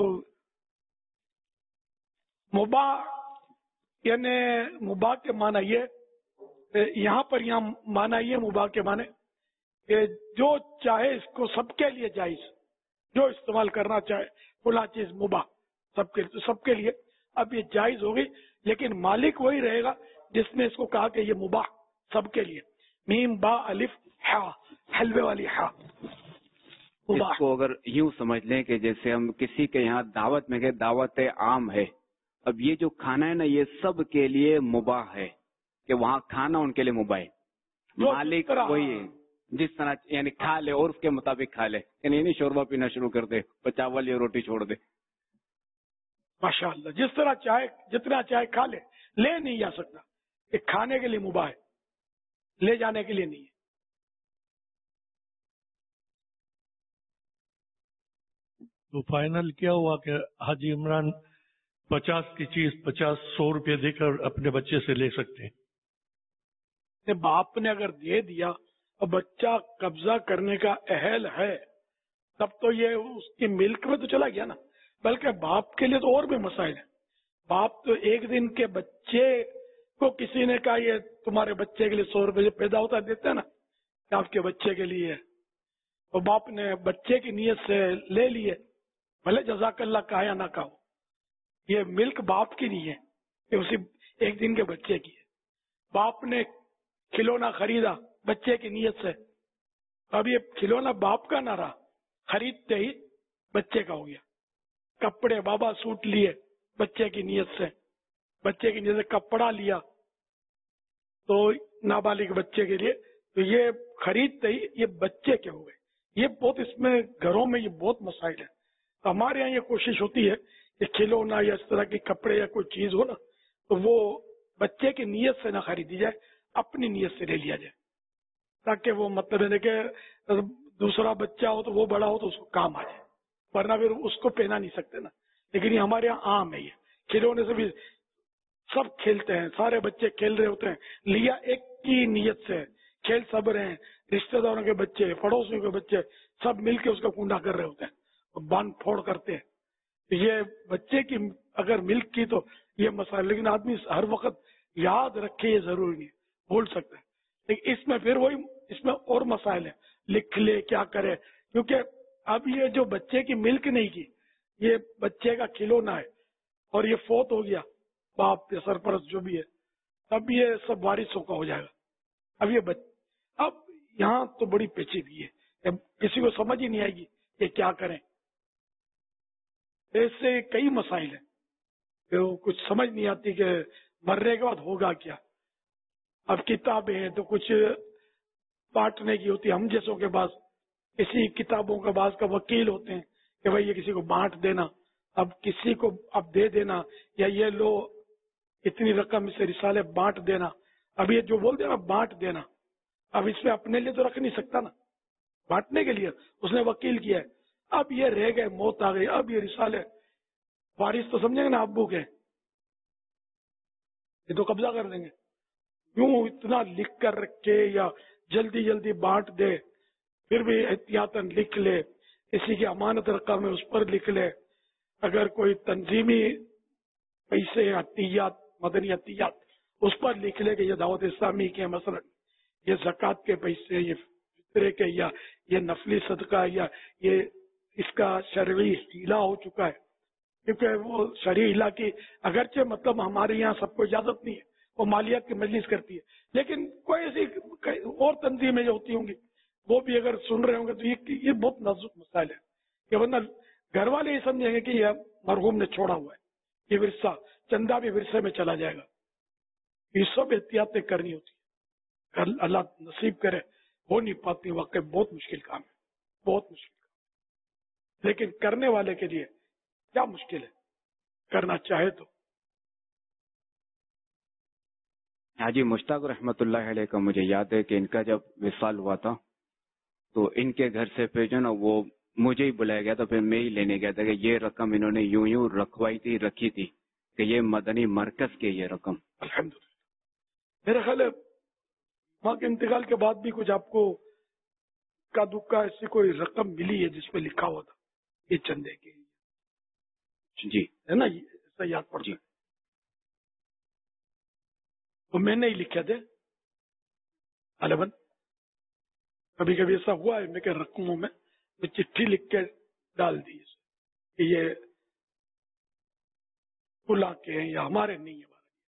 मुबा यानी मुबा के माना ये, यहाँ पर यहाँ माना ये मुबा के माने कि जो चाहे इसको सबके लिए जायज, जो इस्तेमाल करना चाहे फला चीज मुबा सबके सबके लिए। अब ये जायज हो गई, लेकिन मालिक वही रहेगा जिसने इसको कहा कि ये मुबा सबके लिए। मीम बा अलिफ हा, हलवे वाली हा। इसको अगर यूं समझ लें कि जैसे हम किसी के यहाँ दावत में गए, दावत आम है, अब ये जो खाना है ना ये सब के लिए मुबाह है, कि वहाँ खाना उनके लिए मुबाह है। मालिक वही है जिस तरह यानी खा ले और उसके मुताबिक खा ले, यानी नहीं शोरबा पीना शुरू कर दे, चावल या रोटी छोड़ दे। माशाअल्लाह, जिस तरह चाहे जितना चाहे खा ले, ले नहीं जा सकता, ये खाने के लिए मुबाह है, ले जाने के लिए नहीं है। तो फाइनल क्या हुआ कि हाजी इमरान पचास की चीज पचास सौ रुपये देकर अपने बच्चे से ले सकते हैं? बाप ने अगर दे दिया और बच्चा कब्जा करने का अहल है, तब तो ये उसकी मिल्क में तो चला गया ना। बल्कि बाप के लिए तो और भी मसाइल है। बाप तो एक दिन के बच्चे को किसी ने कहा ये तुम्हारे बच्चे के लिए सौ रुपये पैदा होता देते हैं ना, आपके बच्चे के लिए, तो बाप ने बच्चे की नीयत से ले लिए, भले जज़ाकल्लाह कहा या ना कहो, ये मिल्क बाप की नहीं है, ये उसी एक दिन के बच्चे की है। बाप ने खिलौना खरीदा बच्चे की नीयत से, अब ये खिलौना बाप का ना रहा, खरीदते ही बच्चे का हो गया। कपड़े बाबा सूट लिए बच्चे की नीयत से, बच्चे की नीयत से कपड़ा लिया तो नाबालिग बच्चे के लिए, तो ये खरीदते ही ये बच्चे के हो गए। ये बहुत इसमें घरों में ये बहुत मसाइल है। हमारे यहाँ ये कोशिश होती है कि खिलौना या इस तरह के कपड़े या कोई चीज हो ना, तो वो बच्चे की नीयत से ना खरीदी जाए, अपनी नीयत से ले लिया जाए, ताकि वो मतलब है कि दूसरा बच्चा हो तो वो बड़ा हो तो उसको काम आ जाए, वरना फिर उसको पहना नहीं सकते ना। लेकिन ये हमारे यहाँ आम है, ये खिलौने से भी सब खेलते हैं, सारे बच्चे खेल रहे होते हैं, लिया एक की नीयत से, खेल सब रहे हैं, रिश्तेदारों के बच्चे, पड़ोसियों के बच्चे सब मिलके उसका कुंडा कर रहे होते हैं, बांध फोड़ करते हैं। तो ये बच्चे की अगर मिल्क की तो ये मसाला, लेकिन आदमी हर वक्त याद रखे ये जरूरी नहीं, भूल सकता है। लेकिन इसमें फिर वही इसमें और मसाइल है, लिख ले क्या करे, क्योंकि अब ये जो बच्चे की मिल्क नहीं की, ये बच्चे का खिलौना है और ये फोत हो गया बाप या सरपरस्त जो भी है, तब ये सब वारिसों का हो जाएगा। अब ये बच अब यहाँ तो बड़ी पेचीदगी है, किसी को समझ ही नहीं आएगी ये क्या करें। ऐसे कई मसाइल है, तो कुछ समझ नहीं आती कि मरने के बाद होगा क्या। अब किताबें हैं तो कुछ बांटने की होती है, हम जैसों के पास किसी किताबों का बाज का वकील होते हैं कि भाई ये किसी को बांट देना, अब किसी को अब दे देना, या ये लो इतनी रकम से रिसाले बांट देना। अब ये जो बोल देना बांट देना, अब इसमें अपने लिए तो रख नहीं सकता ना, बांटने के लिए उसने वकील किया है। अब ये रह गए, मौत आ गई, अब ये रिसाले वारिस तो समझेंगे ना अब्बू के, ये तो कब्जा कर देंगे। क्यों इतना लिख कर रखे या जल्दी जल्दी बांट दे, फिर भी एहतियातन लिख ले, किसी की अमानत रकम है उस पर लिख ले। अगर कोई तंजीमी पैसे अतियात मदनी अतियात उस पर लिख ले कि ये दावत इस्लामी के मसलन, ये ज़कात के पैसे, ये फितरे के, या ये नफली सदका, या ये इसका शरई हिला हो चुका है। क्योंकि वो शरई हिला की अगरचे मतलब हमारे यहाँ सबको इजाजत नहीं है, वो मालियात की मजलिस करती है, लेकिन कोई ऐसी और तंजीमें जो होती होंगी वो भी अगर सुन रहे होंगे तो ये ये बहुत नाजुक मसाइल है, कि वरना घर वाले ही समझेंगे कि यह मरहूम ने छोड़ा हुआ है, ये विरसा चंदा भी विरसे में चला जाएगा। ये सब एहतियातें करनी होती है, अल्लाह नसीब करे, हो नहीं पाती, वाकई बहुत मुश्किल काम है, बहुत मुश्किल काम। लेकिन करने वाले के लिए क्या मुश्किल है, करना चाहे तो। हाजी मुश्ताक रहमतुल्लाह अलैह का मुझे याद है कि इनका जब विसाल हुआ था तो इनके घर से फिर जो ना वो मुझे ही बुलाया गया था, फिर मैं ही लेने गया था कि ये रकम इन्होंने यूं यूं रखवाई थी, रखी थी कि ये मदनी मरकज के ये रकम। अल्हम्दुलिल्लाह, मेरा ख्याल है माँ के इंतकाल के बाद भी कुछ आपको اکا دکا ایسی کوئی رقم ملی ہے جس پہ لکھا ہوا تھا یہ چندے کی؟ جی ہے نا، ایسا یاد پڑتا ہے تو میں نے ہی لکھے تھے علبن. کبھی کبھی ایسا ہوا ہے میں کہ رقموں میں میں چٹھی لکھ کے ڈال دی کہ یہ بلا کے ہیں یا ہمارے نہیں ہے.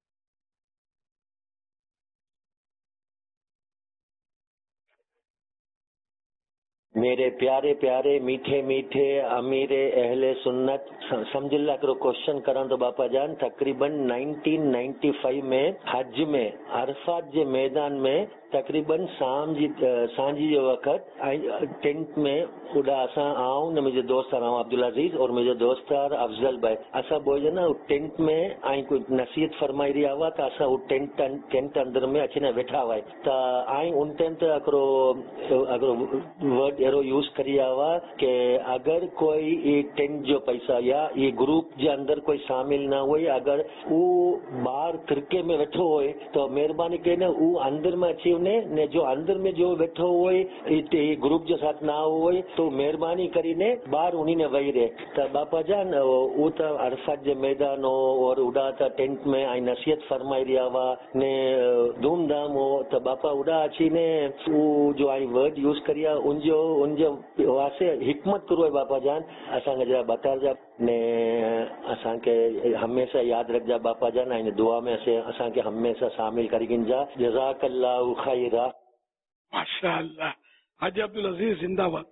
میرے پیارے پیارے میٹھے میٹھے امیر اہل سنت، سمجھ اللہ کرو کوشچن کران تو باپا جان تقریباً نائنٹین نائنٹی فائیو میں حج میں عرفات کے میدان میں تقریباً شام جی سانجی جو وقت ٹینٹ میں اڈا اساں آؤں نہ مجھے دوست رہا عبد العزیز اور مجھے دوست افضل بھائی اسا بوجھ نا ٹینٹ میں آئی کوئی نصیحت فرمائی رہی ہوا تو اسا ٹینٹ ٹینٹ اندر میں اچھی نہ بیٹھا ہوا تو آئی ان ٹائم تو اکرو اگر ورڈ ایرو یوز کری ہوا کہ اگر کوئی یہ ٹینٹ جو پیسہ یا یہ گروپ جو اندر کوئی شامل نہ ہوئی اگر وہ باہر فرقے میں بیٹھو ہوئے تو مہربانی کے نا وہ اندر میں اچھی نے جو اندر میں جو بیٹھو ہوئے گروپ جو ساتھ نہ ہوئے تو مہربانی کری نے باہر انہیں نے وہی رہے تو باپا جان وہ تو عرفات جو میدان ہو اور اڑا تا ٹینٹ میں آئی نصیحت فرمائی رہا ہوا نے دھوم دھام ہو تو باپا اڑا اچھی نے وہ جو آئی ورڈ یوز کریا ان جو ان جو واسے حکمت کرو ہے باپا جان اساں کے ذرا بتا جا نے اساں کے ہمیشہ یاد رکھ جا باپا جان آئی دعا میں سے اساں کے ہمیشہ شامل کری گن جا. جزاک اللہ خیرہ. ماشاء اللہ. حاجی عبد العزیز زندہ باد.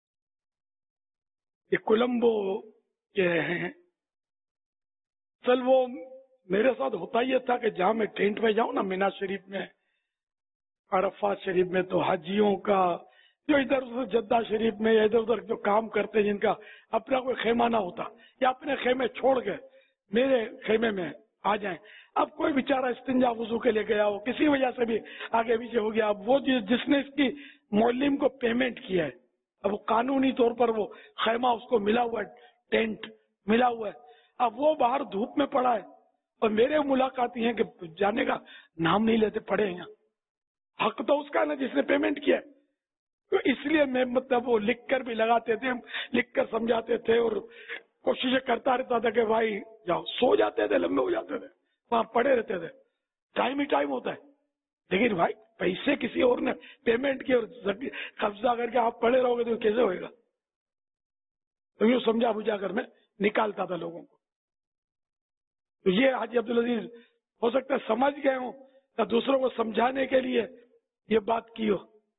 یہ کولمبو کے ہیں. چل وہ میرے ساتھ ہوتا یہ تھا کہ جہاں میں ٹینٹ میں جاؤں نا مینا شریف میں عرفات شریف میں تو حاجیوں کا جو ادھر ادھر جدہ شریف میں یا ادھر ادھر جو کام کرتے جن کا اپنا کوئی خیمہ نہ ہوتا یا اپنے خیمے چھوڑ کے میرے خیمے میں آ جائیں. اب کوئی بیچارہ استنجا وضو کے لیے گیا ہو کسی وجہ سے بھی آگے پیچھے ہو گیا, اب وہ جس نے اس کی معلم کو پیمنٹ کیا ہے اب وہ قانونی طور پر وہ خیمہ اس کو ملا ہوا ہے, ٹینٹ ملا ہوا ہے, اب وہ باہر دھوپ میں پڑا ہے اور میرے ملاقاتی ہیں کہ جانے کا نام نہیں لیتے پڑے ہیں. حق تو اس کا نا جس نے پیمنٹ کیا ہے. تو اس لیے میں مطلب وہ لکھ کر بھی لگاتے تھے, لکھ کر سمجھاتے تھے اور کوششیں کرتا رہتا تھا کہ بھائی جاؤ. سو جاتے تھے, لمبے ہو جاتے تھے, وہاں پڑے رہتے تھے. ٹائم ہی ٹائم ہوتا ہے, لیکن بھائی پیسے کسی اور نے پیمنٹ کی اور قبضہ کر کے آپ پڑے رہو گے تو کیسے ہوئے گا. تو یوں سمجھا بجھا کر میں نکالتا تھا لوگوں کو. تو یہ حاجی عبدالعزیز ہو سکتا ہے سمجھ گئے ہوں یا دوسروں کو سمجھانے کے لیے یہ بات کی ہو.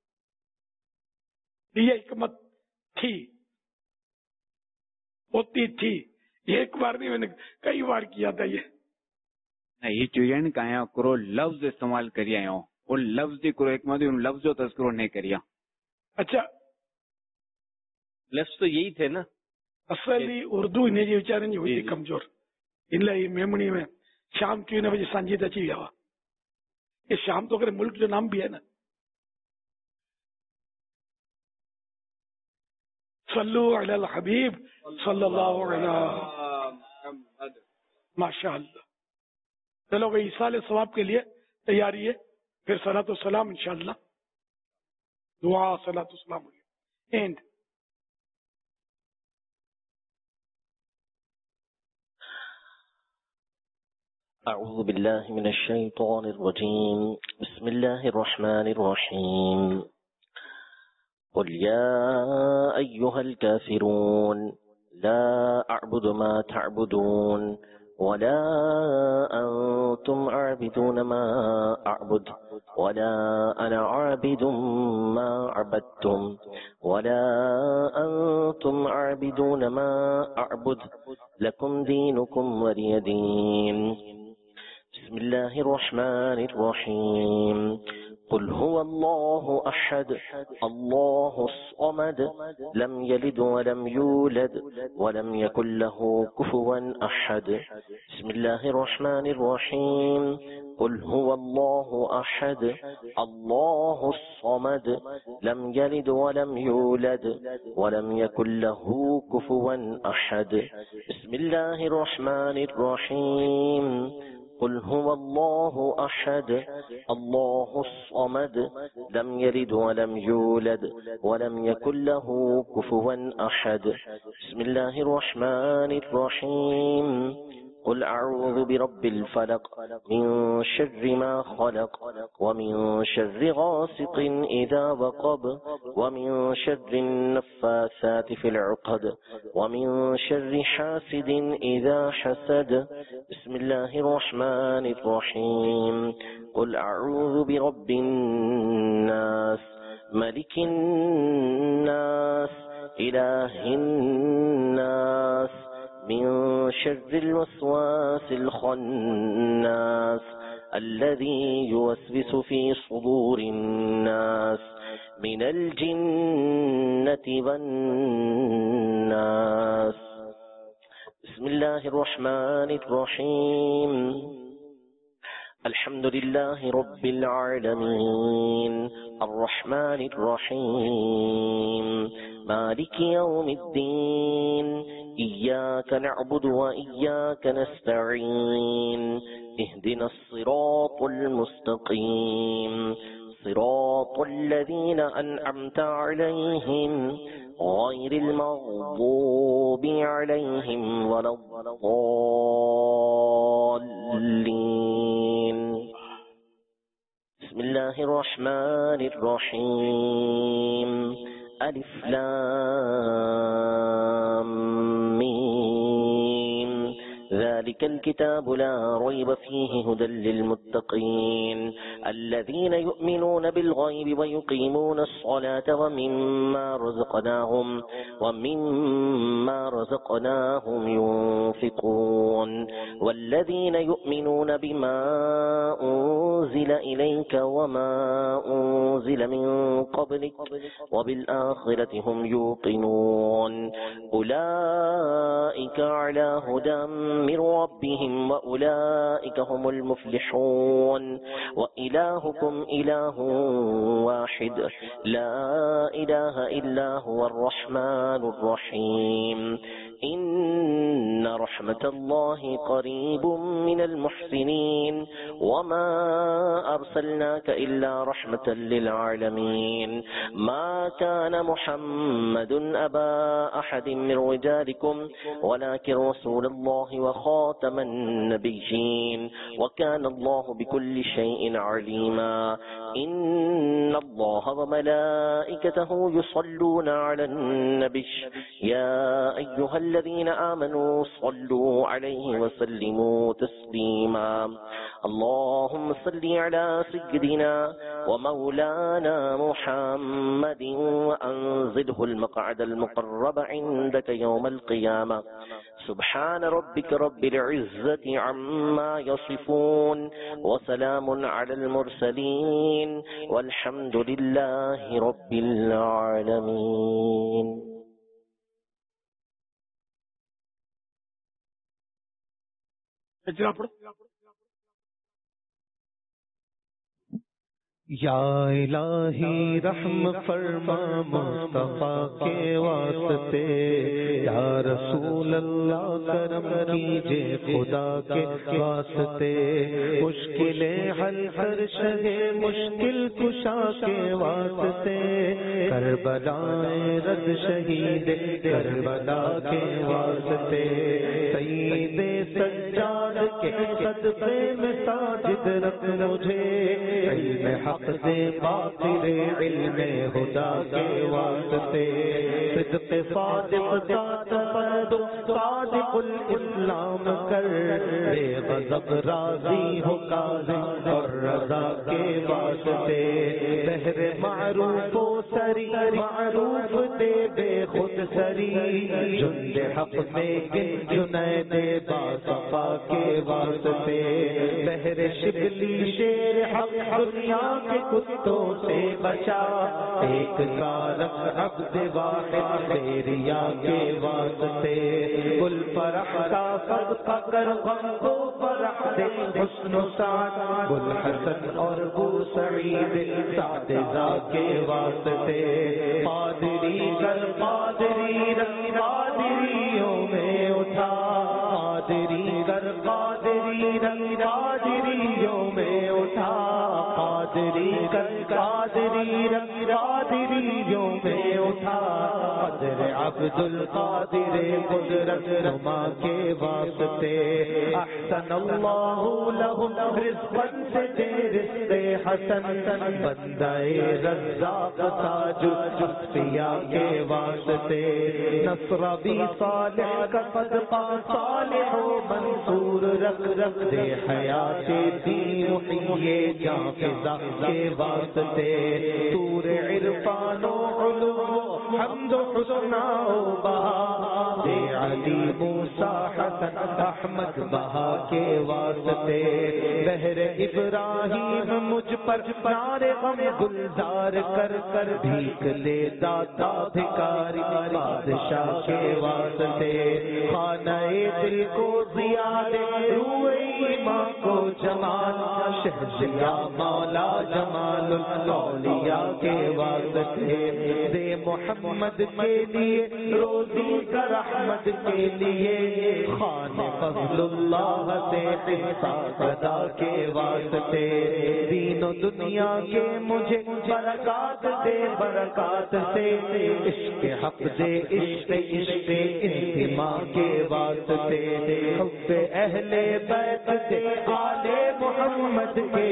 یہ حکمت تھی, ہوتی تھی. یہ ایک بار نہیں, میں نے کئی بار کیا تھا. یہ یہ چوین کا کرو لفظ استعمال کری آیا ہوں اور لفظ دی کرو ایک مدد ان لفظ جو تذکرو نہیں کریا. اچھا لفظ تو یہی تھے نا اصلی اردو انہیں جی بیچارے نہیں ہوئی تھی کمزور. ان لئے میمنی میں شام کی بجے سنجیدہ چی ہوا. یہ شام تو کرے ملک جو نام بھی ہے نا. صلو علی الحبیب صلی اللہ علیہ ماشاء اللہ. چلو بھائی ایصال ثواب کے لیے تیاری ہے, پھر صلاۃ والسلام انشاءاللہ, دعا صلاۃ والسلام اینڈ. اعوذ باللہ من الشیطان الرجیم. بسم اللہ الرحمن الرحیم. قل یا ایہا الکافرون لا اعبد ما تعبدون ولا أنتم عابدون ما أعبد ولا أنا عابد ما عبدتم ولا أنتم عابدون ما أعبد لكم دينكم ولي دين. بسم الله الرحمن الرحيم. قل هو الله أحد الله الصمد لم يلد ولم يولد ولم يكن له كفوا أحد. بسم الله الرحمن الرحيم. قل هو الله أحد الله الصمد لم يلد ولم يولد ولم يكن له كفوا أحد. بسم الله الرحمن الرحيم. قل هو الله أحد الله الصمد لم يلد ولم يولد ولم يكن له كفوا أحد. بسم الله الرحمن الرحيم. قل أعوذ برب الفلق من شر ما خلق ومن شر غاسق إذا وقب ومن شر النفاثات في العقد ومن شر حاسد إذا حسد. بسم الله الرحمن الرحيم. قل أعوذ برب الناس ملك الناس إله الناس من شر الوسواس الخناس الذي يوسوس في صدور الناس من الجنة والناس. بسم الله الرحمن الرحيم. الحمد لله رب العالمين الرحمن الرحيم مالك يوم الدين إياك نعبد وإياك نستعين اهدنا الصراط المستقيم صراط الذين أنعمت عليهم غير المغضوب عليهم ولا الضالين. بسم الله الرحمن الرحيم. ألف لام ميم ذلك الكتاب لا ريب فيه هدى للمتقين الذين يؤمنون بالغيب ويقيمون الصلاة ومما رزقناهم ومما رزقناهم ينفقون والذين يؤمنون بما أنزل إليك وما أنزل من قبلك وبالآخرة هم يوقنون أولئك على هدى من ربهم وأولئك هم المفلحون. وإلهكم إله واحد لا إله إلا هو الرحمن الرحيم. إن رحمة الله قريب من المحسنين وما أرسلناك إلا رحمة للعالمين. ما كان محمد أبا أحد من رجالكم ولكن رسول الله وخاتم النبيين وكان الله بكل شيء عليما. إن الله وملائكته يصلون على النبي يا أيها الذين آمنوا صلوا عليه وسلموا تسليما. اللهم صل على سيدنا ومولانا محمد وأنزله المقعد المقرب عندك يوم القيامة. سبحان ربك رب العزة عما يصفون وسلام على المرسلين والحمد لله رب العالمين. یا الہی رحم فرما مصطفیٰ کے واسطے یا رسول اللہ کرم کیجئے خدا کے واسطے مشکلیں حل کر شہ مشکل کشا کے واسطے کربلائیں رد شہید کربلا کے واسطے سید سجاد کے صدقے میں ساجد رکھ مجھے علم حق دے باطل علم خدا کے واسطے صدق صادق ذات فرد صادق الاسلام کر بے غضب راضی ہو کاظم اور رضا کے واسطے بہر معروف و سری معروف دے بے خود سری جند حق میں گن جنید باصفا کے واسطے بہر شبلی شیر حق دنیا کے کتوں سے بچا ایک کارک عبد واحد بیریا کے واسطے گل فرح کا صدقہ کر غم کو فرح دے حسن و سعد گل حسن اور بو سعید سعدزا کے واسطے قادری گر قادری رنگ قادریوں میں اٹھا قادری گر قادری قادری قادریوں میں اٹھا قادری کر قادری رنگ قادریوں میں اٹھا قدر عبد القادر قدرت نما کے واسطے احسن اللہ لہم رزقا سے دے رزق حسن بندہ رزاق تاج اصفیاء کے واسطے نصر بھی صالح کا صدقہ صالح و منصور رکھ رکھ دے حیات دین محیے جاں فضا کے واسطے تور عرفان و علوم حمد و حسنا و بہا دے علی موسیٰ حسن احمد بہا کے واسطے بحر ابراہیم مجھ پر نار غم گلزار کر کر بھیک لے داتا بھکاری بادشاہ کے واسطے خانہ دل کو ضیاء دے روح ایمان کو جمال شہزیا مولا جمال الاولیاء کے واسطے دے محمد کے لیے روزی کا رحمت کے لیے خان فضل اللہ سے حصہ صدا کے واسطے دین و دنیا کے مجھے برکات دے برکات سے عشق حق دے عشق عشق انتماء کے واسطے حب اہل بیت دے آل محمد کے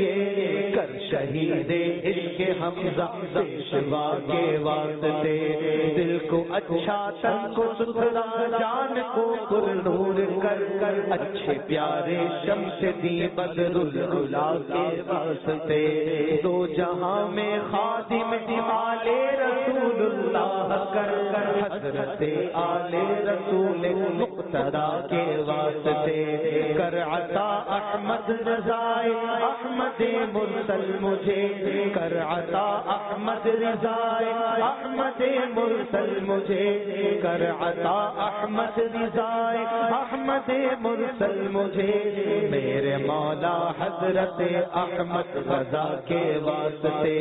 لیے کر شہید عشق حمزہ پیشوا کے واسطے دل کو اچھا تن کو ستھرا جان کو پر نور کر کر اچھے پیارے شمس دی بدر العلا کے واسطے دو جہاں میں خادم آل رسول اللہ کر کر حضرت آل رسول مقتدا کے واسطے کر عطا احمد رضائے احمد مرسل مجھے کر عطا احمد رضائے احمد مرسل مجھے کر عطا احمد رضائے احمد مرسل مجھے میرے مولا حضرت احمد رضا کے واسطے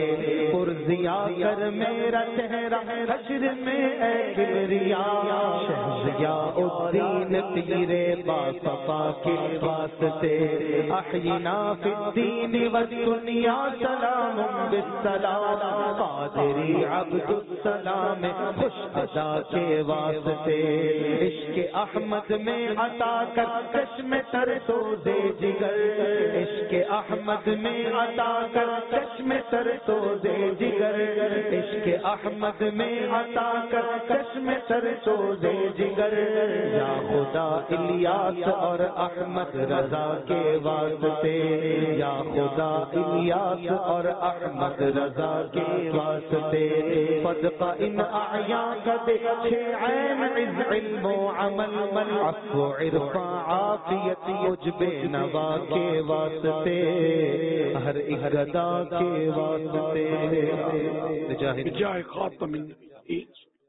پرزیا کر میرا چہرہ حشر میں اے کبریا شہزیا الدین پیرے باصفا کے واسطے احینا فی الدین والدنیا سلام بالسلام قادری عبد السلام خوش ادا کے واسطے عشق احمد میں عطا کر چشم تر سوزے جگر عشق احمد میں عطا کر چشم تر سوزے جگر عشق احمد میں عطا کر چشم تر سوزے جگر یا خدا الیاس اور احمد رضا کے واسطے یا خدا الیاس اور احمد رضا کے واسطے صدقہ ان اعیاں کا دیکھے عین عز علم و عمل من عفو عرفا عافیت عجب نوا کے واسطے ہر ایک گدا کے واسطے جائے خاتم النبی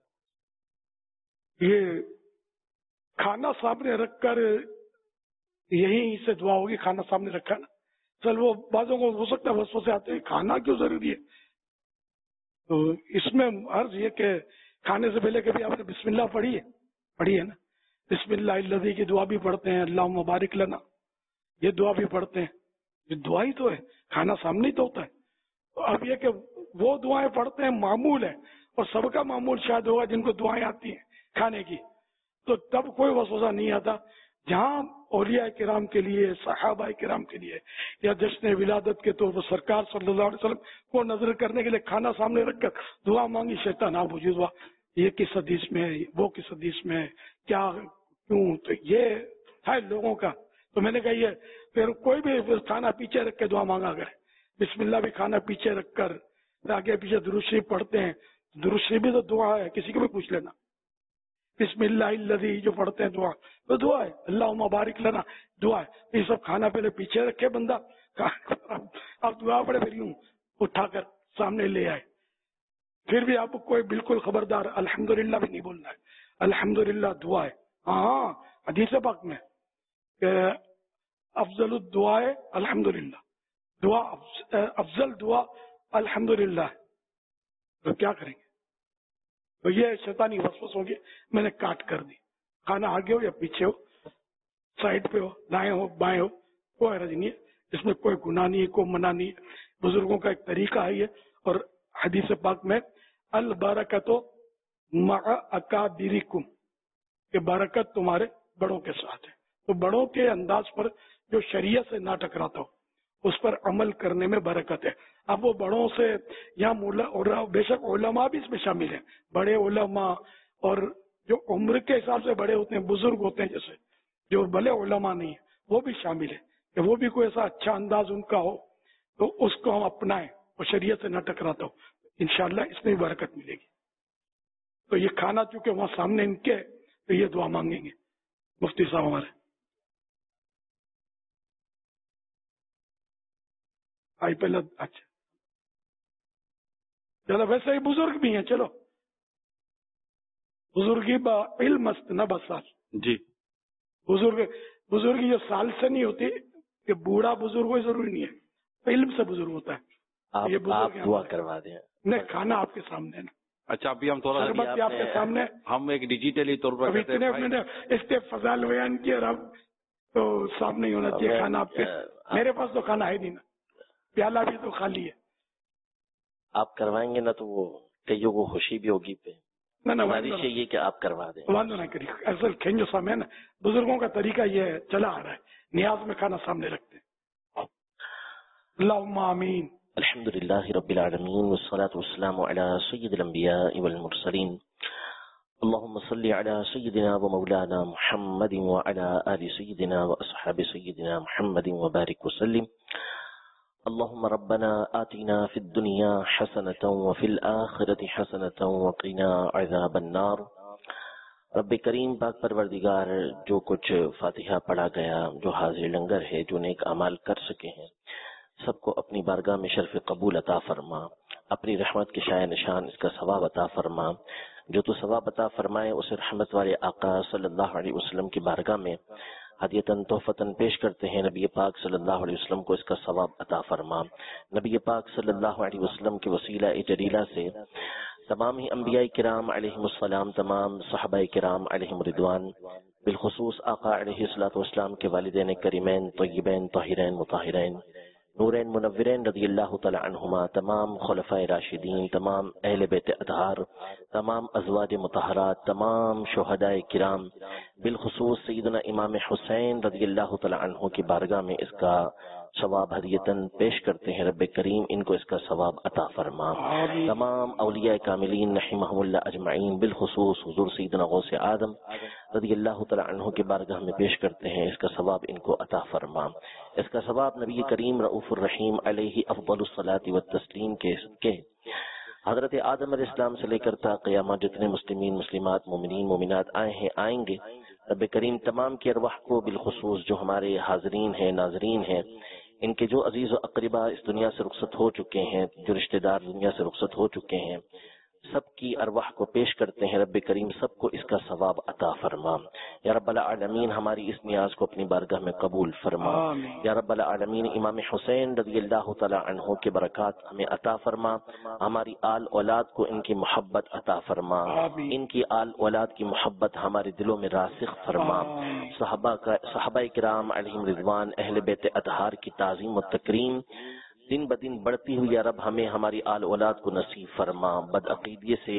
یہ کھانا سامنے رکھ کر یہیں سے دعا ہوگی. کھانا سامنے رکھا نا چل وہ بعضوں کو ہو سکتا ہے وسوسے آتے ہیں کھانا کیوں ضروری ہے. تو اس میں عرض یہ کہ کھانے سے پہلے کبھی آپ نے بسم اللہ پڑھی ہے پڑھی ہے نا. بسم اللہ الذی کی دعا بھی پڑھتے ہیں اللہم مبارک لنا یہ دعا بھی پڑھتے ہیں. یہ دعا ہی تو ہے کھانا سامنے ہی تو ہوتا ہے. اب یہ کہ وہ دعائیں پڑھتے ہیں معمول ہے اور سب کا معمول شاید ہوگا جن کو دعائیں آتی ہیں کھانے کی تو تب کوئی وسوسہ نہیں آتا. جہاں اولیاء کرام کے لیے صحابہ کرام کے لیے یا جشن ولادت کے طور پر سرکار صلی اللہ علیہ وسلم کو نظر کرنے کے لیے کھانا سامنے رکھ کر دعا مانگی شیطان آپ وجود ہوا یہ کس حدیث میں ہے وہ کس حدیث میں ہے کیا کیوں تو یہ ہے لوگوں کا. تو میں نے کہا یہ پھر کوئی بھی کھانا پیچھے رکھ کے دعا مانگا کرے. بسم اللہ بھی کھانا پیچھے رکھ کر آگے پیچھے درود شریف پڑھتے ہیں. درود شریف بھی تو دعا ہے کسی کو بھی پوچھ لینا. بسم اللہ الذی جو پڑھتے ہیں دعا تو دعا ہے اللہ مبارک لنا دعا ہے. یہ سب کھانا پہلے پیچھے رکھے بندہ اب دعا پڑے پھر یوں اٹھا کر سامنے لے آئے. پھر بھی آپ کو کوئی بالکل خبردار الحمدللہ بھی نہیں بولنا ہے. الحمدللہ دعا ہے. ہاں حدیث پاک میں کہ افضل الدعا ہے الحمدللہ دعا افضل دعا الحمدللہ. تو کیا کریں گے تو یہ شیطانی وسوس ہو گئے. میں نے کاٹ کر دی. کھانا آگے ہو یا پیچھے ہو سائڈ پہ ہو دائیں ہو بائیں ہو کوئی حرج نہیں ہے، اس میں کوئی گناہ نہیں ہے، کوئی منع نہیں ہے، بزرگوں کا ایک طریقہ ہے یہ. اور حدیث پاک میں البرکت مع اکابرکم، کہ برکت تمہارے بڑوں کے ساتھ ہے. تو بڑوں کے انداز پر جو شریعت سے نہ ٹکراتا ہو اس پر عمل کرنے میں برکت ہے. اب وہ بڑوں سے یا مولا بے شک علماء بھی اس میں شامل ہیں، بڑے علماء اور جو عمر کے حساب سے بڑے ہوتے ہیں، بزرگ ہوتے ہیں، جیسے جو بھلے علماء نہیں ہیں وہ بھی شامل ہیں، کہ وہ بھی کوئی ایسا اچھا انداز ان کا ہو تو اس کو ہم اپنائیں اور شریعت سے نہ ٹکراتا ہو، انشاءاللہ اس میں بھی برکت ملے گی. تو یہ کھانا چونکہ وہاں سامنے ان کے، تو یہ دعا مانگیں گے مفتی صاحب ہمارے. آئی پہلے اچھا چلو، ویسے ہی بزرگ بھی ہیں، چلو بزرگی با علم است نہ بسال. جی بزرگ بزرگی جو سال سے نہیں ہوتی کہ بوڑھا بزرگ ہو، ضروری نہیں ہے، علم سے بزرگ ہوتا ہے. آپ, یہ آپ بزرگ دعا کروا دیں. نہیں، کھانا آپ کے سامنے ہے نا. اچھا، ابھی ہم تھوڑا شربت بھی آپ کے سامنے، ہم ایک ڈیجیٹلی طور پر ابھی اتنے میں نے اس کے فضائل بیان کیے اور اب تو سامنے ہی ہونا چاہیے کھانا آپ کے. میرے پاس تو کھانا ہے نہیں نا، پیالہ بھی تو خالی ہے. آپ کروائیں گے نا تو وہ کئیوں کو خوشی بھی ہوگی پہ. ہماری چاہیے کہ آپ کروا دیں. واندو نہ کریے، اصل کھینجو سامنے نا، بزرگوں کا طریقہ یہ چلا آ رہا ہے، نیاز میں کھانا سامنے رکھتے ہیں. اللہم آمین. الحمد للہ رب العالمین والصلاة والسلام على سید الانبیاء والمرسلین. اللهم صل على سيدنا ومولانا محمد وعلى آل سيدنا وأصحاب سيدنا محمد وبارك وسلم. اللهم ربنا آتنا في الدنيا حسنة وفي الآخرة حسنة وقنا عذاب النار. رب کریم پاک پروردگار، جو کچھ فاتحہ پڑھا گیا، جو حاضر لنگر ہے، جو نیک اعمال کر سکے ہیں، سب کو اپنی بارگاہ میں شرف قبول عطا فرما. اپنی رحمت کے شائع نشان اس کا ثواب عطا فرما. جو تو ثواب عطا فرمائے اسے رحمت والے آقا صلی اللہ علیہ وسلم کی بارگاہ میں ہدیتاً تحفتاً پیش کرتے ہیں. نبی پاک صلی اللہ علیہ وسلم کو اس کا ثواب عطا فرما. نبی پاک صلی اللہ علیہ وسلم کے وسیلہ جلیلہ سے تمام ہی انبیاء کرام علیہم السلام، تمام صحابہ کرام علیہم رضوان، بالخصوص آقا علیہ الصلوۃ والسلام کے والدین کریمین طیبین طاہرین مطہرین نورین منورین رضی اللہ تعالی عنہما، تمام خلفائے راشدین، تمام اہل بیت اطہار، تمام ازواج مطہرات، تمام شہداء کرام، بالخصوص سیدنا امام حسین رضی اللہ تعالی عنہ کی بارگاہ میں اس کا ثواب ہدیتاً پیش کرتے ہیں. رب کریم ان کو اس کا ثواب عطا فرما. تمام اولیاء کاملین رحمہم اللہ اجمعین، بالخصوص حضور سیدنا غوث اعظم رضی اللہ تعالی عنہ کی بارگاہ میں پیش کرتے ہیں، اس کا ثواب ان کو عطا فرما. اس کا ثواب نبی کریم رؤوف الرحیم علیہ افضل الصلاۃ والتسلیم کے صدقے حضرت آدم علیہ السلام سے لے کر تا قیامت جتنے مسلمین مسلمات مومنین مومنات آئے ہیں آئیں گے، رب کریم تمام کی ارواح کو، بالخصوص جو ہمارے حاضرین ہیں ناظرین ہیں، ان کے جو عزیز و اقربا اس دنیا سے رخصت ہو چکے ہیں، جو رشتہ دار دنیا سے رخصت ہو چکے ہیں، سب کی ارواح کو پیش کرتے ہیں. رب کریم سب کو اس کا ثواب عطا فرما. یا رب العالمین ہماری اس نیاز کو اپنی بارگاہ میں قبول فرما. یا رب العالمین امام حسین رضی اللہ تعالی عنہ کے برکات ہمیں عطا فرما. ہماری آل اولاد کو ان کی محبت عطا فرما. ان کی آل اولاد کی محبت ہمارے دلوں میں راسخ فرما. صحابہ کا صحابہ کرام علیہم رضوان، اہل بیت اطہار کی تعظیم و تکریم دن بدن بڑھتی ہوئی یا رب ہمیں ہماری آل اولاد کو نصیب فرما. بدعقیدی سے،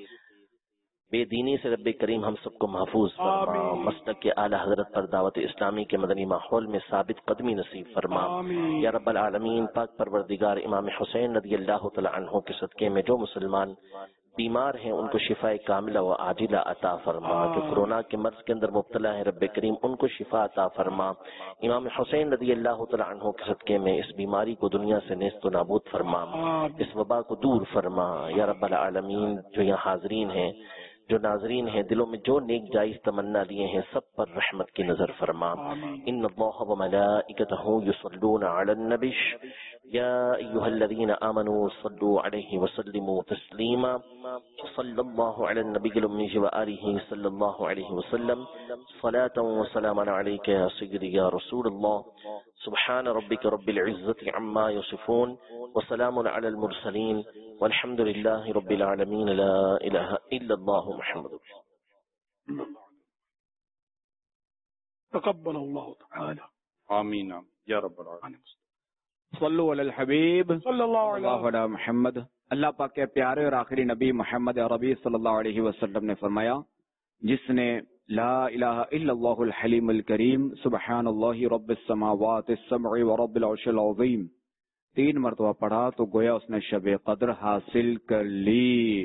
بے دینی سے رب کریم ہم سب کو محفوظ فرما. مسلک کے اعلی حضرت پر دعوت اسلامی کے مدنی ماحول میں ثابت قدمی نصیب فرما. یا رب العالمین پاک پروردگار امام حسین رضی اللہ تعالی عنہ کے صدقے میں جو مسلمان بیمار ہیں ان کو شفا کاملہ و عاجلہ عطا فرما. جو کورونا کے مرض کے اندر مبتلا ہے رب کریم ان کو شفا عطا فرما. امام حسین رضی اللہ تعالی عنہ کے صدقے میں اس بیماری کو دنیا سے نیست و نابود فرما. اس وبا کو دور فرما. یا رب العالمین جو یہاں حاضرین ہیں، جو ناظرین ہیں، دلوں میں جو نیک جائز تمنا لیے ہیں سب پر رحمت کی نظر فرما. ان اللہ وملائکتہ یصلون علی النبی یا ایھا الذین آمنوا صلوا علیہ وسلموا تسلیما. صلی اللہ علی النبی الامی وآلہ صلی اللہ علیہ وسلم. صلاۃ وسلاما علیک یا سیدی یا رسول اللہ. سبحان ربک رب العزۃ عما یصفون وسلام علی المرسلین والحمد للہ رب العالمین. لا الہ الا اللہ محمد. تقبل اللہ تعالی. آمین یا رب العالمین. صلو علی الحبیب صلی اللہ علی محمد. اللہ پاک کے پیارے اور آخری نبی محمد عربی صلی اللہ علیہ وسلم نے فرمایا، جس نے لا الہ الا اللہ الحلیم الکریم سبحان اللہ رب السماوات السبع ورب العرش العظیم تین مرتبہ پڑھا تو گویا اس نے شب قدر حاصل کر لی.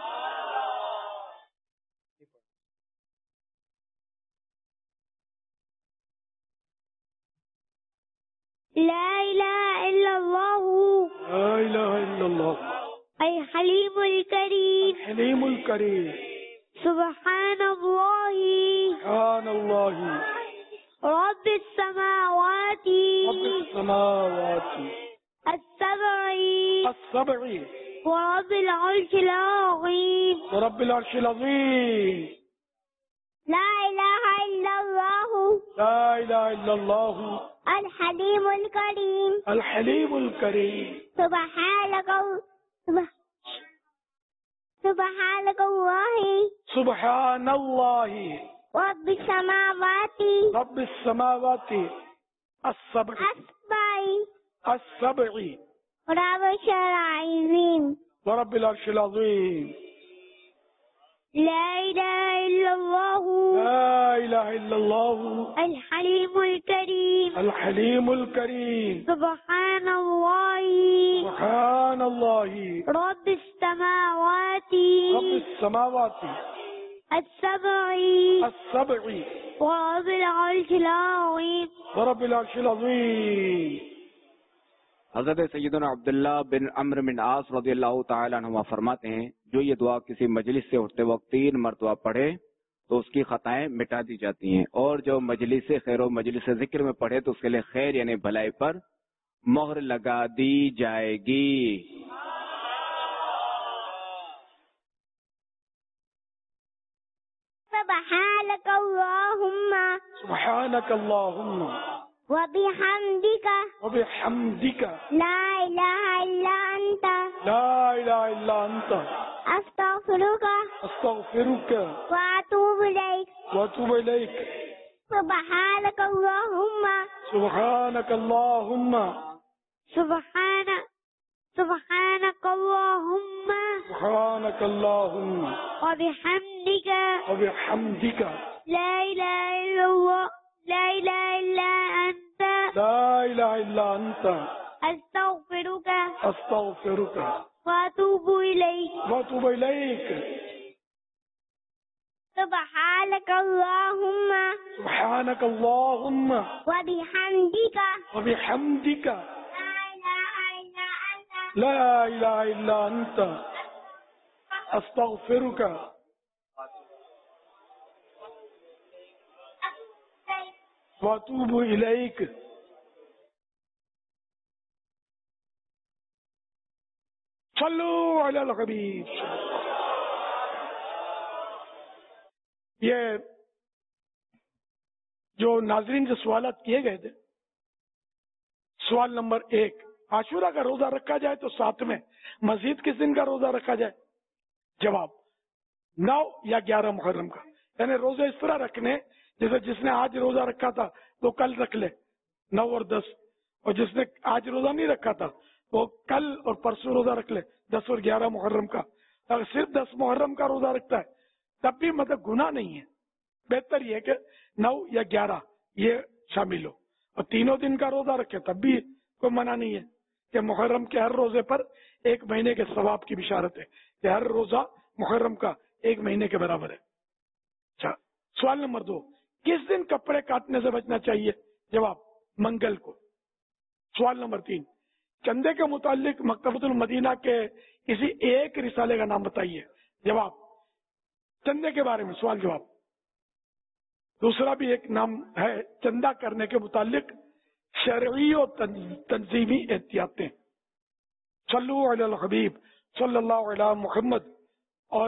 لا الہ الا اللہ لا الہ الا اللہ الحلیم الکریم الحلیم الکریم سبحان اللہ سبحان اللہ رب السماوات رب السماوات السبع السبع ورب العرش العظیم ورب العرش العظیم لا الہ الا اللہ لا الہ الا اللہ الحلیم الکریم الحلیم الکریم سبحانک سبحانک اللہ سبحان اللہ رب السماوات رب السماوات السبع السبع السبع ورب العرش العظیم ورب العرش العظیم لا الہ الا اللہ لا الہ الا اللہ الحلیم الکریم الحلیم الکریم سبحان اللہ سبحان اللہ رب السماوات رب السماوات السبع السبع ورب العرش العظیم ورب العرش العظیم. حضرت سیدنا عبداللہ بن عمرو بن عاص رضی اللہ تعالیٰ عنہما فرماتے ہیں، جو یہ دعا کسی مجلس سے اٹھتے وقت تین مرتبہ پڑھے تو اس کی خطائیں مٹا دی جاتی ہیں، اور جو مجلس خیر و مجلس ذکر میں پڑھے تو اس کے لیے خیر یعنی بھلائی پر مہر لگا دی جائے گی. سبحانک اللہم سبحانک اللہم وبحمدک وبحمدک لا الہ الا انت لا الہ الا انت استغفرک استغفرک واتوب الیک واتوب الیک. سبحانک اللہم سبحانک اللہم سبحان سبحانک اللہم سبحانک اللہم وبحمدک وبحمدک لا الہ الا اللہ لا الہ الا انت لا الہ الا انت استغفرک استغفرک واتوب الیک واتوب الیک. سبحانک اللہم سبحانک اللہم وبحمدک وبحمدک لا الہ الا انت استغفرک واتوب الیک. صلو علی الحبیب. یہ جو ناظرین سے سوالات کیے گئے تھے، سوال نمبر ایک، عاشورہ کا روزہ رکھا جائے تو ساتھ میں مزید کس دن کا روزہ رکھا جائے؟ جواب، نو یا گیارہ محرم کا. یعنی روزے اس طرح رکھنے جیسے جس نے آج روزہ رکھا تھا تو کل رکھ لے نو اور دس، اور جس نے آج روزہ نہیں رکھا تھا وہ کل اور پرسوں روزہ رکھ لے دس اور گیارہ محرم کا. اگر صرف دس محرم کا روزہ رکھتا ہے تب بھی مطلب گناہ نہیں ہے، بہتر یہ کہ نو یا گیارہ یہ شامل ہو، اور تینوں دن کا روزہ رکھے تب بھی کوئی منع نہیں ہے کہ محرم کے ہر روزے پر ایک مہینے کے ثواب کی بشارت ہے کہ ہر روزہ محرم کا ایک مہینے کے برابر ہے. اچھا، سوال نمبر دو، کس دن کپڑے کاٹنے سے بچنا چاہیے؟ جواب، منگل کو. سوال نمبر تین، چندے کے متعلق مکتبۃ المدینہ کے کسی ایک رسالے کا نام بتائیے. جواب، چندے کے بارے میں سوال جواب. دوسرا بھی ایک نام ہے چندہ کرنے کے متعلق شرعی و تنظیمی احتیاطیں. صلو علی الحبیب صلی اللہ علی محمد. اور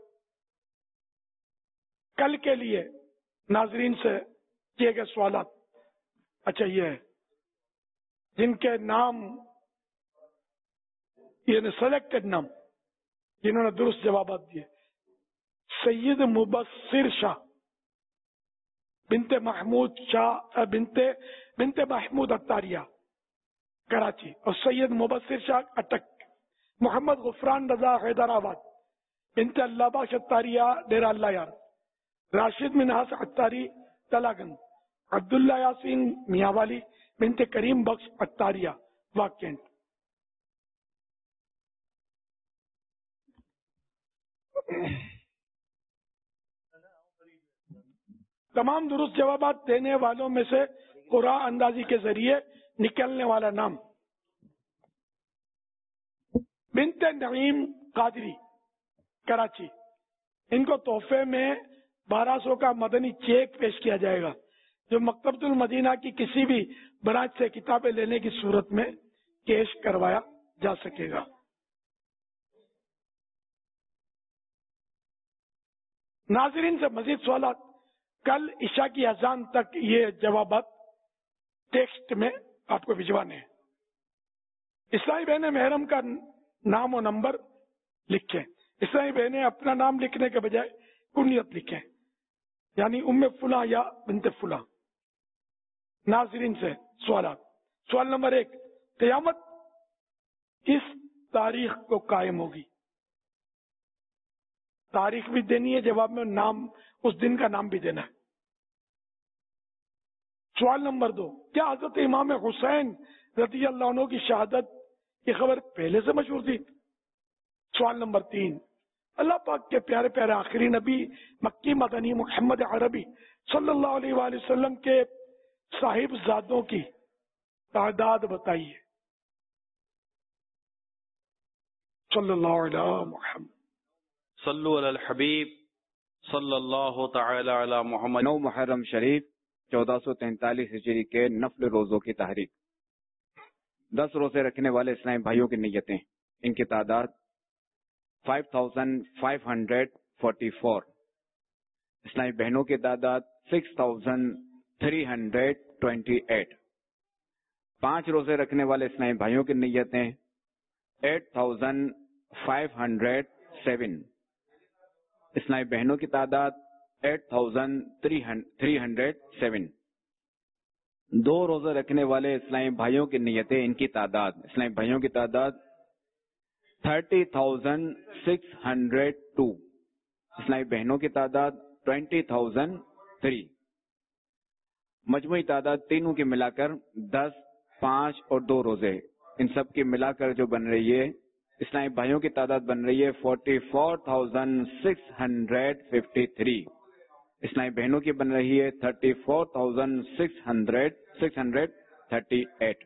کل کے لیے ناظرین سے کیے گئے سوالات، اچھا یہ ہے جن کے نام یعنی سلیکٹڈ نام جنہوں نے درست جوابات دیے: سید مبصر شاہ، بنت محمود شاہ بنت بنت محمود اتاریہ کراچی، اور سید مبصر شاہ اٹک، محمد غفران رضا حیدرآباد، بنت اللہ بخش اتاریہ ڈیرہ اللہ یار، راشد منہاس اتاری تلاگن، عبداللہ یاسین میاں والی بنت کریم بخش اتاریہ واکینٹ۔ تمام درست جوابات دینے والوں میں سے قرآن اندازی کے ذریعے نکلنے والا نام: بنت نعیم قادری کراچی، ان کو تحفے میں بارہ سو کا مدنی چیک پیش کیا جائے گا جو مکتبۃ المدینہ کی کسی بھی برانچ سے کتابیں لینے کی صورت میں کیش کروایا جا سکے گا۔ ناظرین سے مزید سوالات کل عشاء کی اذان تک یہ جوابات ٹیکسٹ میں آپ کو بھجوانے ہیں۔ اسلامی بہن محرم کا نام و نمبر لکھیں۔ اسلامی بہنیں اپنا نام لکھنے کے بجائے کنیت لکھیں، یعنی ام فلاں یا بنت فلاں۔ ناظرین سے سوالات۔ سوال نمبر ایک، قیامت کس تاریخ کو قائم ہوگی؟ تاریخ بھی دینی ہے، جواب میں نام، اس دن کا نام بھی دینا ہے۔ سوال نمبر دو، کیا حضرت امام حسین رضی اللہ عنہ کی شہادت کی خبر پہلے سے مشہور تھی؟ سوال نمبر تین، اللہ پاک کے پیارے پیارے آخری نبی مکی مدنی محمد عربی صلی اللہ علیہ وآلہ وسلم کے صاحب زادوں کی تعداد بتائیے۔ صلی اللہ علیہ محمد صلو علی الحبیب صلی اللہ تعالی علی محمد۔ نو محرم شریف چودہ سو تینتالیس ہجری کے نفل روزوں کی تحریک۔ دس روزے رکھنے والے اسلامی بھائیوں کی نیتیں، ان کی تعداد five thousand five hundred forty four, اسلامی بہنوں کی تعداد six thousand three hundred twenty eight, پانچ روزے رکھنے والے اسلامی بھائیوں کی نیتیں eight thousand five hundred seven, اسلامی بہنوں کی تعداد eight thousand three hundred seven, دو روزہ رکھنے والے اسلامی بھائیوں کی نیتیں، ان کی تعداد، اسلامی بھائیوں کی تعداد thirty thousand six hundred two, اسلامی بہنوں کی تعداد ٹوینٹی تھاؤزینڈ تھری، مجموعی تعداد تینوں کی ملا کر دس، پانچ اور دو روزے، ان سب کی ملا کر جو بن رہی ہے اسلامی بھائیوں کی تعداد بن رہی ہے forty four thousand six hundred fifty three, اسلامی بہنوں کی بن رہی ہے thirty four thousand six hundred six hundred thirty eight.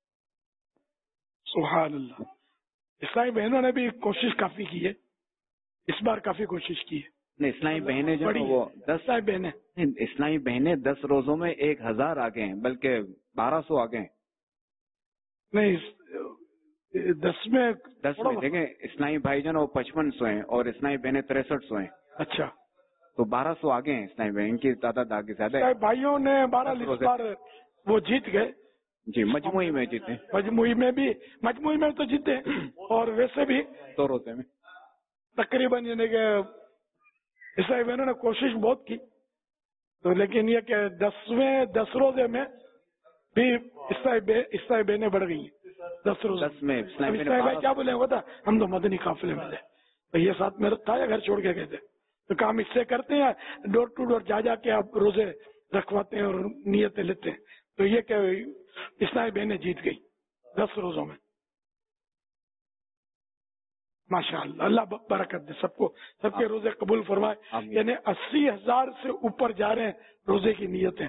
سبحان اللہ، اسلامی بہنوں نے بھی کوشش کافی کی ہے، اس بار کافی کوشش کی ہے۔ نہیں، اسلامی بہنیں جو ہیں وہ دس اسلامی بہنیں اسلامی بہنیں دس روزوں میں ایک ہزار آگے ہیں، بلکہ بارہ سو آگے ہیں۔ نہیں، دس میں دس میں دیکھیں، اسلامی بھائی جان وہ پچپن سو ہیں اور اسلامی بہنیں تریسٹھ سو ہیں۔ اچھا، تو بارہ سو آگے ہیں اسلامی بہن کی تعداد آگے زیادہ ہے۔ بھائیوں نے بارہ اس بار وہ جیت گئے، جی مجموعی میں جیتے، مجموعی میں بھی مجموعی میں تو جیتے، اور ویسے بھی دو روزے میں تقریباً یعنی کہ اسلامی بہنوں نے کوشش بہت کی، تو لیکن یہ کہ دسویں دس روزے میں بھی اسلامی بہنیں بڑھ گئی ہیں۔ دس روز دس میں اسلامی بھائی کیا بولے ہوتا، ہم تو مدنی قافلے میں تھے، تو یہ ساتھ میں رکھا ہے، گھر چھوڑ کے گئے تھے، تو کام اس سے کرتے ہیں، ڈور ٹو ڈور جا جا کے آپ روزے رکھواتے ہیں اور نیتیں لیتے ہیں، تو یہ کہ اسلامی بہنیں جیت گئی دس روزوں میں۔ ماشاء اللہ، اللہ برکت دے سب کو، سب کے روزے قبول فرمائے۔ یعنی اسی ہزار سے اوپر جا رہے ہیں روزے کی نیتیں،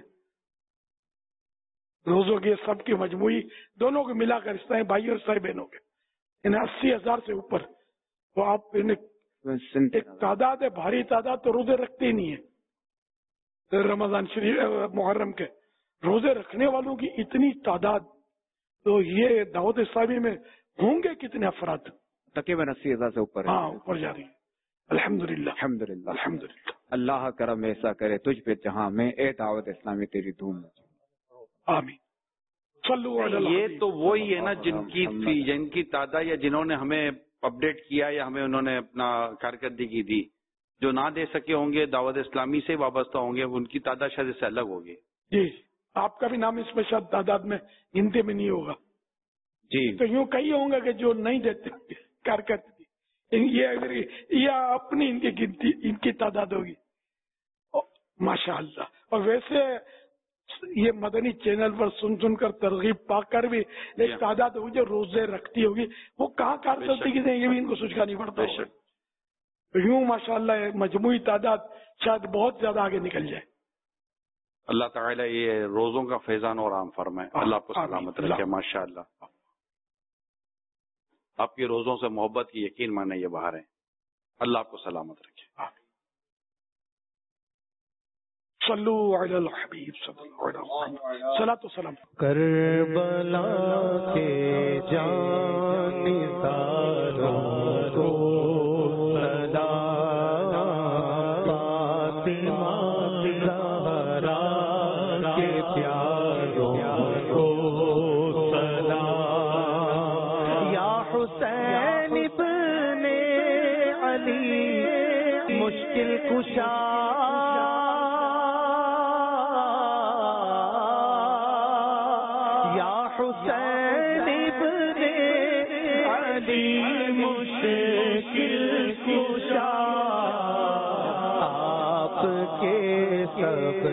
روزوں کی سب کی مجموعی دونوں کو ملا کر اسلامی بھائی اور اسلامی بہنوں کے یعنی اسی ہزار سے اوپر، تو آپ ایک تعداد ہے، بھاری تعداد، تو روزے رکھتے ہی نہیں ہے۔ رمضان شریف محرم کے روزے رکھنے والوں کی اتنی تعداد، تو یہ دعوت اسلامی میں ہوں گے کتنے افراد؟ تقریباً اسی ہزار سے اوپر، ہاں اوپر جا رہی ہے۔ الحمدللہ الحمدللہ الحمدللہ۔ اللہ کرم ایسا کرے تجھ پہ جہاں میں، اے دعوت اسلامی تیری دھوم میں۔ آمین۔ یہ تو وہی ہے نا جن کی جن کی تعداد یا جنہوں نے ہمیں اپڈیٹ کیا یا ہمیں انہوں نے اپنا کارکردگی دی، جو نہ دے سکے ہوں گے دعوت اسلامی سے وابستہ ہوں گے ان کی تعداد شاید اس سے الگ ہوگی. جی آپ کا بھی نام اس میں شاید تعداد میں گنتی میں نہیں ہوگا. جی تو یوں کئی ہوں گا کہ جو نہیں دیتے کارکردگی یہ اگر یہ اپنی ان کی گنتی ان کی تعداد ہوگی. ماشاء اللہ. اور ویسے یہ مدنی چینل پر سن سن کر ترغیب پا کر بھی ایک تعداد ہوگی جو روزے رکھتی ہوگی, وہ کہاں کارکردگی دیں یہ بھی ان کو سوچنا نہیں پڑتا. یوں ماشاء اللہ مجموعی تعداد شاید بہت زیادہ آگے نکل جائے. اللہ تعالیٰ یہ روزوں کا فیضان اور عام فرمائے. اللہ آپ کو سلامت رکھے. ماشاء اللہ آپ کی روزوں سے محبت کی یقین مانے یہ باہر ہیں. اللہ آپ کو سلامت رکھے. صلو علی الحبیب صلی اللہ علیہ وسلم. صلاۃ و سلام. کربلا کے جانثاروں کو مشکل کشا یا حسین ابن علی مشکل کشا آپ کے سب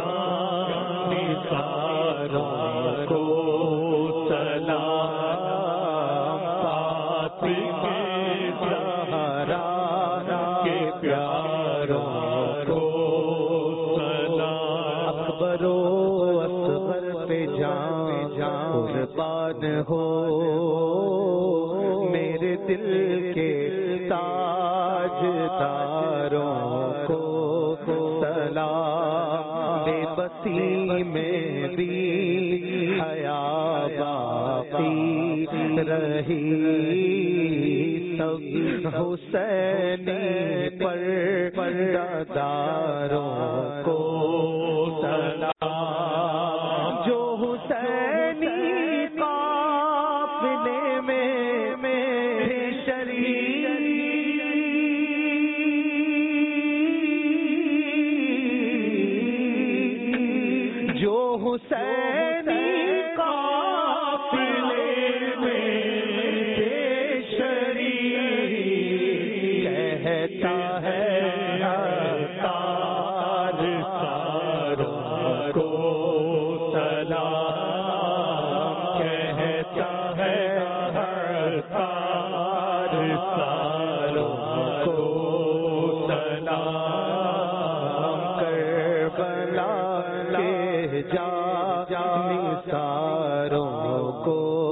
جانثاروں کو سلام پاک کے زہرا کے پیاروں کو سلام. اکبر و اصغر پہ جان قربان ہو میرے دل کے تاج داروں کو سلام. بے بسی میں بھی حیا باقی رہی سب حسینی پر داروں کو سلام. جو حسینی قافلے میں میرے شریک جو حسینی قافلے کہتا ہے تار ساروں کو سلام. کہتا ہے تار ساروں کو سلام. کربلا کے جانثاروں کو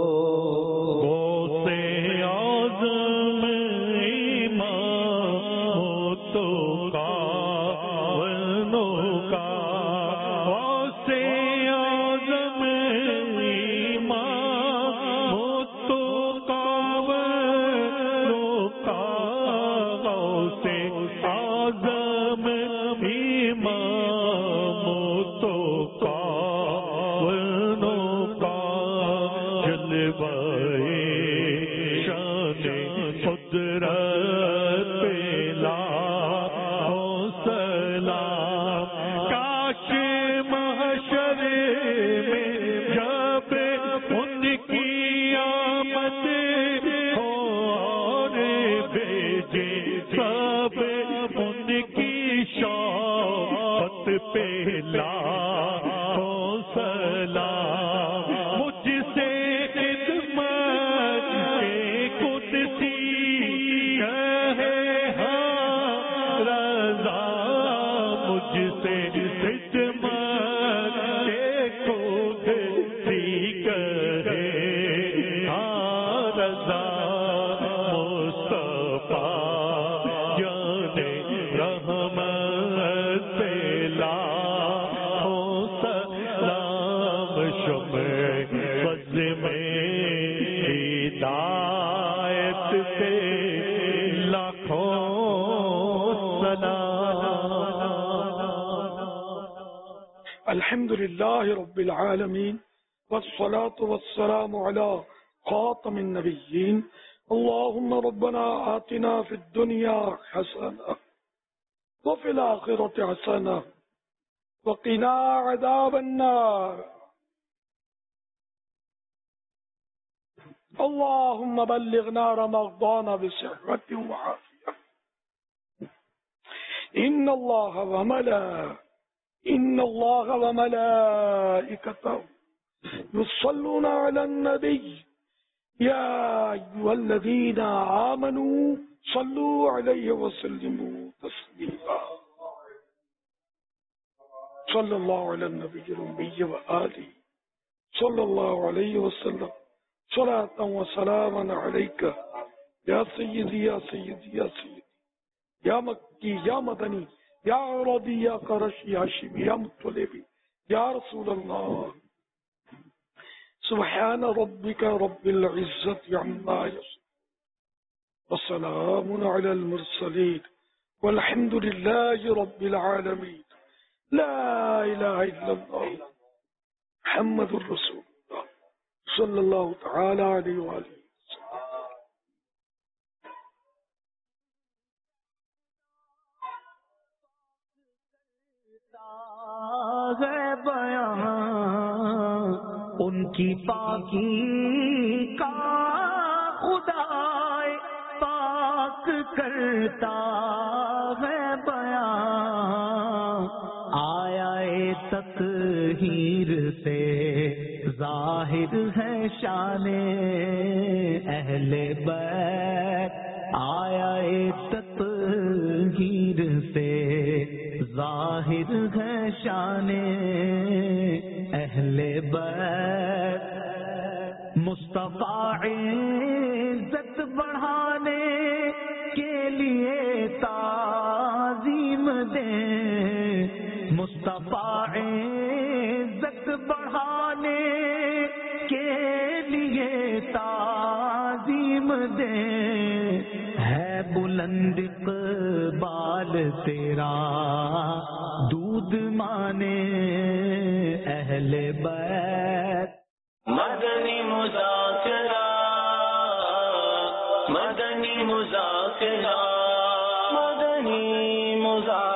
الحمد لله رب العالمين والصلاة والسلام على خاتم النبيين. اللهم ربنا آتنا في الدنيا حسنة وفي الآخرة حسنة وقنا عذاب النار. اللهم بلغنا رمضان بصحة وعافية. إن الله وملائكته إن الله وملائكته يصلون على النبي يا أيها الذين آمنوا صلوا عليه وسلموا تسليما. صلى الله على النبي الأمي وآله صلى الله عليه وسلم صلاة وسلاما عليك يا سيدي يا سيدي يا سيدي يا مكي يا مدني يا عربي يا قرشي يا هاشمي يا مطلبي يا رسول الله. سبحان ربك رب العزة عما يصفون وسلام على المرسلين والحمد لله رب العالمين. لا إله إلا الله محمد رسول الله صلى الله تعالى عليه وآله. ان کی پاکی کا خدا پاک کرتا ہے بیان. آیا تطہیر سے ظاہر ہے شان اہل بیت. آیا تطہیر سے ظاہر ہے شان اہل بیت. مصطفیٰ عزت بڑھانے کے لیے تعظیم دیں. مصطفیٰ عزت بڑھانے کے لیے تعظیم دیں. ہے بلند اقبال تیرا دودھ مانے اہل بیت. مدنی مذاکرہ مدنی مذاکرہ مدنی مذاکرہ